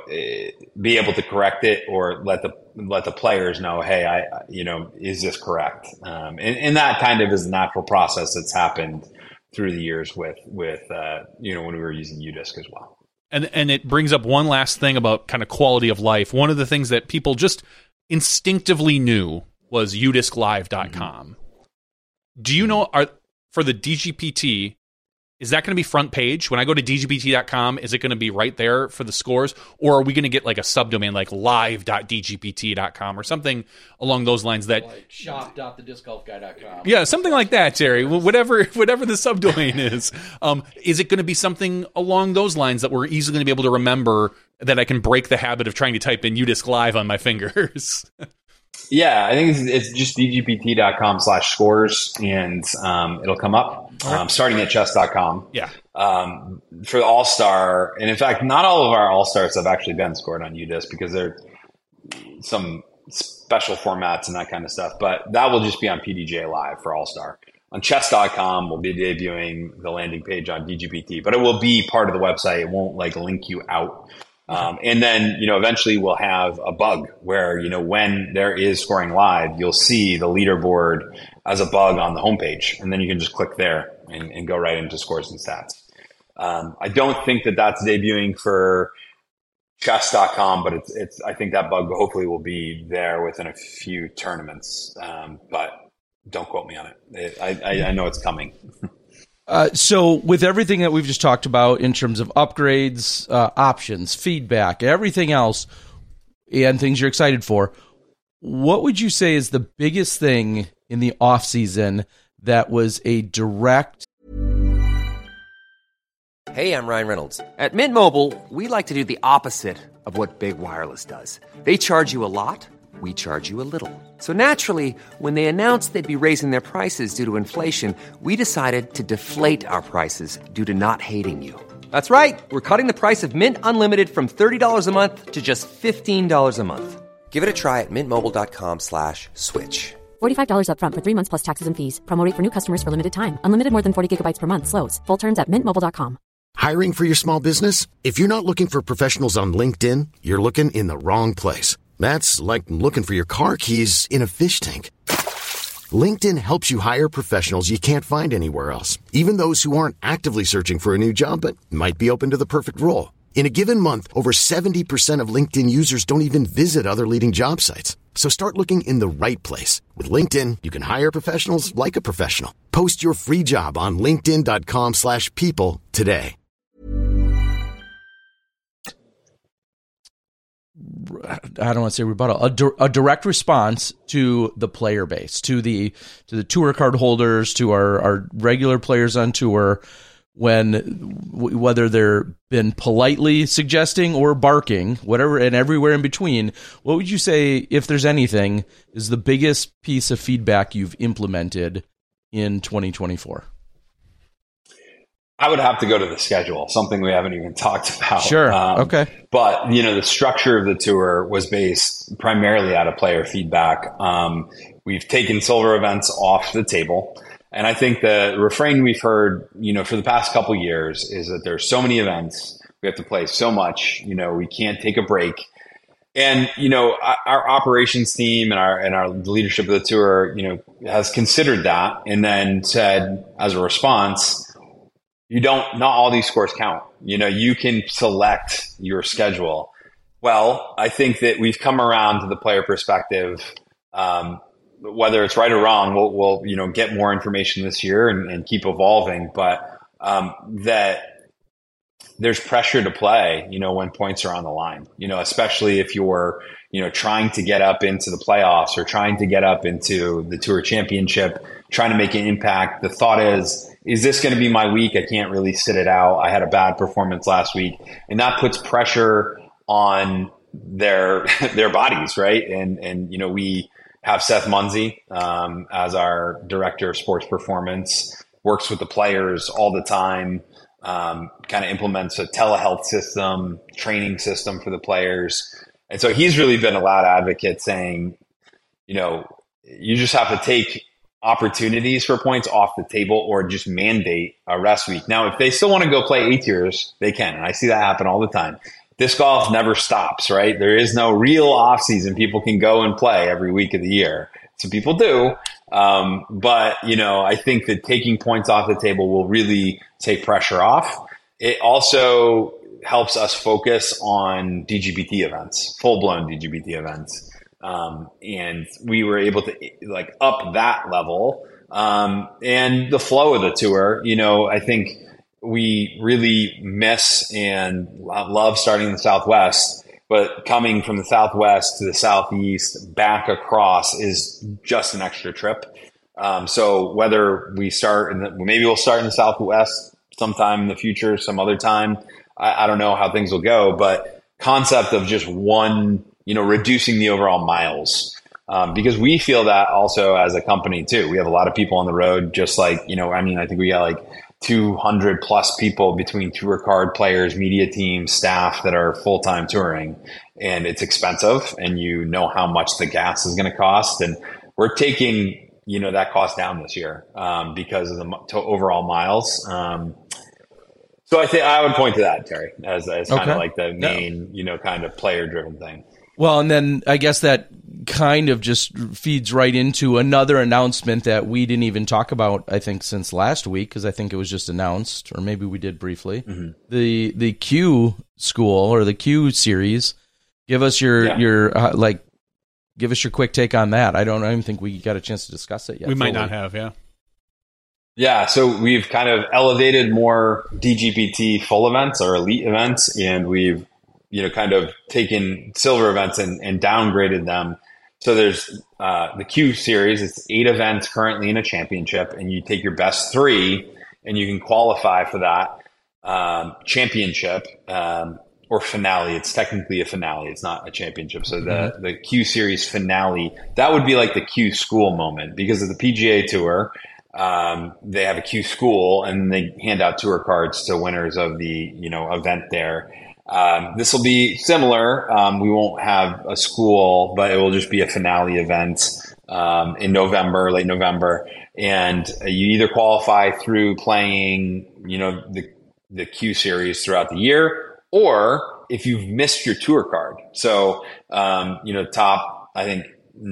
S5: be able to correct it or let the let the players know, hey, I, you know, is this correct? Um, and, and that kind of is a natural process that's happened through the years with with uh, you know, when we were using U DISC as well.
S6: And and it brings up one last thing about kind of quality of life. One of the things that people just instinctively knew was U disc live dot com. Mm-hmm. Do you know, are for the D G P T, is that going to be front page? When I go to D G P T dot com, is it going to be right there for the scores? Or are we going to get like a subdomain like live dot D G P T dot com or something along those lines that...
S3: Like shop dot the disc golf guy dot com.
S6: Yeah, something like that, Terry. Whatever whatever the subdomain is. Um, is it going to be something along those lines that we're easily going to be able to remember, that I can break the habit of trying to type in U disc Live on my fingers?
S5: Yeah, I think it's, it's just dgpt.com slash scores, and um, it'll come up. Um, starting at chess dot com.
S6: Yeah.
S5: Um, for the All-Star, and in fact, not all of our All-Stars have actually been scored on U D I S because there are some special formats and that kind of stuff. But that will just be on P D G A Live for All-Star. On chess dot com, we'll be debuting the landing page on D G P T, but it will be part of the website. It won't like link you out. Um, and then, you know, eventually we'll have a bug where, you know, when there is scoring live, you'll see the leaderboard as a bug on the homepage. And then you can just click there and, and go right into scores and stats. Um, I don't think that that's debuting for chess dot com, but it's, it's, I think that bug hopefully will be there within a few tournaments. Um, but don't quote me on it. it I, I, I know it's coming.
S3: Uh, so with everything that we've just talked about in terms of upgrades, uh, options, feedback, everything else, and things you're excited for, what would you say is the biggest thing in the off season that was a direct...
S7: Hey, I'm Ryan Reynolds. At Mint Mobile, we like to do the opposite of what Big Wireless does. They charge you a lot. We charge you a little. So naturally, when they announced they'd be raising their prices due to inflation, we decided to deflate our prices due to not hating you. That's right. We're cutting the price of Mint Unlimited from thirty dollars a month to just fifteen dollars a month. Give it a try at mintmobile.com slash switch.
S8: forty-five dollars up front for three months plus taxes and fees. Promo rate for new customers for limited time. Unlimited more than forty gigabytes per month slows. Full terms at mint mobile dot com.
S1: Hiring for your small business? If you're not looking for professionals on LinkedIn, you're looking in the wrong place. That's like looking for your car keys in a fish tank. LinkedIn helps you hire professionals you can't find anywhere else, even those who aren't actively searching for a new job but might be open to the perfect role. In a given month, over seventy percent of LinkedIn users don't even visit other leading job sites. So start looking in the right place. With LinkedIn, you can hire professionals like a professional. Post your free job on linkedin.com slash people today.
S3: I don't want to say rebuttal, a, di- a direct response to the player base, to the to the tour card holders, to our, our regular players on tour, when w- whether they're been politely suggesting or barking, whatever, and everywhere in between. What would you say, if there's anything, is the biggest piece of feedback you've implemented in twenty twenty-four?
S5: I would have to go to the schedule, something we haven't even talked about.
S3: Sure.
S5: Um,
S3: okay.
S5: But, you know, the structure of the tour was based primarily out of player feedback. Um, we've taken silver events off the table. And I think the refrain we've heard, you know, for the past couple of years is that there's so many events. We have to play so much, you know, we can't take a break. And, you know, our operations team and our and our leadership of the tour, you know, has considered that and then said as a response, you don't, not all these scores count. You know, you can select your schedule. Well, I think that we've come around to the player perspective. Um, whether it's right or wrong, we'll, we'll, you know, get more information this year and, and keep evolving. But um, that there's pressure to play, you know, when points are on the line, you know, especially if you're, you know, trying to get up into the playoffs or trying to get up into the tour championship, trying to make an impact. The thought is, is this going to be my week? I can't really sit it out. I had a bad performance last week, and that puts pressure on their, their bodies. Right. And, and, you know, we have Seth Munsey um, as our director of sports performance, works with the players all the time, um, kind of implements a telehealth system, training system for the players. And so he's really been a loud advocate saying, you know, you just have to take opportunities for points off the table or just mandate a rest week. Now, if they still want to go play A tiers, they can. And I see that happen all the time. Disc golf never stops, right? There is no real off season. People can go and play every week of the year. So people do. Um, but, you know, I think that taking points off the table will really take pressure off. It also helps us focus on D G B T events, full-blown D G B T events. Um, and we were able to like up that level. Um, and the flow of the tour, you know, I think we really miss and love starting in the Southwest, but coming from the Southwest to the Southeast back across is just an extra trip. Um, so whether we start in the, maybe we'll start in the Southwest sometime in the future, some other time, I, I don't know how things will go, but concept of just one, you know, reducing the overall miles Um, because we feel that also as a company too. We have a lot of people on the road, just like, you know, I mean, I think we got like two hundred plus people between tour card players, media teams, staff that are full-time touring, and it's expensive, and you know how much the gas is going to cost. And we're taking, you know, that cost down this year um, because of the to overall miles. Um, so I think I would point to that, Terry, as, as kind
S3: Okay.
S5: of like the main,
S3: Yeah.
S5: you know, kind of player driven thing.
S3: Well, and then I guess that kind of just feeds right into another announcement that we didn't even talk about, I think, since last week, because I think it was just announced, or maybe we did briefly. Mm-hmm. The the Q school or the Q series. Give us your
S5: Yeah.
S3: your uh, like, give us your quick take on that. I don't, I don't even think we got a chance to discuss it yet.
S6: We might
S3: fully.
S6: not have, yeah.
S5: Yeah, so we've kind of elevated more D G P T full events or elite events, and we've, you know, kind of taken silver events and, and downgraded them. So there's uh, the Q series. It's eight events currently in a championship, and you take your best three, and you can qualify for that um, championship um, or finale. It's technically a finale. It's not a championship. So the mm-hmm. the Q series finale, that would be like the Q school moment, because of the P G A Tour. Um, they have a Q school, and they hand out tour cards to winners of the, you know, event there. Um, this will be similar. Um, we won't have a school, but it will just be a finale event um, in November, late November. And you either qualify through playing, you know, the the Q series throughout the year, or if you've missed your tour card. So, um, you know, top, I think,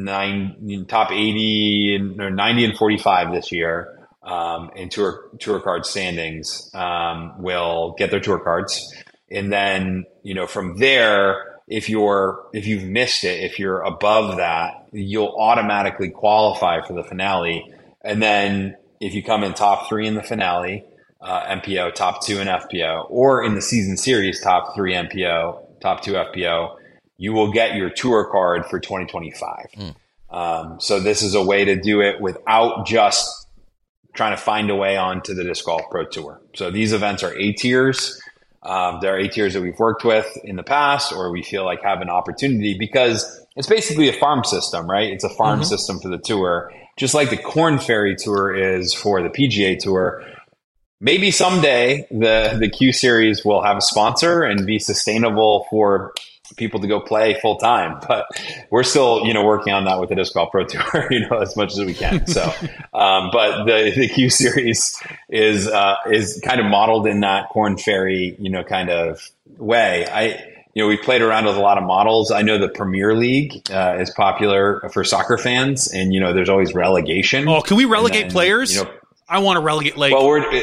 S5: nine, top eighty and or ninety and forty-five this year um, in tour tour card standings um, will get their tour cards. And then, you know, from there, if you're, if you've missed it, if you're above that, you'll automatically qualify for the finale. And then if you come in top three in the finale, uh, M P O, top two in F P O, or in the season series, top three M P O, top two F P O, you will get your tour card for twenty twenty-five. Mm. Um, so this is a way to do it without just trying to find a way onto the Disc Golf Pro Tour. So these events are A tiers. Um, there are A tiers that we've worked with in the past, or we feel like have an opportunity, because it's basically a farm system, right? It's a farm mm-hmm. system for the tour, just like the Corn Ferry Tour is for the P G A Tour. Maybe someday the, the Q Series will have a sponsor and be sustainable for people to go play full time, but we're still, you know, working on that with the Disc Golf Pro Tour, you know, as much as we can. So, um, but the, the Q Series is, uh, is kind of modeled in that Corn Ferry, you know, kind of way. I, you know, we played around with a lot of models. I know the Premier League, uh, is popular for soccer fans, and, you know, there's always relegation.
S6: Oh, can we relegate
S5: then,
S6: players?
S5: You know,
S6: I want to relegate, like,
S5: well, we're,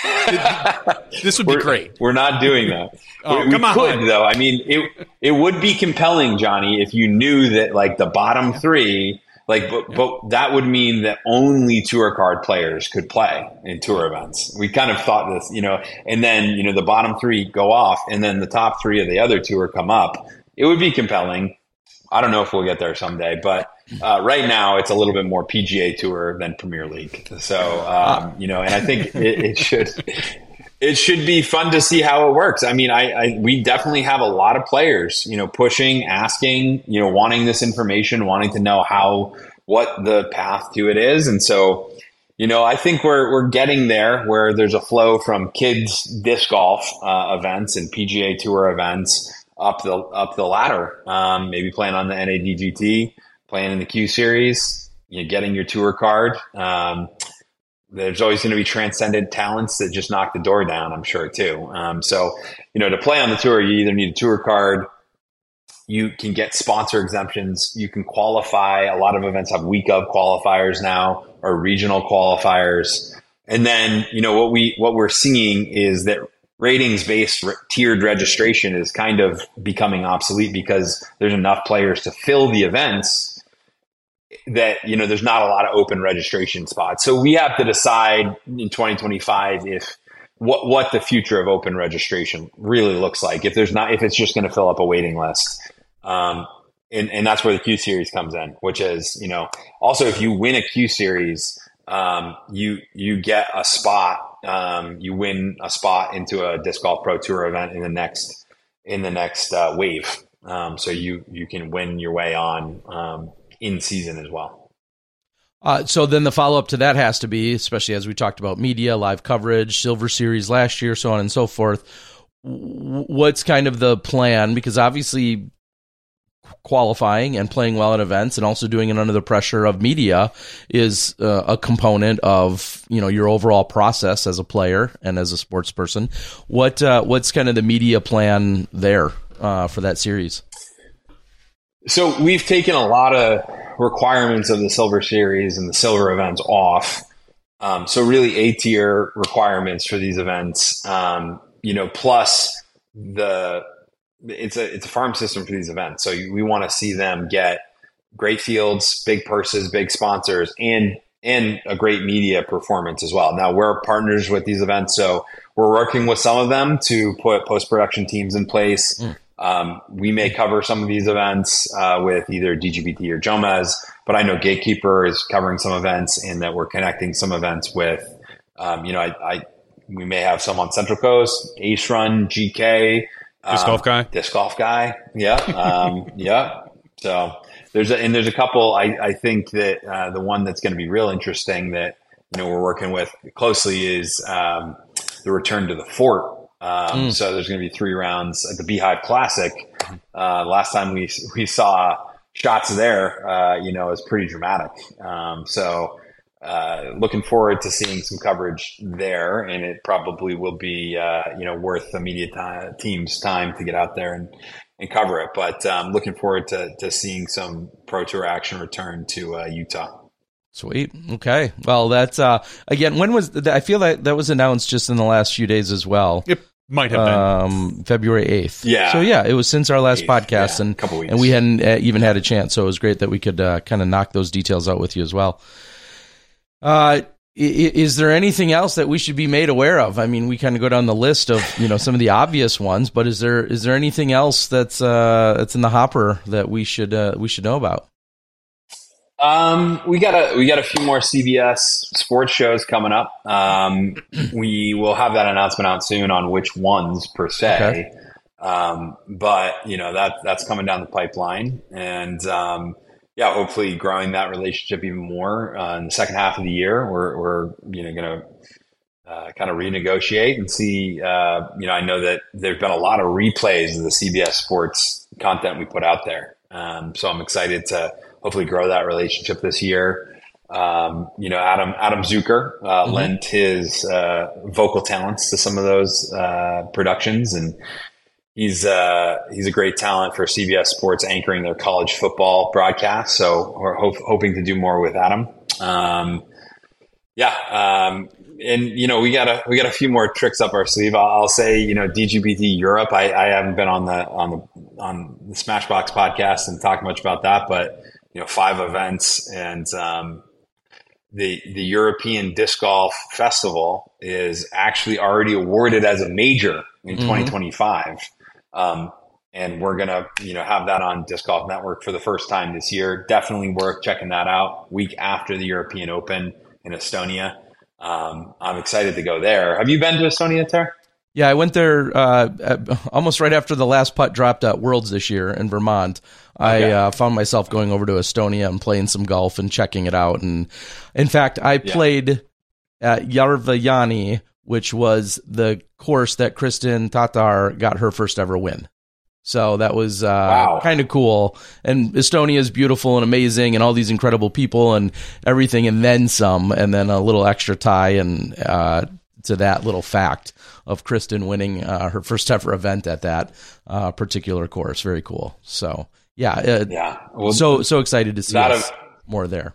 S6: this would be
S5: we're,
S6: great.
S5: We're not doing that.
S6: Oh,
S5: we
S6: come on.
S5: could, though. I mean, it it would be compelling, Johnny, if you knew that, like, the bottom three, like, but,
S6: yeah.
S5: but that would mean that only tour card players could play in tour events. We kind of thought this, you know, and then, you know, the bottom three go off, and then the top three of the other tour come up. It would be compelling. I don't know if we'll get there someday, but uh, right now it's a little bit more P G A Tour than Premier League. So, um, you know, and I think it, it should it should be fun to see how it works. I mean, I, I we definitely have a lot of players, you know, pushing, asking, you know, wanting this information, wanting to know how what the path to it is, and so, you know, I think we're we're getting there, where there's a flow from kids disc golf uh, events and P G A Tour events up the up the ladder, um, maybe playing on the N A D G T, playing in the Q Series, you know, getting your tour card. Um, there's always going to be transcendent talents that just knock the door down, I'm sure, too. Um, so, you know, to play on the tour, you either need a tour card, you can get sponsor exemptions, you can qualify. A lot of events have week of qualifiers now, or regional qualifiers. And then, you know, what we what we're seeing is that ratings-based re- tiered registration is kind of becoming obsolete, because there's enough players to fill the events that, you know, there's not a lot of open registration spots. So we have to decide in twenty twenty-five if what what the future of open registration really looks like. If there's not, if it's just going to fill up a waiting list, um, and and that's where the Q Series comes in, which is, you know, also if you win a Q Series, um, you you get a spot. Um, you win a spot into a Disc Golf Pro Tour event in the next in the next uh, wave. Um, so you you can win your way on um, in season as well.
S3: Uh, so then the follow-up to that has to be, especially as we talked about media, live coverage, Silver Series last year, so on and so forth. What's kind of the plan? Because obviously qualifying and playing well at events and also doing it under the pressure of media is uh, a component of, you know, your overall process as a player and as a sports person. What uh, what's kind of the media plan there uh, for that series?
S5: So we've taken a lot of requirements of the Silver Series and the Silver events off. Um, so really A-tier requirements for these events, um, you know, plus the it's a it's a farm system for these events. So we want to see them get great fields, big purses, big sponsors, and and a great media performance as well. Now we're partners with these events, so we're working with some of them to put post-production teams in place. Mm. Um, we may cover some of these events uh, with either D G B T or Jomez, but I know Gatekeeper is covering some events, and that we're connecting some events with, um, you know, I, I we may have some on Central Coast, Ace Run, G K,
S6: Disc
S5: um,
S6: golf guy,
S5: disc golf guy, yeah, um, yeah. So there's a, and there's a couple. I, I think that uh, the one that's going to be real interesting that you know we're working with closely is um, the Return to the Fort. Um, mm. So there's going to be three rounds at the Beehive Classic. Uh, last time we we saw shots there, uh, you know, it was pretty dramatic. Um, so uh, looking forward to seeing some coverage there, and it probably will be uh, you know worth the media time, team's time to get out there and, and cover it. But um, looking forward to to seeing some Pro Tour action return to uh, Utah.
S3: Sweet. Okay. Well, that's, uh, again, when was, th- I feel like that was announced just in the last few days as well.
S6: It might have been.
S3: Um, February eighth.
S5: Yeah.
S3: So yeah, it was since our last
S5: eighth,
S3: podcast
S5: yeah,
S3: and,
S5: couple weeks.
S3: and we hadn't uh, even had a chance. So it was great that we could, uh, kind of knock those details out with you as well. Uh, is there anything else that we should be made aware of? I mean, we kind of go down the list of, you know, some of the obvious ones, but is there, is there anything else that's, uh, that's in the hopper that we should, uh, we should know about?
S5: Um, we got a we got a few more C B S sports shows coming up. Um, we will have that announcement out soon on which ones per se. Okay. Um, but you know that that's coming down the pipeline, and um, yeah, hopefully growing that relationship even more uh, in the second half of the year. We're we're you know going to uh, kind of renegotiate and see. Uh, you know, I know that there's been a lot of replays of the C B S sports content we put out there, um, so I'm excited to hopefully grow that relationship this year. Um, you know, Adam Adam Zucker uh, mm-hmm. lent his uh, vocal talents to some of those uh, productions, and he's uh, he's a great talent for C B S Sports anchoring their college football broadcast. So we're ho- hoping to do more with Adam. Um, yeah, um, and you know, we got a we got a few more tricks up our sleeve. I'll, I'll say, you know, D G B T Europe. I, I haven't been on the on the on the Smashbox podcast and talked much about that, but you know, five events, and um, the the European Disc Golf Festival is actually already awarded as a major in mm-hmm. twenty twenty-five, um, and we're gonna you know have that on Disc Golf Network for the first time this year. Definitely worth checking that out. Week after the European Open in Estonia, um, I'm excited to go there. Have you been to Estonia, Ter?
S3: Yeah, I went there uh, almost right after the last putt dropped at Worlds this year in Vermont. I okay. uh, found myself going over to Estonia and playing some golf and checking it out. And in fact, I yeah. played at Järvenpää, which was the course that Kristen Tatar got her first ever win. So that was uh, wow. kind of cool. And Estonia is beautiful and amazing and all these incredible people and everything, and then some, and then a little extra tie and uh, to that little fact of Kristen winning uh, her first ever event at that uh, particular course. Very cool. So yeah, uh,
S5: yeah. Well,
S3: so so excited to see us
S5: ev-
S3: more there.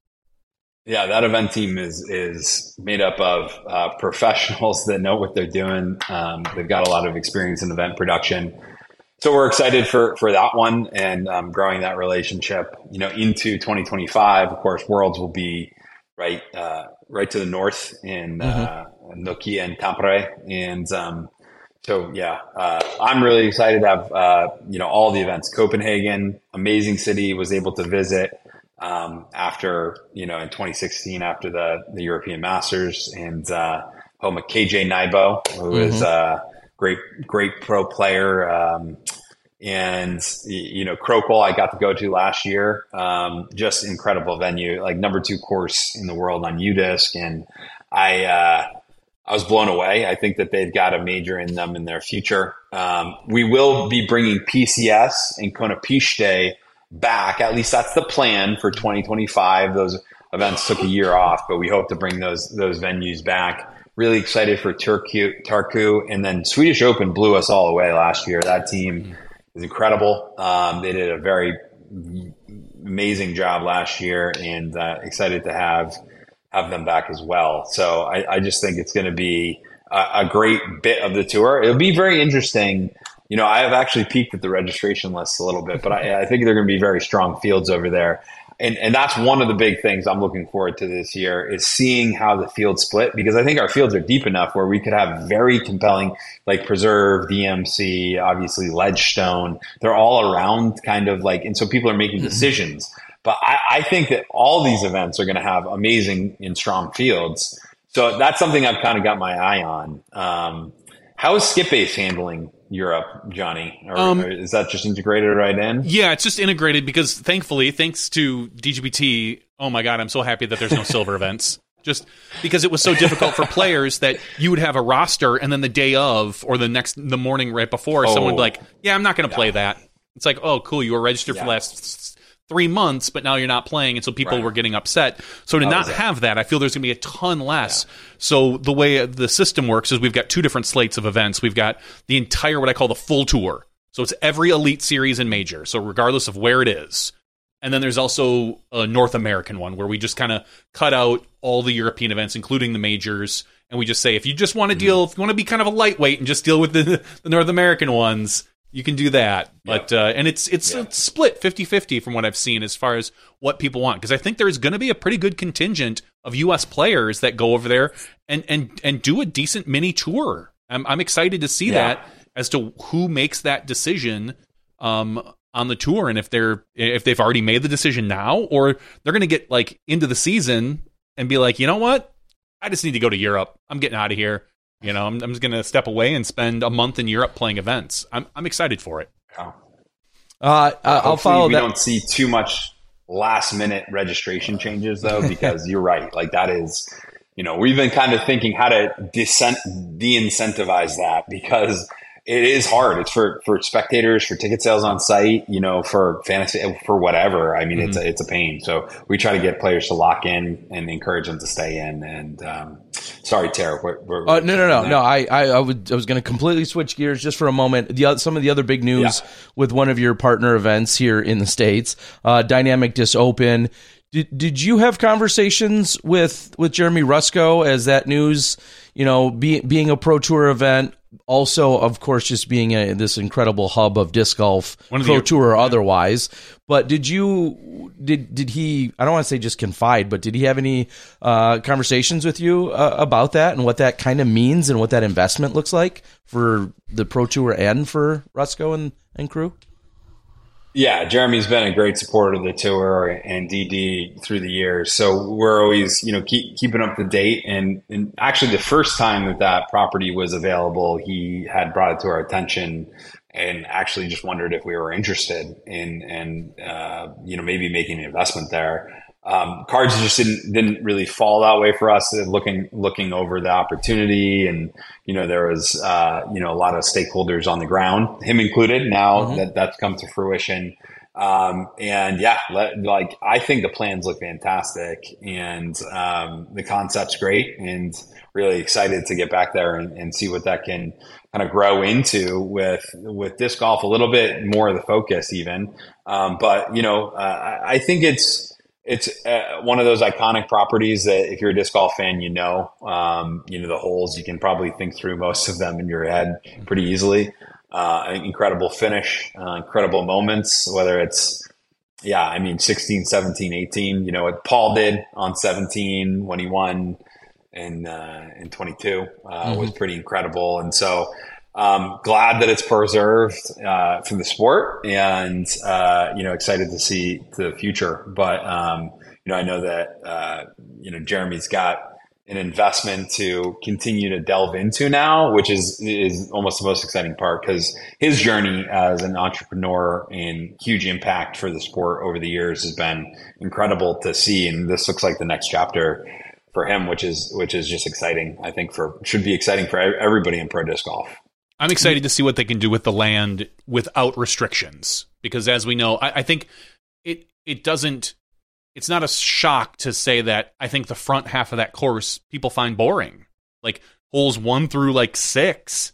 S5: Yeah, that event team is is made up of uh, professionals that know what they're doing. Um, they've got a lot of experience in event production. So we're excited for, for that one and um, growing that relationship, you know, into twenty twenty-five. Of course, Worlds will be right uh, right to the north in mm-hmm. uh, Nokia and Tampere. And um, so, yeah, uh, I'm really excited to have, uh, you know, all the events. Copenhagen, amazing city, was able to visit um, after, you know, in twenty sixteen after the, the European Masters, and uh, home of K J Nybo, who mm-hmm. is a great, great pro player. Um, And, you know, Crokol I got to go to last year. Um, just incredible venue, like number two course in the world on U DISC. And I, uh, I was blown away. I think that they've got a major in them in their future. Um, we will be bringing P C S and Konopiste back. At least that's the plan for twenty twenty-five. Those events took a year off, but we hope to bring those, those venues back. Really excited for Turku, Tarku. And then Swedish Open blew us all away last year. That team is incredible. Um, they did a very amazing job last year, and uh, excited to have have them back as well. So I, I just think it's going to be a, a great bit of the tour. It'll be very interesting. You know, I have actually peeked at the registration list a little bit, but I, I think they're going to be very strong fields over there. And and that's one of the big things I'm looking forward to this year, is seeing how the fields split, because I think our fields are deep enough where we could have very compelling, like Preserve, D M C, obviously Ledgestone. They're all around kind of like, and so people are making decisions. But I, I think that all these events are going to have amazing and strong fields. So that's something I've kind of got my eye on. Um, how is Skip Ace handling Europe, Johnny? Or,
S6: um,
S5: or is that just integrated right in?
S6: Yeah, it's just integrated because thankfully, thanks to D G B T, oh my God, I'm so happy that there's no silver events. Just because it was so difficult for players that you would have a roster and then the day of or the next the morning right before,
S5: oh,
S6: someone would be like, yeah, I'm not going to
S5: yeah.
S6: play that. It's like, oh, cool, you were registered
S5: yeah.
S6: for the last three months, but now you're not playing, and so people
S5: right.
S6: were getting upset. So to
S5: How
S6: not
S5: that?
S6: have that, I feel there's going to be a ton less. Yeah. So the way the system works is we've got two different slates of events. We've got the entire, what I call the full tour. So it's every elite series and major, so regardless of where it is. And then there's also a North American one where we just kind of cut out all the European events, including the majors, and we just say, if you just want to deal, if you want to be kind of a lightweight and just deal with the, the North American ones, you can do that. But uh, and it's it's,
S5: yeah.
S6: it's split fifty-fifty from what I've seen as far as what people want, because I think there's going to be a pretty good contingent of U S players that go over there and and and do a decent mini tour. I'm I'm excited to see
S5: yeah.
S6: that as to who makes that decision um, on the tour, and if they're if they've already made the decision now, or they're going to get like into the season and be like, you know what, I just need to go to Europe. I'm getting out of here. You know, I'm, I'm just going to step away and spend a month in Europe playing events. I'm I'm excited for it.
S5: Oh.
S3: Uh, I'll follow
S5: we
S3: that.
S5: don't see too much last minute registration changes though, because you're right. Like that is, you know, we've been kind of thinking how to de-incentivize that, because it is hard. It's for, for spectators, for ticket sales on site, you know, for fantasy, for whatever. I mean, mm-hmm. it's a, it's a pain. So we try to get players to lock in and encourage them to stay in. And um, sorry, Tara. We're, we're,
S3: uh, no, no, no, no. I, I, I, would, I was going to completely switch gears just for a moment. The some of the other big news
S5: yeah.
S3: with one of your partner events here in the States, uh, Dynamic Disc Open. Did did you have conversations with, with Jeremy Rusko as that news, you know, be, being a Pro Tour event? Also, of course, just being a, this incredible hub of disc golf, Pro the, Tour or otherwise. But did you did did he? I don't want to say just confide, but did he have any uh, conversations with you uh, about that and what that kind of means and what that investment looks like for the Pro Tour and for Rusko and, and crew?
S5: Yeah, Jeremy's been a great supporter of the tour and D D through the years. So we're always, you know, keep, keeping up to date. And, and actually the first time that that property was available, he had brought it to our attention and actually just wondered if we were interested in, and, uh, you know, maybe making an investment there. Um, cards just didn't, didn't really fall that way for us, looking, looking over the opportunity. And, you know, there was, uh, you know, a lot of stakeholders on the ground, him included, now mm-hmm. that that's come to fruition. Um, and yeah, let, like, I think the plans look fantastic, and, um, the concept's great, and really excited to get back there and, and see what that can kind of grow into with, with disc golf, a little bit more of the focus even. Um, but, you know, uh, I think it's, It's uh, one of those iconic properties that if you're a disc golf fan, you know, um, you know, the holes, you can probably think through most of them in your head pretty easily. Uh, an incredible finish, uh, incredible moments, whether it's, yeah, I mean, sixteen, seventeen, eighteen, you know, what Paul did on seventeen when he won in, uh, in twenty-two uh, mm-hmm. was pretty incredible. And so, Um, glad that it's preserved uh, for the sport, and uh, you know, excited to see the future. But um, you know, I know that uh, you know Jeremy's got an investment to continue to delve into now, which is is almost the most exciting part, because his journey as an entrepreneur and huge impact for the sport over the years has been incredible to see. And this looks like the next chapter for him, which is which is just exciting. I think for should be exciting for everybody in pro disc golf.
S6: I'm excited to see what they can do with the land without restrictions, because as we know, I, I think it it doesn't. It's not a shock to say that I think the front half of that course people find boring, like holes one through like six.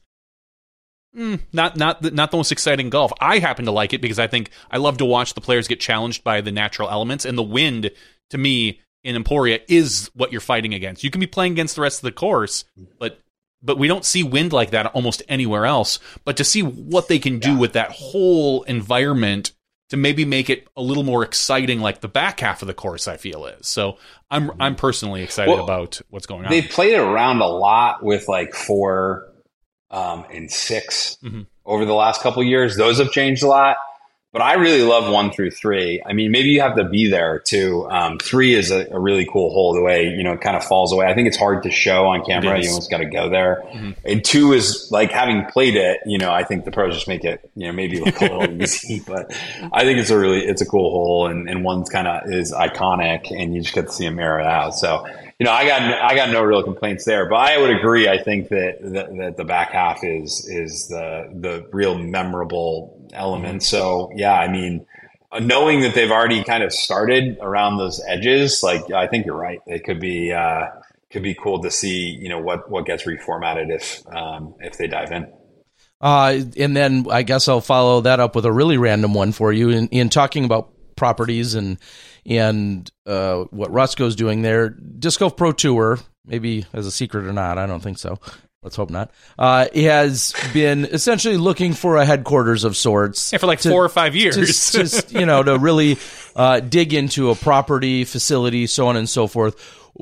S6: Mm, not not the, not the most exciting golf. I happen to like it because I think I love to watch the players get challenged by the natural elements, and the wind to me in Emporia is what you're fighting against. You can be playing against the rest of the course, but but we don't see wind like that almost anywhere else. But to see what they can do yeah. with that whole environment to maybe make it a little more exciting, like the back half of the course, I feel is. So I'm I'm personally excited well, about what's going on.
S5: They played around a lot with like four um, and six mm-hmm. over the last couple of years. Those have changed a lot. But I really love one through three. I mean, maybe you have to be there too. Um, three is a, a really cool hole, the way, you know, it kind of falls away. I think it's hard to show on camera. You almost got to go there. Mm-hmm. And two is like, having played it, you know, I think the pros just make it, you know, maybe look a little easy, but I think it's a really, it's a cool hole. And, and one's kind of is iconic, and you just get to see them air it out. So, you know, I got, I got no real complaints there, but I would agree. I think that, that, that the back half is, is the, the real memorable element. So yeah, I mean, knowing that they've already kind of started around those edges, like, I think you're right. It could be, uh, could be cool to see, you know, what, what gets reformatted if, um, if they dive in.
S3: Uh, and then I guess I'll follow that up with a really random one for you in, in talking about properties and, and, uh, what Rusko's doing there. Disc Golf Pro Tour, maybe as a secret or not, I don't think so. Let's hope not. Uh, he has been essentially looking for a headquarters of sorts.
S6: Yeah, for like to, four or five years.
S3: Just, just, you know, to really uh, dig into a property, facility, so on and so forth.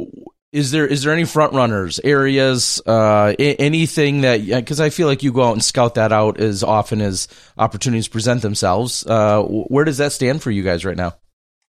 S3: Is there is there any front runners, areas, uh, anything that, because I feel like you go out and scout that out as often as opportunities present themselves. Uh, where does that stand for you guys right now?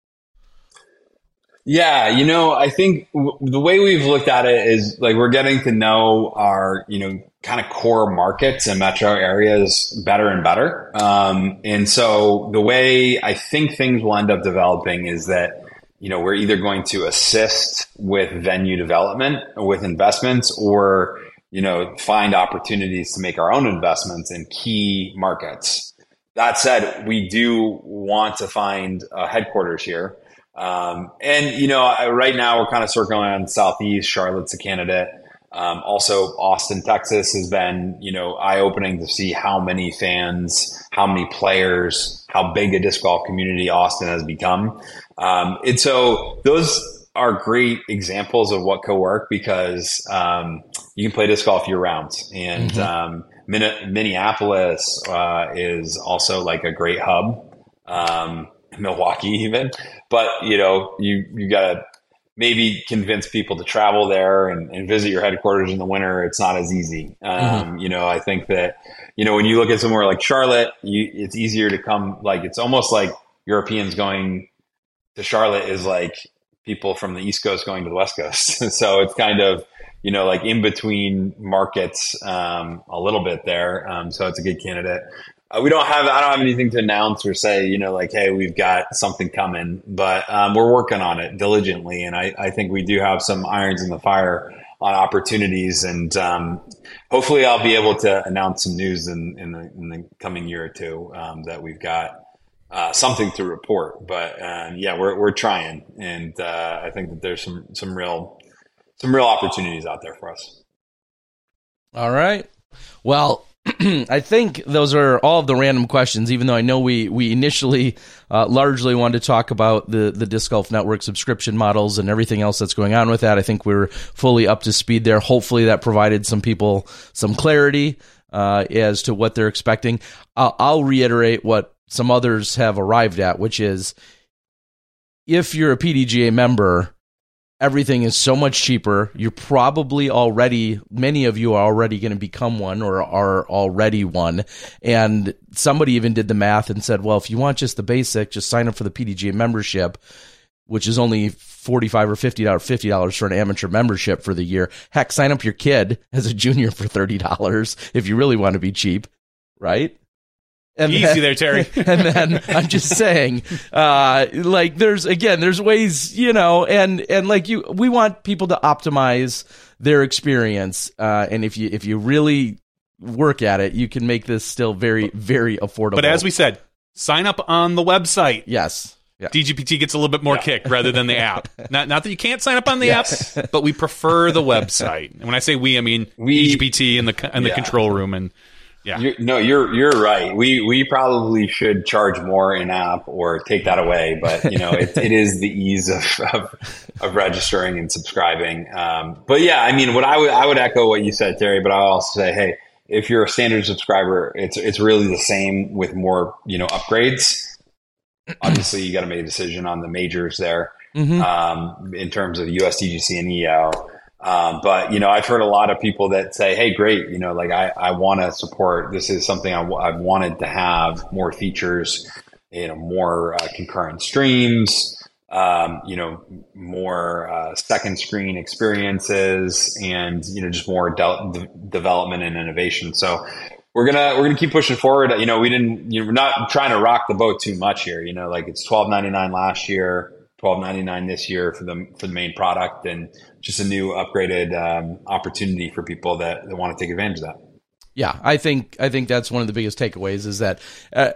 S5: Yeah, you know, I think w- the way we've looked at it is like we're getting to know our, you know, kind of core markets and metro areas better and better. Um, and so the way I think things will end up developing is that, you know, we're either going to assist with venue development with investments, or, you know, find opportunities to make our own investments in key markets. That said, we do want to find a headquarters here. Um, and, you know, I, right now we're kind of circling on Southeast. Charlotte's a candidate. Um, also, Austin, Texas has been, you know, eye-opening to see how many fans, how many players, how big a disc golf community Austin has become. Um, and so those are great examples of what could work, because um, you can play disc golf year-round. And mm-hmm. um, Min- Minneapolis uh, is also like a great hub. Um Milwaukee even, but you know, you, you gotta maybe convince people to travel there and, and visit your headquarters in the winter. It's not as easy. Um, mm-hmm. You know, I think that, you know, when you look at somewhere like Charlotte, you, it's easier to come, like, it's almost like Europeans going to Charlotte is like people from the East Coast going to the West Coast. So it's kind of, you know, like in between markets, um, a little bit there. Um, so it's a good candidate. Uh, we don't have, I don't have anything to announce or say, you know, like, hey, we've got something coming, but um, we're working on it diligently. And I, I think we do have some irons in the fire on opportunities. And um, hopefully I'll be able to announce some news in, in, the, in the coming year or two um, that we've got uh, something to report. But um, yeah, we're we're trying. And uh, I think that there's some, some real, some real opportunities out there for us.
S3: All right. Well, I think those are all of the random questions, even though I know we, we initially uh, largely wanted to talk about the, the Disc Golf Network subscription models and everything else that's going on with that. I think we're fully up to speed there. Hopefully that provided some people some clarity uh, as to what they're expecting. I'll, I'll reiterate what some others have arrived at, which is if you're a P D G A member, everything is so much cheaper. You're probably already, many of you are already going to become one or are already one. And somebody even did the math and said, well, if you want just the basic, just sign up for the P D G A membership. which is only forty-five or fifty dollars, fifty dollars for an amateur membership for the year. Heck, sign up your kid as a junior for thirty dollars if you really want to be cheap, right? And
S6: Easy
S3: then,
S6: there, Terry.
S3: And then I'm just saying, uh, like there's again, there's ways, you know, and and like you, we want people to optimize their experience, uh, and if you if you really work at it, you can make this still very very affordable.
S6: But as we said, sign up on the website.
S3: yes. Yeah.
S6: D G P T gets a little bit more
S5: Yeah.
S6: kick rather than the app. Not not that you can't sign up on the
S3: Yes.
S6: app, but we prefer the website. And when I say we, I mean
S5: We-
S6: D G P T in the in the
S5: Yeah.
S6: control room. And yeah,
S5: You're, no, you're you're right. We we probably should charge more in app or take that away. But you know, it, it is the ease of, of of registering and subscribing. Um, but yeah, I mean, what I would I would echo what you said, Terry. But I would also say, hey, if you're a standard subscriber, it's it's really the same with more you know upgrades. Obviously, you got to make a decision on the majors there
S3: Mhm.
S5: um, in terms of U S D G C and E O. Um, but, you know, I've heard a lot of people that say, hey, great, you know, like I, I want to support, this is something I, w- I've wanted to have more features, you know, more uh, concurrent streams, um, you know, more uh, second screen experiences and, you know, just more de- de- development and innovation. So we're gonna we're gonna keep pushing forward. You know, we didn't. You know, we're not trying to rock the boat too much here. You know, like it's twelve ninety-nine last year, twelve ninety-nine this year for the for the main product, and just a new upgraded um, opportunity for people that, that want to take advantage of that.
S3: Yeah, I think I think that's one of the biggest takeaways is that uh,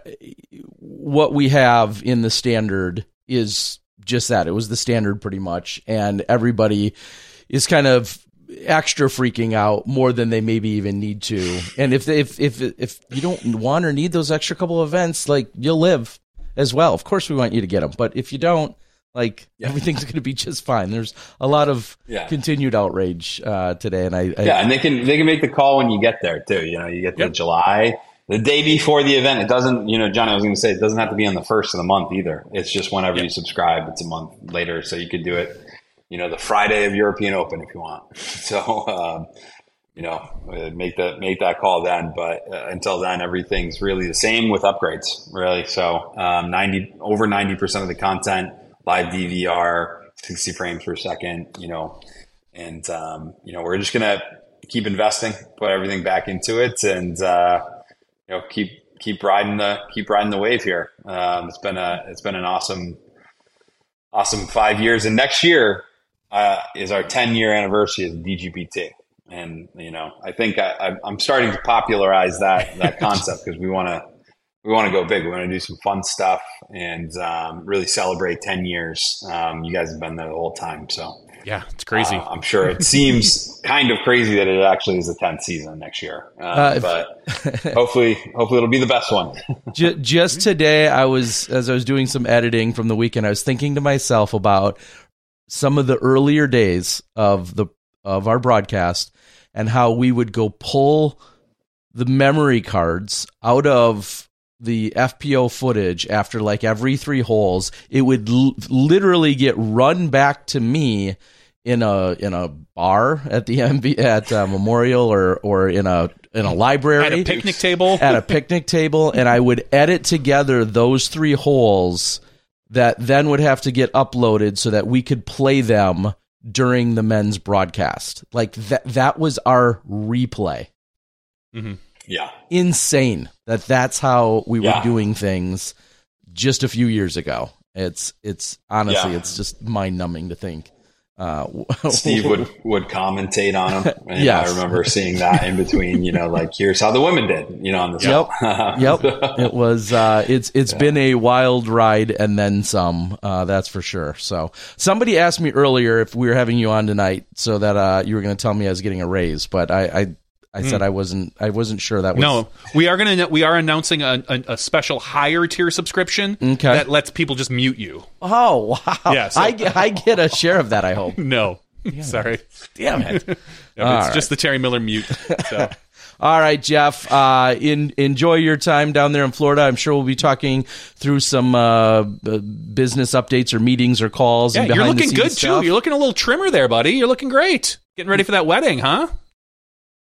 S3: what we have in the standard is just that. It was the standard pretty much, and everybody is kind of extra freaking out more than they maybe even need to. And if if if if you don't want or need those extra couple of events, like you'll live as well. Of course, we want you to get them, but if you don't, like
S5: Yeah.
S3: everything's going to be just fine. There's a lot of
S5: Yeah.
S3: continued outrage uh, today, and I, I
S5: Yeah, and they can they can make the call when you get there too. You know, you get to
S6: Yep.
S5: July, the day before the event. It doesn't, you know, John, I was going to say it doesn't have to be on the first of the month either. It's just whenever
S6: Yep.
S5: you subscribe, it's a month later, so you could do it, you know, the Friday of European Open if you want. So, um, you know, uh, make that make that call then. But uh, until then, everything's really the same with upgrades, really. So, um, ninety over ninety percent of the content, live D V R, sixty frames per second, you know, and um, you know, we're just gonna keep investing, put everything back into it, and uh, you know, keep keep riding the keep riding the wave here. Um, it's been a it's been an awesome awesome five years, and next year uh, is our ten year anniversary of D G P T. And you know, I think I, I, I'm starting to popularize that that concept because we want to we want to go big. We want to do some fun stuff and um, really celebrate ten years. Um, you guys have been there the whole time, so
S6: yeah, it's crazy.
S5: uh, I'm sure it seems kind of crazy that it actually is the tenth season next year, uh,
S3: Uh, if-
S5: but hopefully, hopefully it'll be the best one.
S3: J- just today, I was as I was doing some editing from the weekend, I was thinking to myself about some of the earlier days of the of our broadcast and how we would go pull the memory cards out of the F P O footage after like every three holes. It would l- literally get run back to me in a in a bar at the M B at uh, Memorial or or in a in a library
S6: At a picnic table.
S3: at a picnic table, and I would edit together those three holes that then would have to get uploaded so that we could play them during the men's broadcast. Like that that was our replay.
S6: Mhm.
S5: Yeah,
S3: Insane that that's how we
S5: Yeah.
S3: were doing things just a few years ago. It's it's honestly
S5: Yeah.
S3: it's just mind numbing to think. Uh,
S5: Steve would would commentate on them. And
S3: Yes.
S5: I remember seeing that in between. You know, like here's how the women did. You know, on the
S3: Yep. Yep. It was uh it's it's been a wild ride and then some, uh that's for sure. So somebody asked me earlier if we were having you on tonight so that uh you were going to tell me I was getting a raise, but I I, I said I wasn't I wasn't sure that was
S6: No, we are gonna we are announcing a, a, a special higher tier subscription
S3: Okay.
S6: that lets people just mute you.
S3: Oh, wow.
S6: Yeah, so-
S3: I get I get a share of that, I hope.
S6: No, sorry,
S3: Damn it.
S6: no,
S3: All
S6: it's
S3: right.
S6: just the Terry Miller mute. So.
S3: All right, Jeff. Uh, in, enjoy your time down there in Florida. I'm sure we'll be talking through some uh, b- business updates or meetings or calls.
S6: Yeah,
S3: and
S6: you're
S3: behind the
S6: looking
S3: scenes
S6: good
S3: stuff.
S6: too. You're looking a little trimmer there, buddy. You're looking great. Getting ready for that wedding, huh?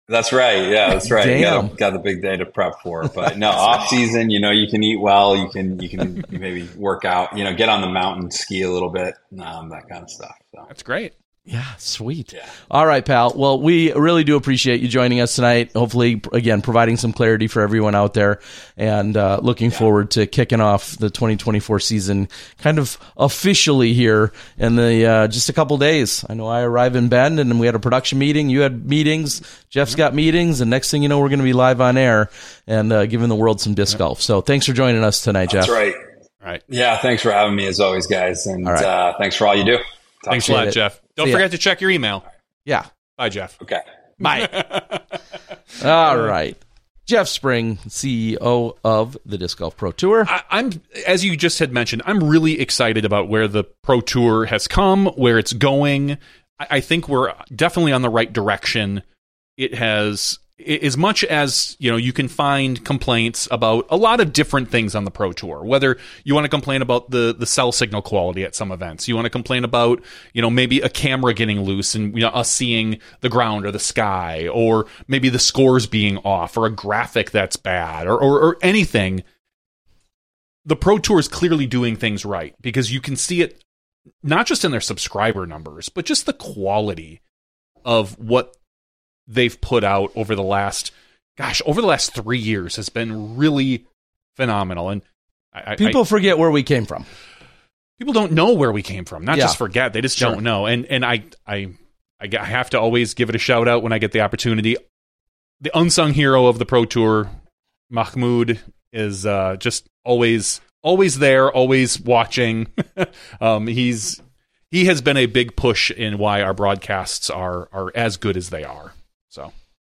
S5: That's right. Yeah, that's right.
S3: Damn.
S5: You got, got the big day to prep for. But no, off season, you know, you can eat well. You can you can maybe work out. You know, get on the mountain, ski a little bit, um, that kind of stuff. So.
S6: That's great.
S3: Yeah, sweet.
S5: Yeah.
S3: All right, pal. Well, we really do appreciate you joining us tonight. Hopefully, again, providing some clarity for everyone out there, and uh, looking yeah. forward to kicking off the twenty twenty-four season kind of officially here in the uh, just a couple days. I know I arrive in Bend, and we had a production meeting. You had meetings. Jeff's got meetings, and next thing you know, we're going to be live on air and uh, giving the world some disc golf. So thanks for joining us tonight, Jeff.
S5: That's right.
S6: All right.
S5: Yeah, thanks for having me as always, guys, and
S3: right.
S5: uh, thanks for all you do. Talk
S6: Thanks a lot,
S3: it.
S6: Jeff. Don't
S3: See
S6: forget
S3: ya.
S6: to check your email.
S3: Yeah.
S6: Bye, Jeff.
S5: Okay.
S3: Bye. All right. Jeff Spring, C E O of the Disc Golf Pro Tour.
S6: I, I'm, as you just had mentioned, I'm really excited about where the Pro Tour has come, where it's going. I, I think we're definitely on the right direction. It has, as much as, you know, you can find complaints about a lot of different things on the Pro Tour, whether you want to complain about the, the cell signal quality at some events, you want to complain about, you know, maybe a camera getting loose and, you know, us seeing the ground or the sky, or maybe the scores being off, or a graphic that's bad, or, or, or anything. The Pro Tour is clearly doing things right, because you can see it not just in their subscriber numbers, but just the quality of what they've put out over the last, gosh, over the last three years has been really phenomenal. And I,
S3: people
S6: I,
S3: forget where we came from.
S6: People don't know where we came from. Not
S3: Yeah.
S6: just forget; they just
S3: Sure.
S6: don't know. And and I, I I I have to always give it a shout out when I get the opportunity. The unsung hero of the Pro Tour, Mahmoud, is uh, just always always there, always watching. um, he's he has been a big push in why our broadcasts are are as good as they are. So,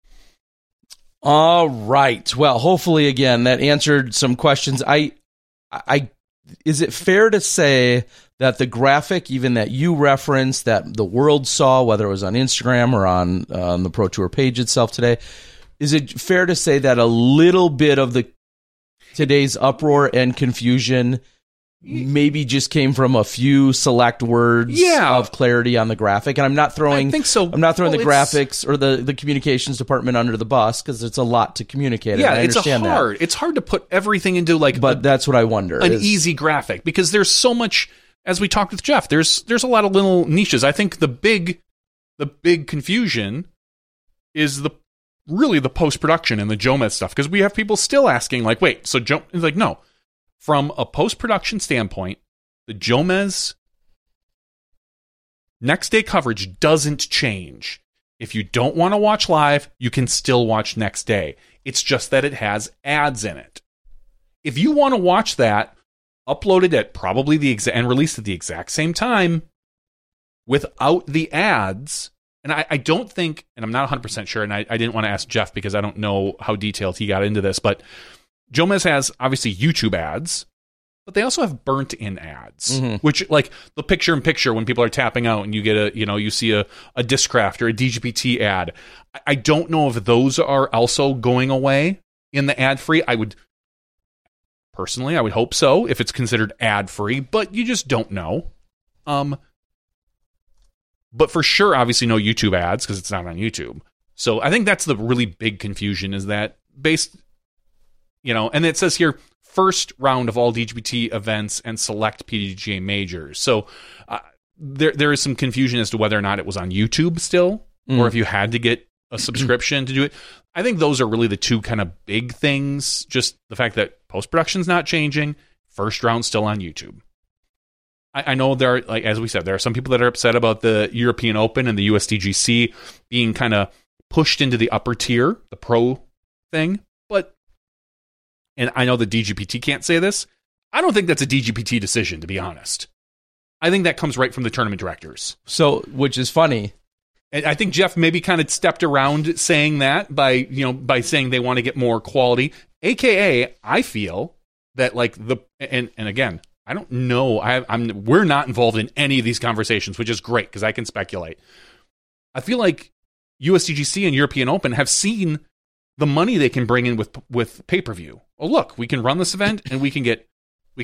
S3: all right. Well, hopefully, again, that answered some questions. I, I, is it fair to say that the graphic, even that you referenced, that the world saw, whether it was on Instagram or on, uh, on the Pro Tour page itself today, is it fair to say that a little bit of the today's uproar and confusion maybe just came from a few select words
S6: Yeah.
S3: of clarity on the graphic? And I'm not throwing
S6: I think so.
S3: I'm not throwing
S6: Well,
S3: the
S6: it's-
S3: graphics or the, the communications department under the bus, because it's a lot to communicate.
S6: yeah,
S3: and I
S6: it's a
S3: understand
S6: hard. It's hard to put everything into like
S3: that. But
S6: a-
S3: that's what I wonder.
S6: an
S3: is-
S6: easy graphic, because there's so much. As we talked with Jeff, there's there's a lot of little niches. I think the big the big confusion is the really the post production and the Jomez stuff, because we have people still asking like, wait, so Jo it's like no, from a post production standpoint, the Jomez next day coverage doesn't change. If you don't want to watch live, you can still watch next day. It's just that it has ads in it. If you want to watch that, uploaded at probably the exact and released at the exact same time without the ads. And I, I don't think, and I'm not one hundred percent sure, and I, I didn't want to ask Jeff because I don't know how detailed he got into this, but Jomez has obviously YouTube ads, but they also have burnt in ads,
S3: Mhm.
S6: which like the picture in picture when people are tapping out and you get a, you know, you see a, a Discraft or a D G P T ad. I, I don't know if those are also going away in the ad free. I would, personally, I would hope so if it's considered ad free, but you just don't know. Um, but for sure, obviously no YouTube ads because it's not on YouTube. So I think that's the really big confusion, is that based, you know, and it says here, first round of all D G P T events and select P D G A majors. So uh, there there is some confusion as to whether or not it was on YouTube still,
S3: Mm.
S6: or if you had to get a subscription to do it. I think those are really the two kind of big things. Just the fact that post-production's not changing, first round still on YouTube. I, I know there are, like as we said, there are some people that are upset about the European Open and the U S D G C being kind of pushed into the upper tier, the pro thing. But, and I know the D G P T can't say this, I don't think that's a D G P T decision, to be honest. I think that comes right from the tournament directors.
S3: So, which is funny.
S6: And I think Jeff maybe kind of stepped around saying that by, you know, by saying they want to get more quality. A K A, I feel that like the, and, and again, I don't know. I, I'm, we're not involved in any of these conversations, which is great because I can speculate. I feel like U S D G C and European Open have seen the money they can bring in with, with pay-per-view. Oh, look, we can run this event and we can get, we can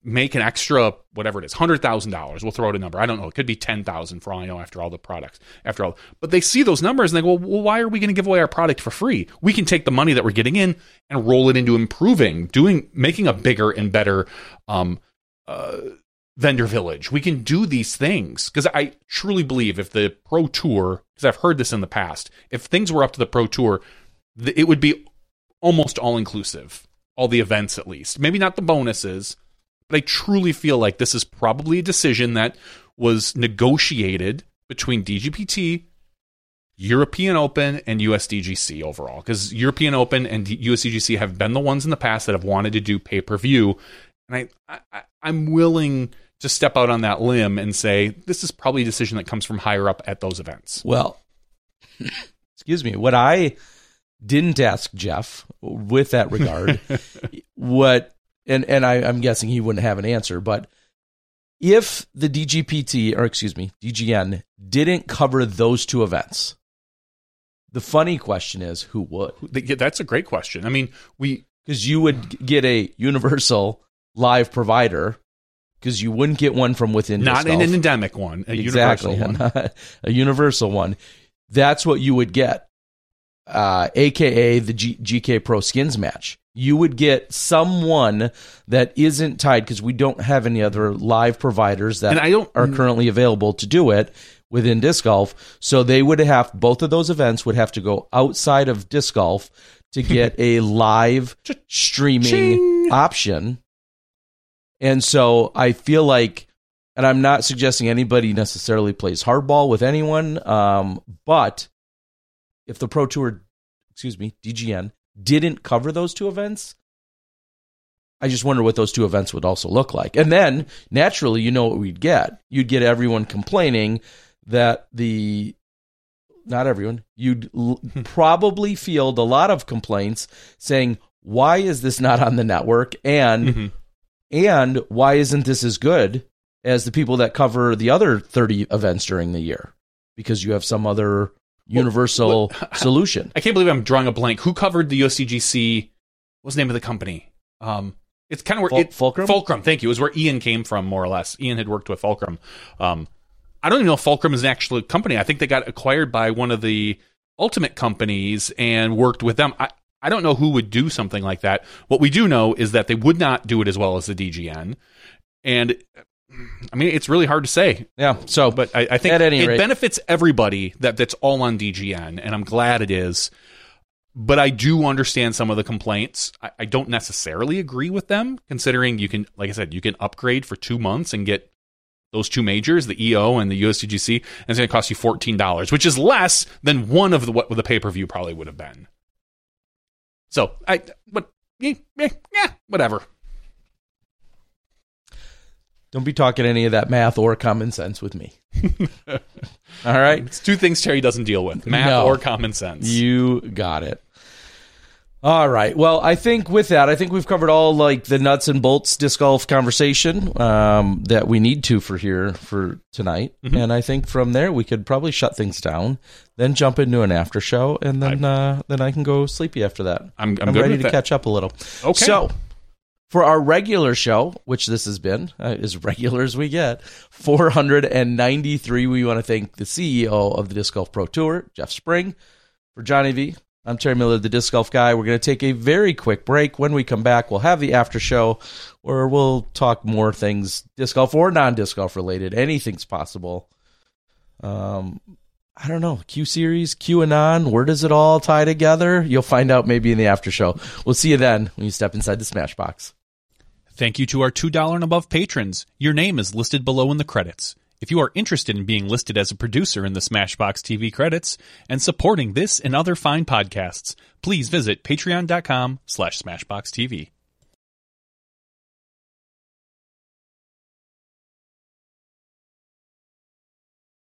S6: make an extra, whatever it is, one hundred thousand dollars. We'll throw out a number. I don't know. It could be ten thousand dollars for all I know after all the products. After all, but they see those numbers and they go, well, why are we going to give away our product for free? We can take the money that we're getting in and roll it into improving, doing, making a bigger and better um, uh, vendor village. We can do these things because I truly believe if the Pro Tour, because I've heard this in the past, if things were up to the Pro Tour, th- it would be almost all inclusive, all the events at least. Maybe not the bonuses. But I truly feel like this is probably a decision that was negotiated between D G P T, European Open, and U S D G C overall. Because European Open and U S D G C have been the ones in the past that have wanted to do pay-per-view. And I, I, I'm willing to step out on that limb and say this is probably a decision that comes from higher up at those events.
S3: Well, excuse me. What I didn't ask Jeff with that regard, what... And and I, I'm guessing he wouldn't have an answer, but if the D G P T, or excuse me, D G N, didn't cover those two events, the funny question is, who would?
S6: That's a great question. I mean, we...
S3: Because you would get a universal live provider, because you wouldn't get one from within
S6: Not
S3: disc golf.
S6: an endemic one, a
S3: exactly,
S6: universal one.
S3: a universal one. That's what you would get, uh, a k a the G- GK Pro Skins match. You would get someone that isn't tied, because we don't have any other live providers that
S6: and I don't,
S3: are currently available to do it within disc golf. So they would have, both of those events would have to go outside of disc golf to get a live streaming
S6: Ching.
S3: option. And so I feel like, and I'm not suggesting anybody necessarily plays hardball with anyone, um, but if the Pro Tour, excuse me, D G N, didn't cover those two events, I just wonder what those two events would also look like. And then, naturally, you know what we'd get. You'd get everyone complaining that the, not everyone, you'd l- probably field a lot of complaints saying, why is this not on the network? And, mm-hmm. and why isn't this as good as the people that cover the other thirty events during the year? Because you have some other universal well, well, solution.
S6: I can't believe I'm drawing a blank. Who covered the U S D G C? What's the name of the company? Um, it's kind of where
S3: Ful-
S6: it,
S3: Fulcrum.
S6: Fulcrum, thank you. It was where Ian came from, more or less. Ian had worked with Fulcrum. Um, I don't even know if Fulcrum is an actual company. I think they got acquired by one of the Ultimate companies and worked with them. I, I don't know who would do something like that. What we do know is that they would not do it as well as the D G N. And I mean, it's really hard to say.
S3: Yeah. So,
S6: but I, I think
S3: at any
S6: it
S3: rate,
S6: benefits everybody that that's all on D G N, and I'm glad it is. But I do understand some of the complaints. I, I don't necessarily agree with them, considering you can, like I said, you can upgrade for two months and get those two majors, the E O and the U S D G C, and it's going to cost you fourteen dollars, which is less than one of the what the pay per view probably would have been. So I, but yeah, yeah, whatever.
S3: Don't be talking any of that math or common sense with me. All right?
S6: It's two things Terry doesn't deal with, math
S3: no,
S6: or common sense.
S3: You got it. All right. Well, I think with that, I think we've covered all like the nuts and bolts disc golf conversation um, that we need to for here for tonight. Mm-hmm. And I think from there we could probably shut things down, then jump into an after show, and then uh, then I can go sleepy after that.
S6: I'm, I'm,
S3: I'm
S6: good
S3: ready
S6: with
S3: to
S6: that.
S3: catch up a little.
S6: Okay.
S3: So, for our regular show, which this has been, uh, as regular as we get, four hundred ninety-three, we want to thank the C E O of the Disc Golf Pro Tour, Jeff Spring. For Johnny V, I'm Terry Miller, the Disc Golf Guy. We're going to take a very quick break. When we come back, we'll have the after show, where we'll talk more things, disc golf or non-disc golf related. Anything's possible. Um, I don't know, Q-Series, QAnon, where does it all tie together? You'll find out maybe in the after show. We'll see you then when you step inside the Smashbox.
S6: Thank you to our two dollars and above patrons. Your name is listed below in the credits. If you are interested in being listed as a producer in the Smashbox T V credits and supporting this and other fine podcasts, please visit patreon.com slash smashboxtv.